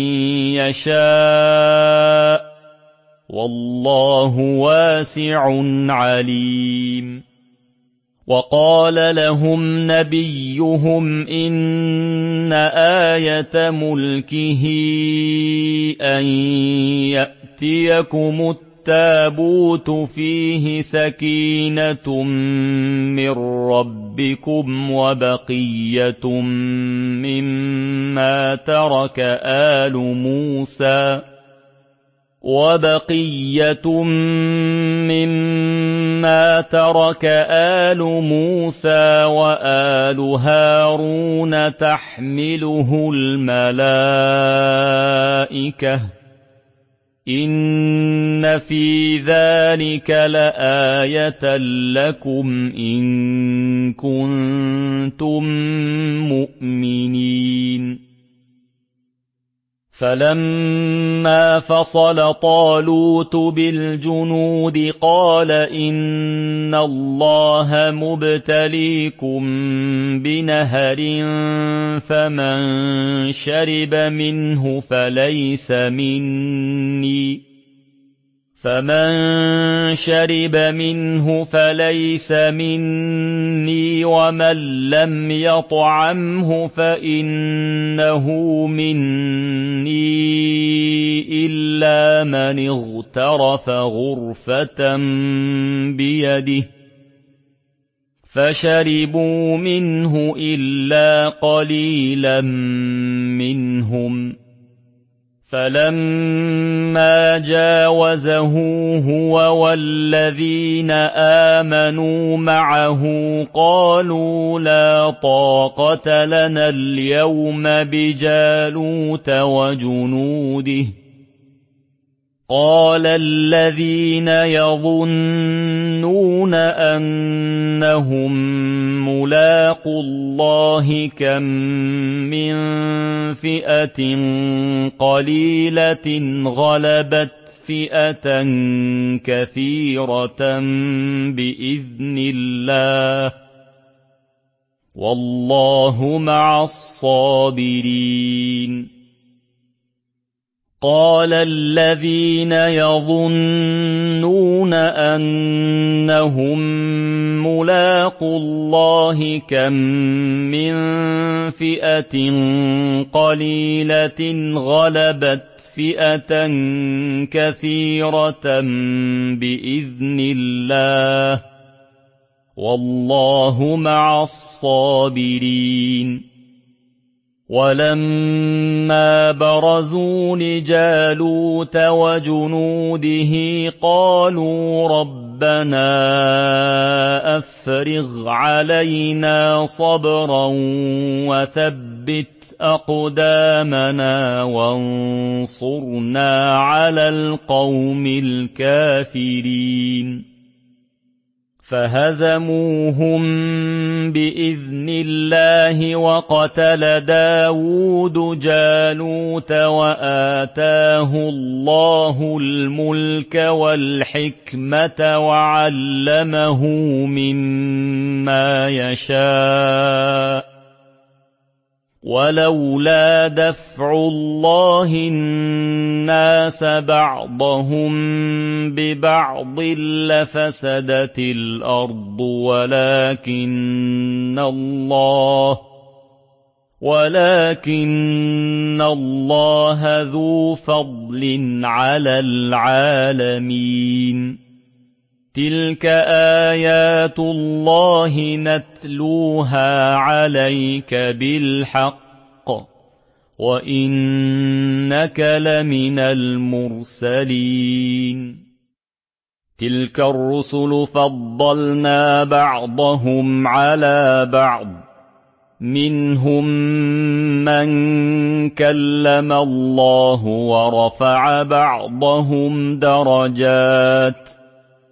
يَشَاءُ ۚ وَاللَّهُ وَاسِعٌ عَلِيمٌ. وَقَالَ لَهُمْ نَبِيُّهُمْ إِنَّ آيَةَ مُلْكِهِ أَن يَأْتِيَكُمُ التَّابُوتُ فِيهِ سَكِينَةٌ مِّن رَّبِّكُمْ وَبَقِيَّةٌ مِّمَّا تَرَكَ آلُ مُوسَىٰ وَآلُ هَارُونَ تَحْمِلُهُ الْمَلَائِكَةُ ۚ إِنَّ فِي ذَلِكَ لَآيَةً لَكُمْ إِن كُنتُم مُّؤْمِنِينَ فَلَمَّا فَصَلَ طَالُوتُ بِالْجُنُودِ قَالَ إِنَّ اللَّهَ مُبْتَلِيكُم بِنَهَرٍ فَمَن شَرِبَ مِنْهُ فَلَيْسَ مِنِّي وَمَن لَّمْ يَطْعَمْهُ فَإِنَّهُ مِنِّي إِلَّا مَنِ اغْتَرَفَ غُرْفَةً بِيَدِهِ فَشَرِبُوا مِنْهُ إِلَّا قَلِيلًا مِّنْهُمْ فَلَمَّا جَاوَزَهُ هُوَ وَالَّذِينَ آمَنُوا مَعَهُ قَالُوا لَا طَاقَةَ لَنَا الْيَوْمَ بِجَالُوتَ وَجُنُودِهِ قَالَ الَّذِينَ يَظُنُّونَ أَنَّهُم مُّلَاقُو اللَّهِ كَم مِّن فِئَةٍ قَلِيلَةٍ غَلَبَتْ فِئَةً كَثِيرَةً بِإِذْنِ اللَّهِ ۗ وَاللَّهُ مَعَ الصَّابِرِينَ قَالَ الَّذِينَ يَظُنُّونَ أَنَّهُم مُّلَاقُو اللَّهِ كَم مِّن فِئَةٍ قَلِيلَةٍ غَلَبَتْ فِئَةً كَثِيرَةً بِإِذْنِ اللَّهِ ۗ وَاللَّهُ مَعَ الصَّابِرِينَ وَلَمَّا بَرَزُوا لِجَالُوتَ وَجُنُودِهِ قَالُوا رَبَّنَا أَفْرِغْ عَلَيْنَا صَبْرًا وَثَبِّتْ أَقْدَامَنَا وَانصُرْنَا عَلَى الْقَوْمِ الْكَافِرِينَ فَهَزَمُوهُم بِإِذْنِ اللَّهِ وَقَتَلَ دَاوُودُ جَالُوتَ وَآتَاهُ اللَّهُ الْمُلْكَ وَالْحِكْمَةَ وَعَلَّمَهُ مِمَّا يَشَاءُ ۗ وَلَوْلَا دَفْعُ اللَّهِ النَّاسَ بَعْضَهُم بِبَعْضٍ لَّفَسَدَتِ الْأَرْضُ وَلَٰكِنَّ اللَّهَ ذُو فَضْلٍ عَلَى الْعَالَمِينَ تِلْكَ آيَاتُ اللَّهِ نَتْلُوهَا عَلَيْكَ بِالْحَقِّ ۚ وَإِنَّكَ لَمِنَ الْمُرْسَلِينَ تِلْكَ الرُّسُلُ فَضَّلْنَا بَعْضَهُمْ عَلَىٰ بَعْضٍ ۖ مِّنْهُم مَّن كَلَّمَ اللَّهُ وَرَفَعَ بَعْضَهُمْ دَرَجَاتٍ ۚ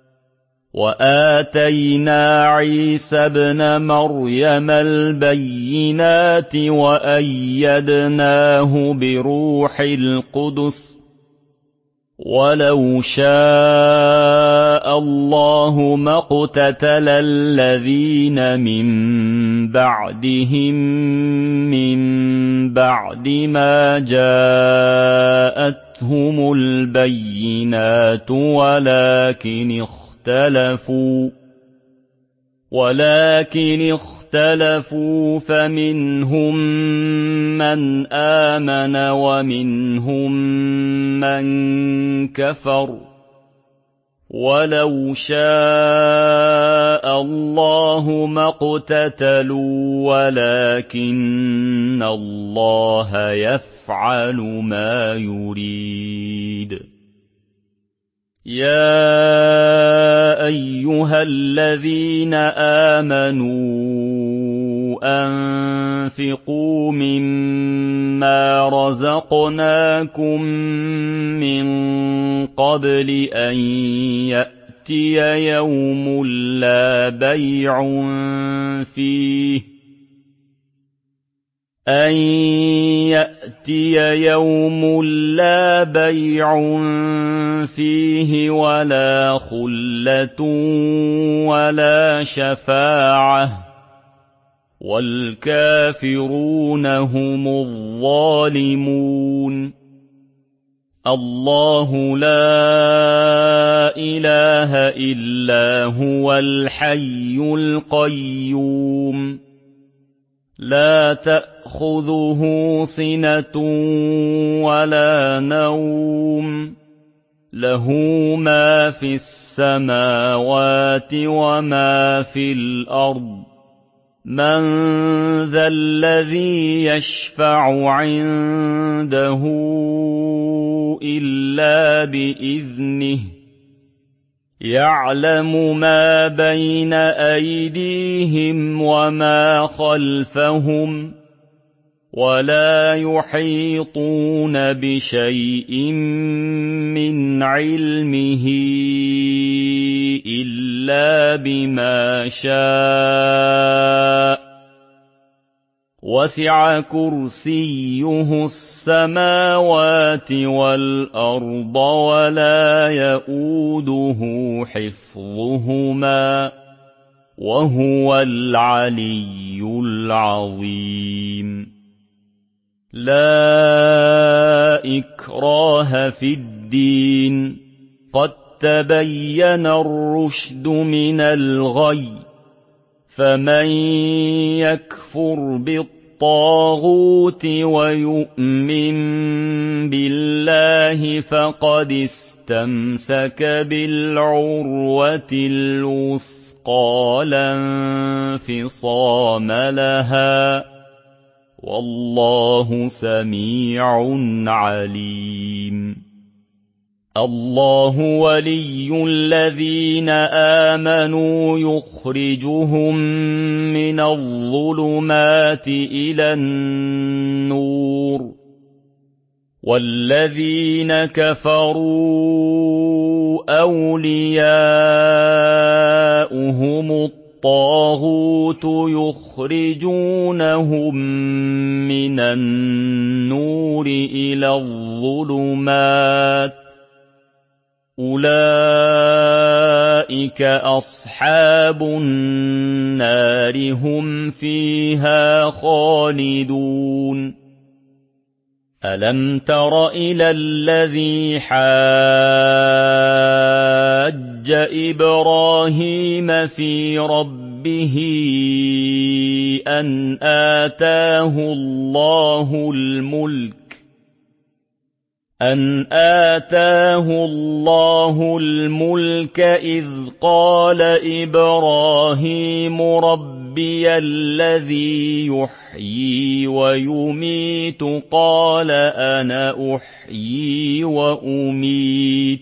وَآتَيْنَا عِيسَى ابْنَ مَرْيَمَ الْبَيِّنَاتِ وَأَيَّدْنَاهُ بِرُوحِ الْقُدُسِ ۗ وَلَوْ شَاءَ اللَّهُ مَا اقْتَتَلَ الَّذِينَ مِن بَعْدِهِم مِّن بَعْدِ مَا جَاءَتْهُمُ الْبَيِّنَاتُ وَلَٰكِنِ اخْتَلَفُوا فَمِنْهُم مَّنْ آمَنَ وَمِنْهُم مَّن كَفَرَ ۚ وَلَوْ شَاءَ اللَّهُ مَا اقْتَتَلُوا وَلَٰكِنَّ اللَّهَ يَفْعَلُ مَا يُرِيدُ يَا أَيُّهَا الَّذِينَ آمَنُوا أَنفِقُوا مِمَّا مِّمَّا رَزَقْنَاكُم مِّن قَبْلِ أَن يَأْتِيَ يَوْمٌ لَّا بَيْعٌ فِيهِ وَلَا خُلَّةٌ وَلَا شَفَاعَةٌ ۗ وَالْكَافِرُونَ هُمُ الظَّالِمُونَ. اللَّهُ لَا إِلَٰهَ إِلَّا هُوَ الْحَيُّ الْقَيُّومُ لَا تَأْخُذُهُ سِنَةٌ وَلَا نَوْمٌ لَّهُ مَا فِي السَّمَاوَاتِ وَمَا فِي الْأَرْضِ مَن ذَا الَّذِي يَشْفَعُ عِندَهُ إِلَّا بِإِذْنِهِ يَعْلَمُ مَا بَيْنَ أَيْدِيهِمْ وَمَا خَلْفَهُمْ وَلَا يُحِيطُونَ بِشَيْءٍ مِّنْ عِلْمِهِ إِلَّا بِمَا شَاءَ ۚ وَسِعَ كُرْسِيُّهُ السَّمَاوَاتِ وَالْأَرْضَ وَلَا يَئُودُهُ حِفْظُهُمَا ۚ وَهُوَ الْعَلِيُّ الْعَظِيمُ. لَا إِكْرَاهَ فِي الدِّينِ ۖ قَد تَّبَيَّنَ الرُّشْدُ مِنَ الْغَيِّ ۚ فَمَن يَكْفُرْ بِالطَّاغُوتِ وَيُؤْمِن بِاللَّهِ فَقَدِ اسْتَمْسَكَ بِالْعُرْوَةِ الْوُثْقَىٰ لَا انفِصَامَ لَهَا ۗ وَاللَّهُ سَمِيعٌ عَلِيمٌ. اللَّهُ وَلِيُّ الَّذِينَ آمَنُوا يُخْرِجُهُم مِّنَ الظُّلُمَاتِ إِلَى النُّورِ ۖ وَالَّذِينَ كَفَرُوا أَوْلِيَاؤُهُمُ الطَّاغُوتُ يُخْرِجُونَهُم مِّنَ النُّورِ إِلَى الظُّلُمَاتِ ۗ أُولَٰئِكَ أَصْحَابُ النَّارِ ۖ هُمْ فِيهَا خَالِدُونَ. أَلَمْ تَرَ إِلَى الَّذِي حَاجَّ إِبْرَاهِيمَ فِي رَبِّهِ أَنْ آتَاهُ اللَّهُ الْمُلْكَ إِذْ قَالَ إِبْرَاهِيمُ رَبِّيَ الَّذِي يُحْيِي وَيُمِيتُ قَالَ أَنَا أُحْيِي وَأُمِيتُ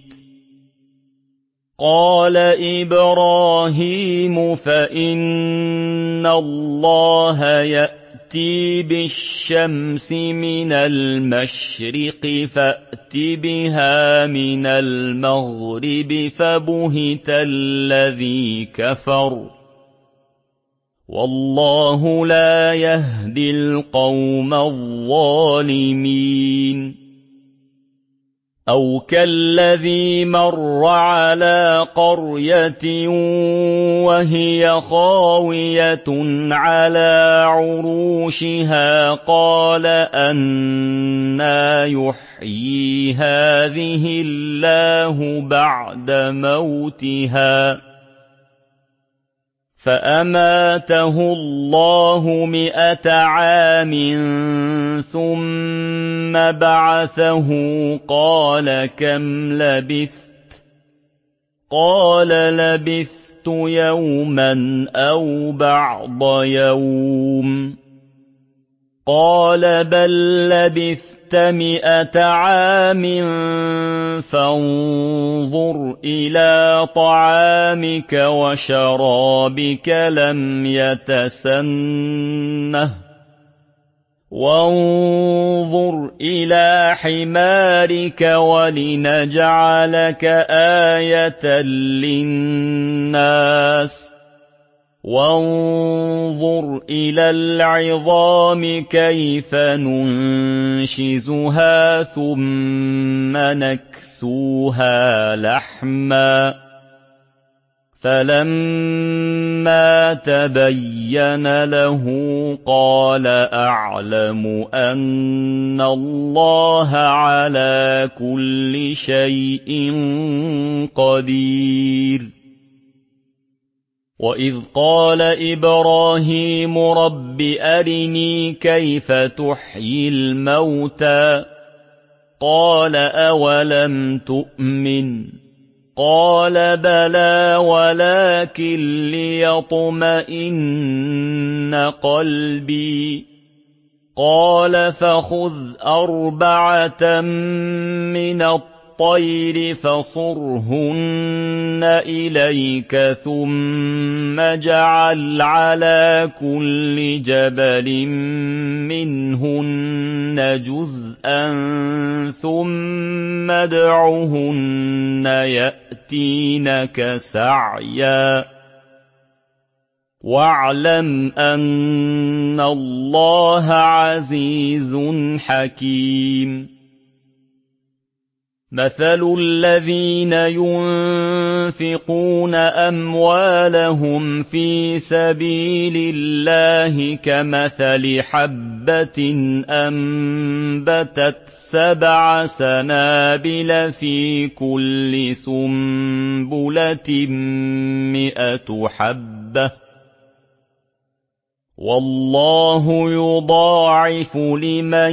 قَالَ إِبْرَاهِيمُ فَإِنَّ اللَّهَ يَأْتِي بِالشَّمْسِ مِنَ الْمَشْرِقِ فَأْتِ بِهَا مِنَ الْمَغْرِبِ فَبُهِتَ الَّذِي كَفَرَ ۗ وَاللَّهُ لَا يَهْدِي الْقَوْمَ الظَّالِمِينَ. أَوْ كَالَّذِي مَرَّ عَلَىٰ قَرْيَةٍ وَهِيَ خَاوِيَةٌ عَلَىٰ عُرُوشِهَا قَالَ أَنَّىٰ يُحْيِي هَٰذِهِ اللَّهُ بَعْدَ مَوْتِهَا ۖ فَأَمَاتَهُ اللَّهُ 100 عَامٍ ثُمَّ بَعَثَهُ قَالَ كَمْ لَبِثْتَ؟ قَالَ لَبِثْتُ يَوْمًا أَوْ بَعْضَ يَوْمٍ. قَالَ بَل لَّبِثْتَ 100 عَامٍ فَانظُرْ إِلَىٰ طَعَامِكَ وَشَرَابِكَ لَمْ يَتَسَنَّهْ وانظر إلى حمارك ولنجعلك آية للناس وانظر إلى العظام كيف ننشزها ثم نكسوها لحما فلما تبين له قال أعلم أن الله على كل شيء قدير وإذ قال إبراهيم رب أرني كيف تحيي الموتى قال أولم تؤمن قال بلى ولكن ليطمئن قلبي قال فخذ أربعة من الطير فصرهن إليك ثم اجعل على كل جبل منهن جزءا ثم ادعهن يأتينك سعيا واعلم أن الله عزيز حكيم مثل الذين ينفقون أموالهم في سبيل الله كمثل حبة أنبتت 7 سنابل في كل سنبلة 100 حبة والله يضاعف لمن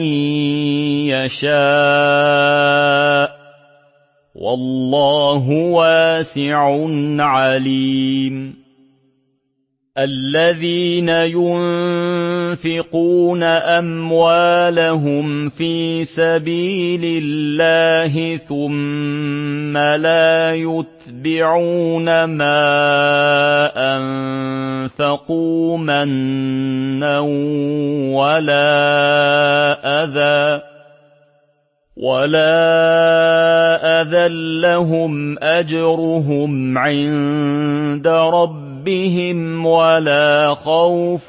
يشاء والله واسع عليم الذين ينفقون أموالهم في سبيل الله ثم لا يتبعون ما أنفقوا منا ولا أذى لهم أجرهم عند ربهم ولا خوف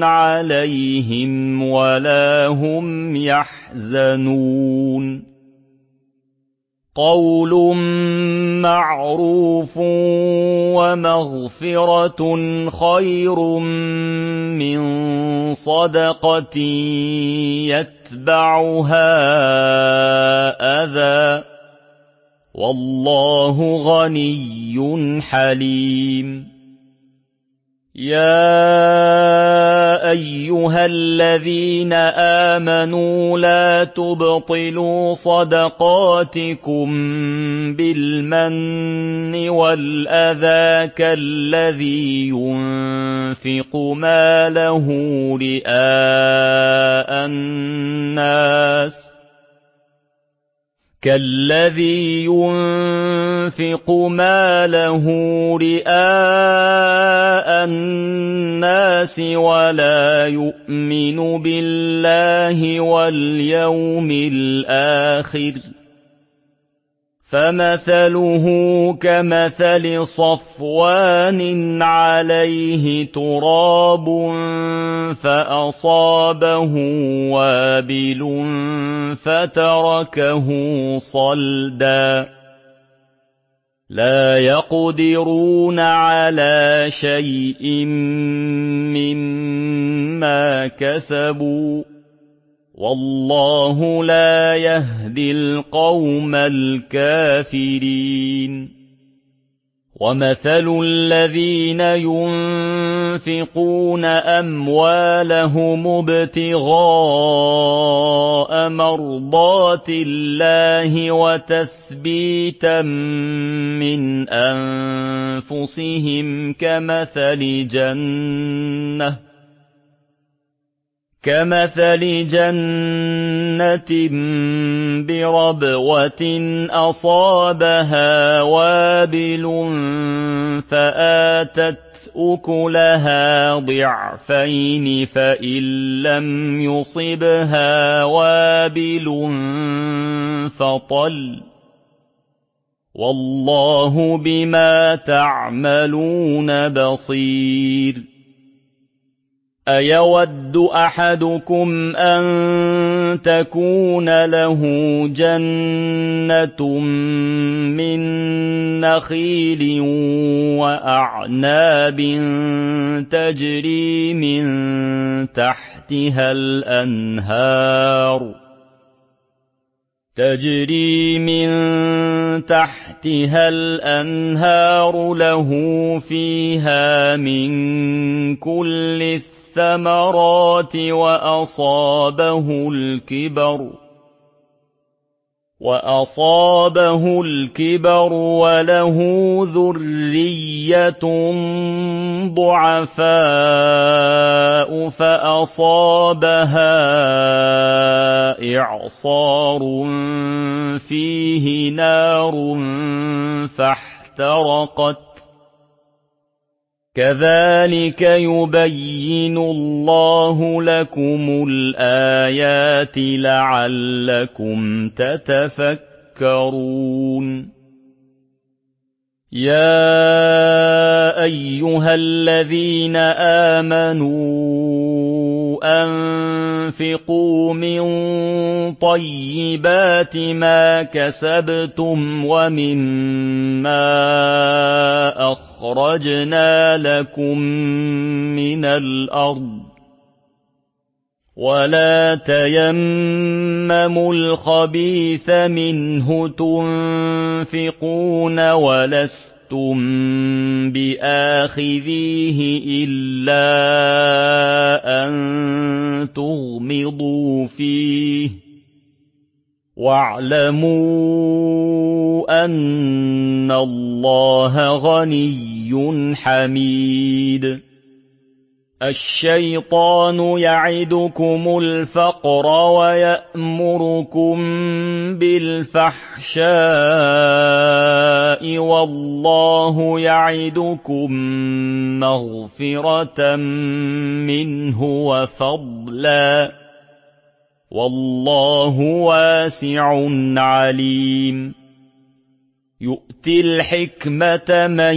عليهم ولا هم يحزنون قول معروف ومغفرة خير من صدقة يتبعها أذى والله غني حليم يا أيها الذين آمنوا لا تبطلوا صدقاتكم بالمن والأذى كالذي ينفق ماله رئاء الناس ولا يؤمن بالله واليوم الآخر فمثله كمثل صفوان عليه تراب فأصابه وابل فتركه صلدا لا يقدرون على شيء مما كسبوا والله لا يهدي القوم الكافرين ومثل الذين ينفقون أموالهم ابتغاء مرضات الله وتثبيتا من أنفسهم كمثل كمثل جنة بربوة أصابها وابل فآتت أكلها ضعفين فإن لم يصبها وابل فطل والله بما تعملون بصير أيود أحدكم أن تكون له جنة من نخيل وأعناب تجري من تحتها الأنهار له فيها من كل الثمرات وأصابه الكبر وله ذرية ضعفاء فأصابها إعصار فيه نار فاحترقت كذلك يبين الله لكم الآيات لعلكم تتفكرون يا أيها الذين آمنوا أنفقوا من طيبات ما كسبتم ومما أخرجنا لكم من الأرض ولا تيمموا الخبيث منه تنفقون ولستم بآخذيه إلا أن تغمضوا فيه واعلموا أن الله غني حميد الشيطان يعدكم الفقر ويأمركم بالفحشاء والله يعدكم مغفرة منه وفضلا والله واسع عليم يؤتي الحكمة من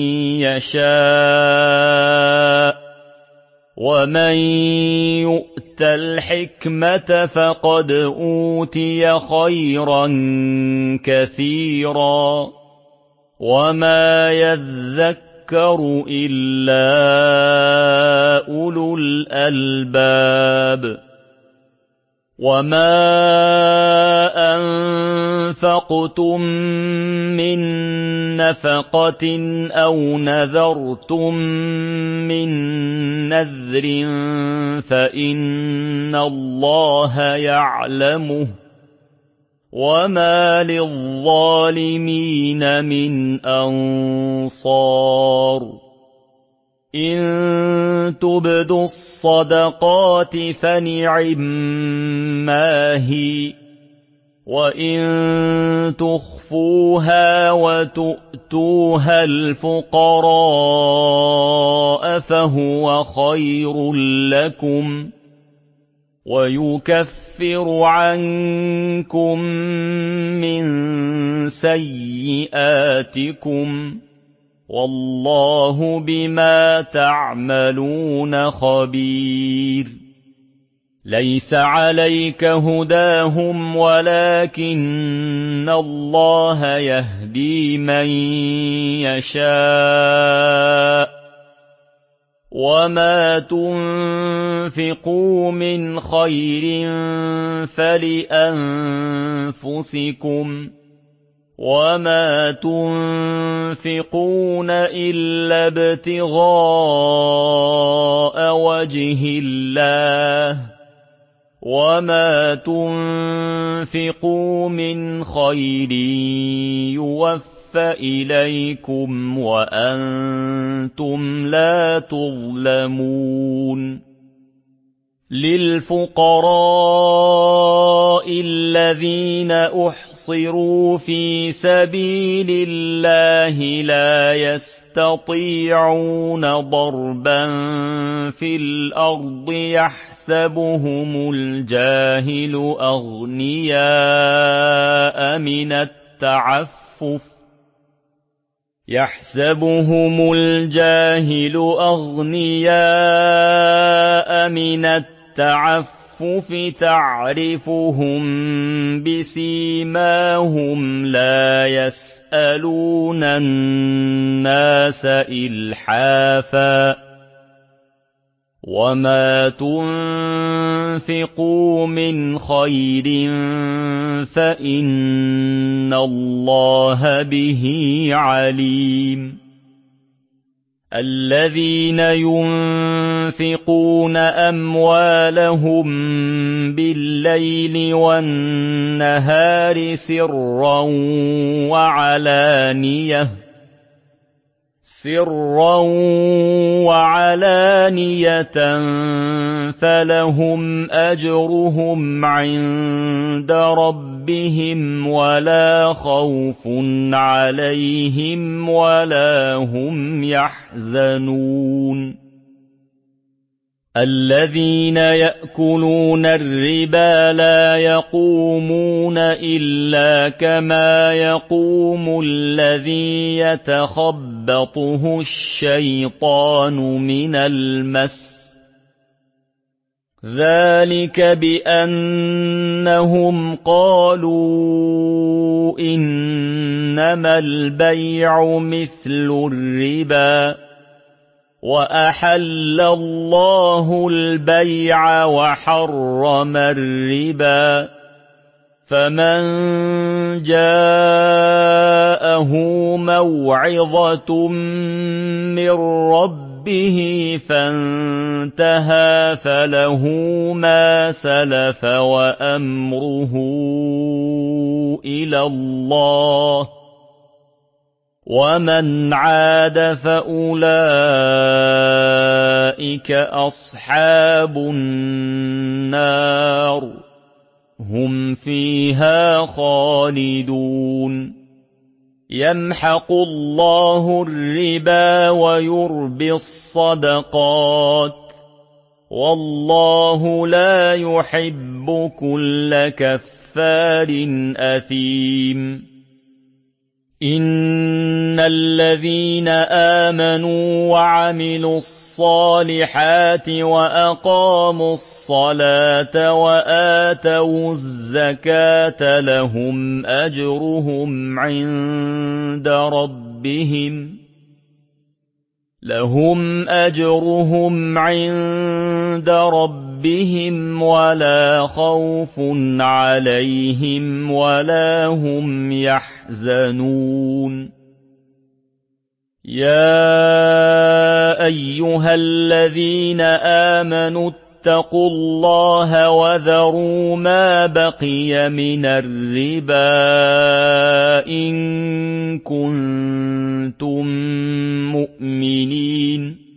يشاء ومن يؤت الحكمة فقد أوتي خيرا كثيرا وما يذكر إلا أولو الألباب وما أنفقتم من نفقة أو نذرتم من نذر فإن الله يعلمه وما للظالمين من أنصار إن تبدوا الصدقات فنعما هي وإن تخفوها وتؤتوها الفقراء فهو خير لكم ويكفر عنكم من سيئاتكم والله بما تعملون خبير ليس عليك هداهم ولكن الله يهدي من يشاء وما تنفقوا من خير فلأنفسكم وما تنفقون إلا ابتغاء وجه الله وما تنفقوا من خير يوفى إليكم وأنتم لا تظلمون لِلْفُقَرَاءِ الَّذِينَ أُحْصِرُوا فِي سَبِيلِ الله لا يستطيعون ضربا في الأرض يحسبهم الجاهل أغنياء من التعفف تعرفهم بسيماهم لا يسألون الناس إلحافا وما تنفقوا من خير فإن الله به عليم الذين ينفقون أموالهم بالليل والنهار سرا وعلانية فلهم أجرهم عند ربهم ولا خوف عليهم ولا هم يحزنون الذين يأكلون الربا لا يقومون إلا كما يقوم الذي يتخبطه الشيطان من المس ذلك بأنهم قالوا إنما البيع مثل الربا وأحل الله البيع وحرم الربا فمن جاءه موعظة من ربه فانتهى فله ما سلف وأمره إلى الله ومن عاد فأولئك أصحاب النار هم فيها خالدون يمحق الله الربا ويربي الصدقات والله لا يحب كل كفار أثيم إن الذين آمنوا وعملوا الصالحات وأقاموا الصلاة وآتوا الزكاة لهم أجرهم عند ربهم ولا خوف عليهم ولا هم يحزنون يا أيها الذين آمنوا اتقوا الله وذروا ما بقي من الربا إن كنتم مؤمنين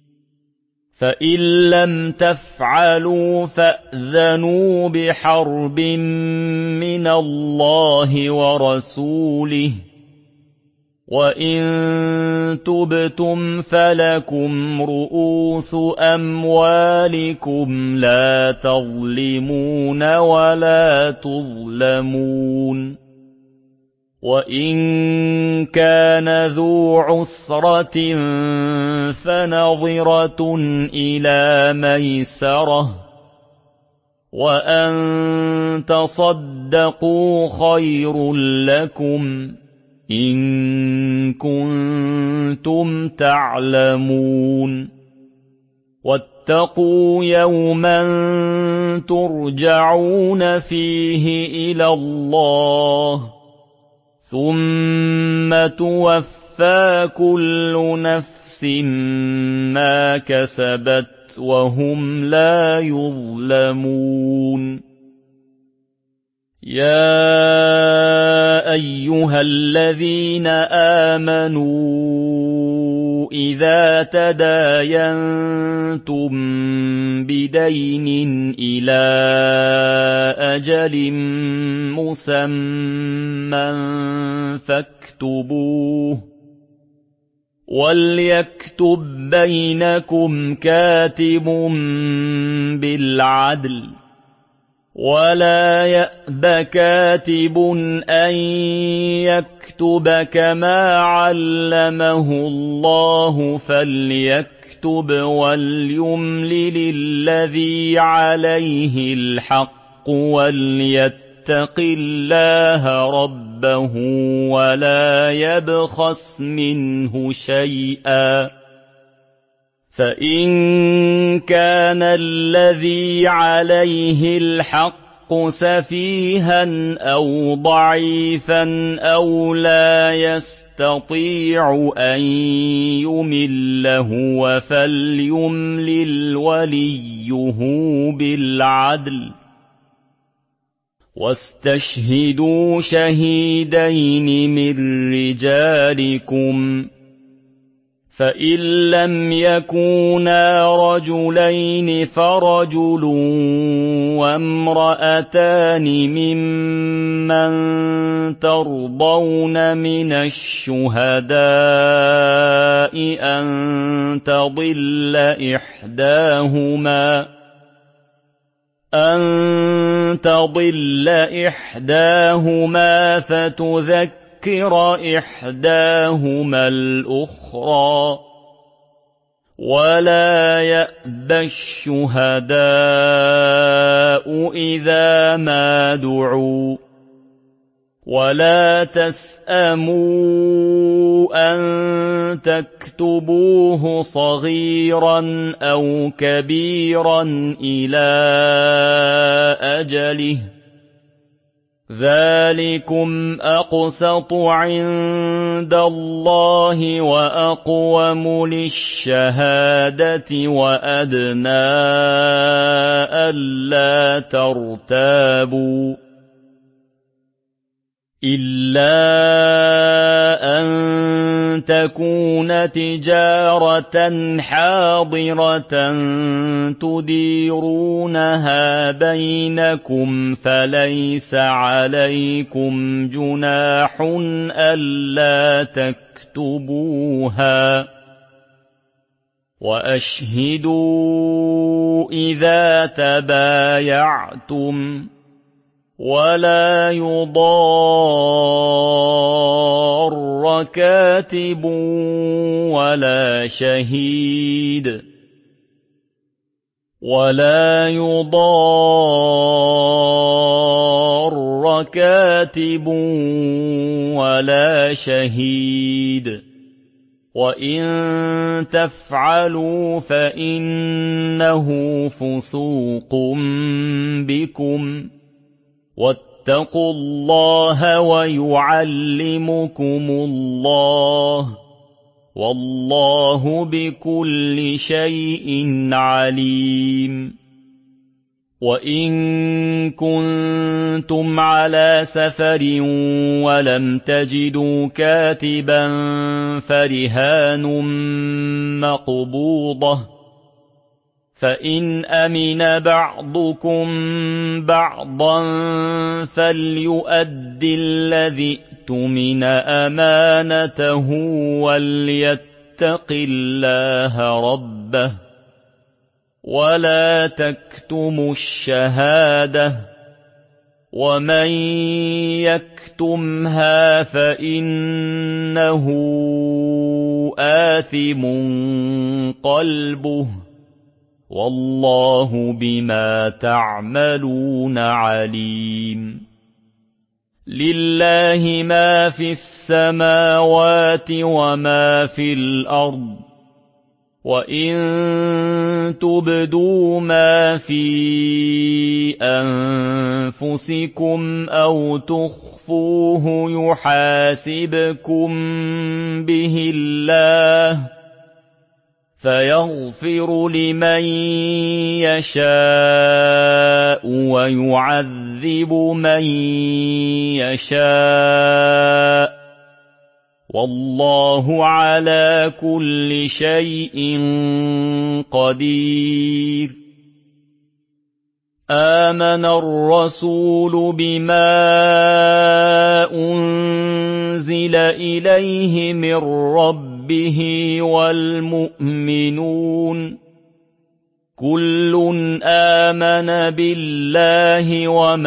فإن لم تفعلوا فأذنوا بحرب من الله ورسوله وإن تبتم فلكم رؤوس أموالكم لا تظلمون ولا تظلمون وإن كان ذو عسرة فنظرة إلى ميسرة وأن تصدقوا خير لكم إن كنتم تعلمون واتقوا يوما ترجعون فيه إلى الله ثم توفى كل نفس ما كسبت وهم لا يظلمون يا يَا أَيُّهَا الَّذِينَ آمَنُوا إِذَا تَدَايَنتُم بِدَيْنٍ إِلَىٰ أَجَلٍ مُّسَمًّى فَاكْتُبُوهُ ۚ وَلْيَكْتُب بَّيْنَكُمْ كَاتِبٌ بِالْعَدْلِ ۚ وَلَا يَأْبَ كَاتِبٌ أَن يَكْتُبَ كَمَا عَلَّمَهُ اللَّهُ فَلْيَكْتُبْ وَلْيُمْلِلِ الَّذِي عَلَيْهِ الْحَقُّ وَلْيَتَّقِ اللَّهَ رَبَّهُ وَلَا يَبْخَسْ مِنْهُ شَيْئًا ۚ فَإِن كَانَ الَّذِي عَلَيْهِ الْحَقُّ سَفِيهًا أَوْ ضَعِيفًا أَوْ لَا يَسْتَطِيعُ أَن يُمِلَّ هُوَ فَلْيُمْلِلْ وَلِيُّهُ بِالْعَدْلِ ۚ وَاسْتَشْهِدُوا شَهِيدَيْنِ مِن رِّجَالِكُمْ ۖ فَإِن لَّمْ يَكُونَا رَجُلَيْنِ فَرَجُلٌ وَامْرَأَتَانِ مِمَّن تَرْضَوْنَ مِنَ الشُّهَدَاءِ أَن تَضِلَّ إِحْدَاهُمَا فَتُذَكِّرَ إِحْدَاهُمَا الْأُخْرَىٰ ۚ وَلَا يَأْبَ الشُّهَدَاءُ إِذَا مَا دُعُوا ۚ وَلَا تَسْأَمُوا أَن تَكْتُبُوهُ صَغِيرًا أَوْ كَبِيرًا إِلَىٰ أَجَلِهِ ۚ ذَٰلِكُمْ أَقْسَطُ عِندَ اللَّهِ وَأَقْوَمُ لِلشَّهَادَةِ وَأَدْنَىٰ أَلَّا تَرْتَابُوا ۖ إِلَّا أَن تَكُونَ تِجَارَةً حَاضِرَةً تُدِيرُونَهَا بَيْنَكُمْ فَلَيْسَ عَلَيْكُمْ جُنَاحٌ أَلَّا تَكْتُبُوهَا ۗ وَأَشْهِدُوا إِذَا تَبَايَعْتُمْ ۚ وَلَا يُضَارَّ كَاتِبٌ وَلَا شَهِيدٌ ۚ وَإِن تَفْعَلُوا فَإِنَّهُ فُسُوقٌ بِكُمْ ۗ وَاتَّقُوا اللَّهَ وَيُعَلِّمُكُمُ اللَّهُ ۗ وَاللَّهُ بِكُلِّ شَيْءٍ عَلِيمٌ. وَإِن كُنتُمْ عَلَىٰ سَفَرٍ وَلَمْ تَجِدُوا كَاتِبًا فَرِهَانٌ مَّقْبُوضَةٌ ۖ فَإِنْ أَمِنَ بَعْضُكُم بَعْضًا فَلْيُؤَدِّ الَّذِي اؤْتُمِنَ أَمَانَتَهُ وَلْيَتَّقِ اللَّهَ رَبَّهُ ۗ وَلَا تَكْتُمُوا الشَّهَادَةَ ۚ وَمَن يَكْتُمْهَا فَإِنَّهُ آثِمٌ قَلْبُهُ ۗ وَاللَّهُ بِمَا تَعْمَلُونَ عَلِيمٌ. لِلَّهِ مَا فِي السَّمَاوَاتِ وَمَا فِي الْأَرْضِ ۚ وَإِن تُبْدُوا مَا فِي أَنفُسِكُمْ أَوْ تُخْفُوهُ يُحَاسِبْكُم بِهِ اللَّهُ ۖ فيغفر لمن يشاء ويعذب من يشاء، والله على كل شيء قدير. آمن الرسول بما أنزل إليه من ربه والمؤمنون كل آمن بالله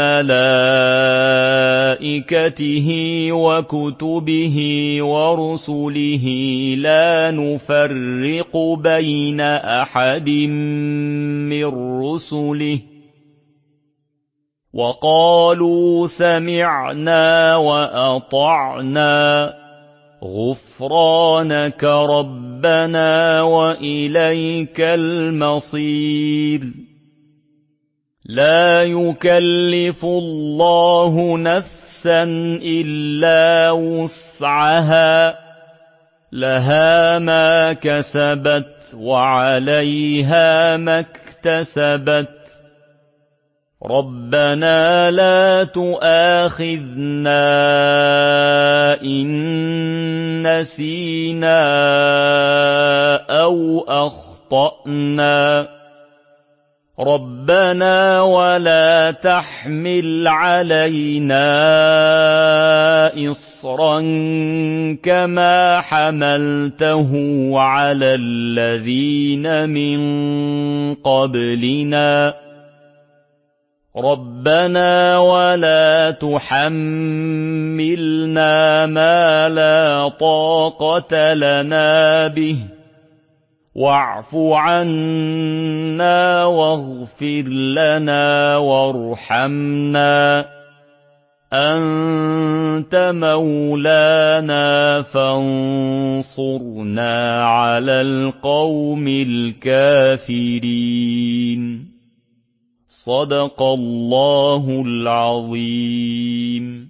وملائكته وكتبه ورسله لا نفرق بين أحد من رسله وقالوا سمعنا وأطعنا غفرانك ربنا وإليك المصير. لا يكلف الله نفسا إلا وسعها، لها ما كسبت وعليها ما اكتسبت. ربنا لا تؤاخذنا إن نسينا أو أخطأنا. ربنا ولا تحمل علينا إصرا كما حملته على الذين من قبلنا. ربنا ولا تحملنا ما لا طاقة لنا به، واعف عنا واغفر لنا وارحمنا، أنت مولانا فانصرنا على القوم الكافرين. صدق الله العظيم.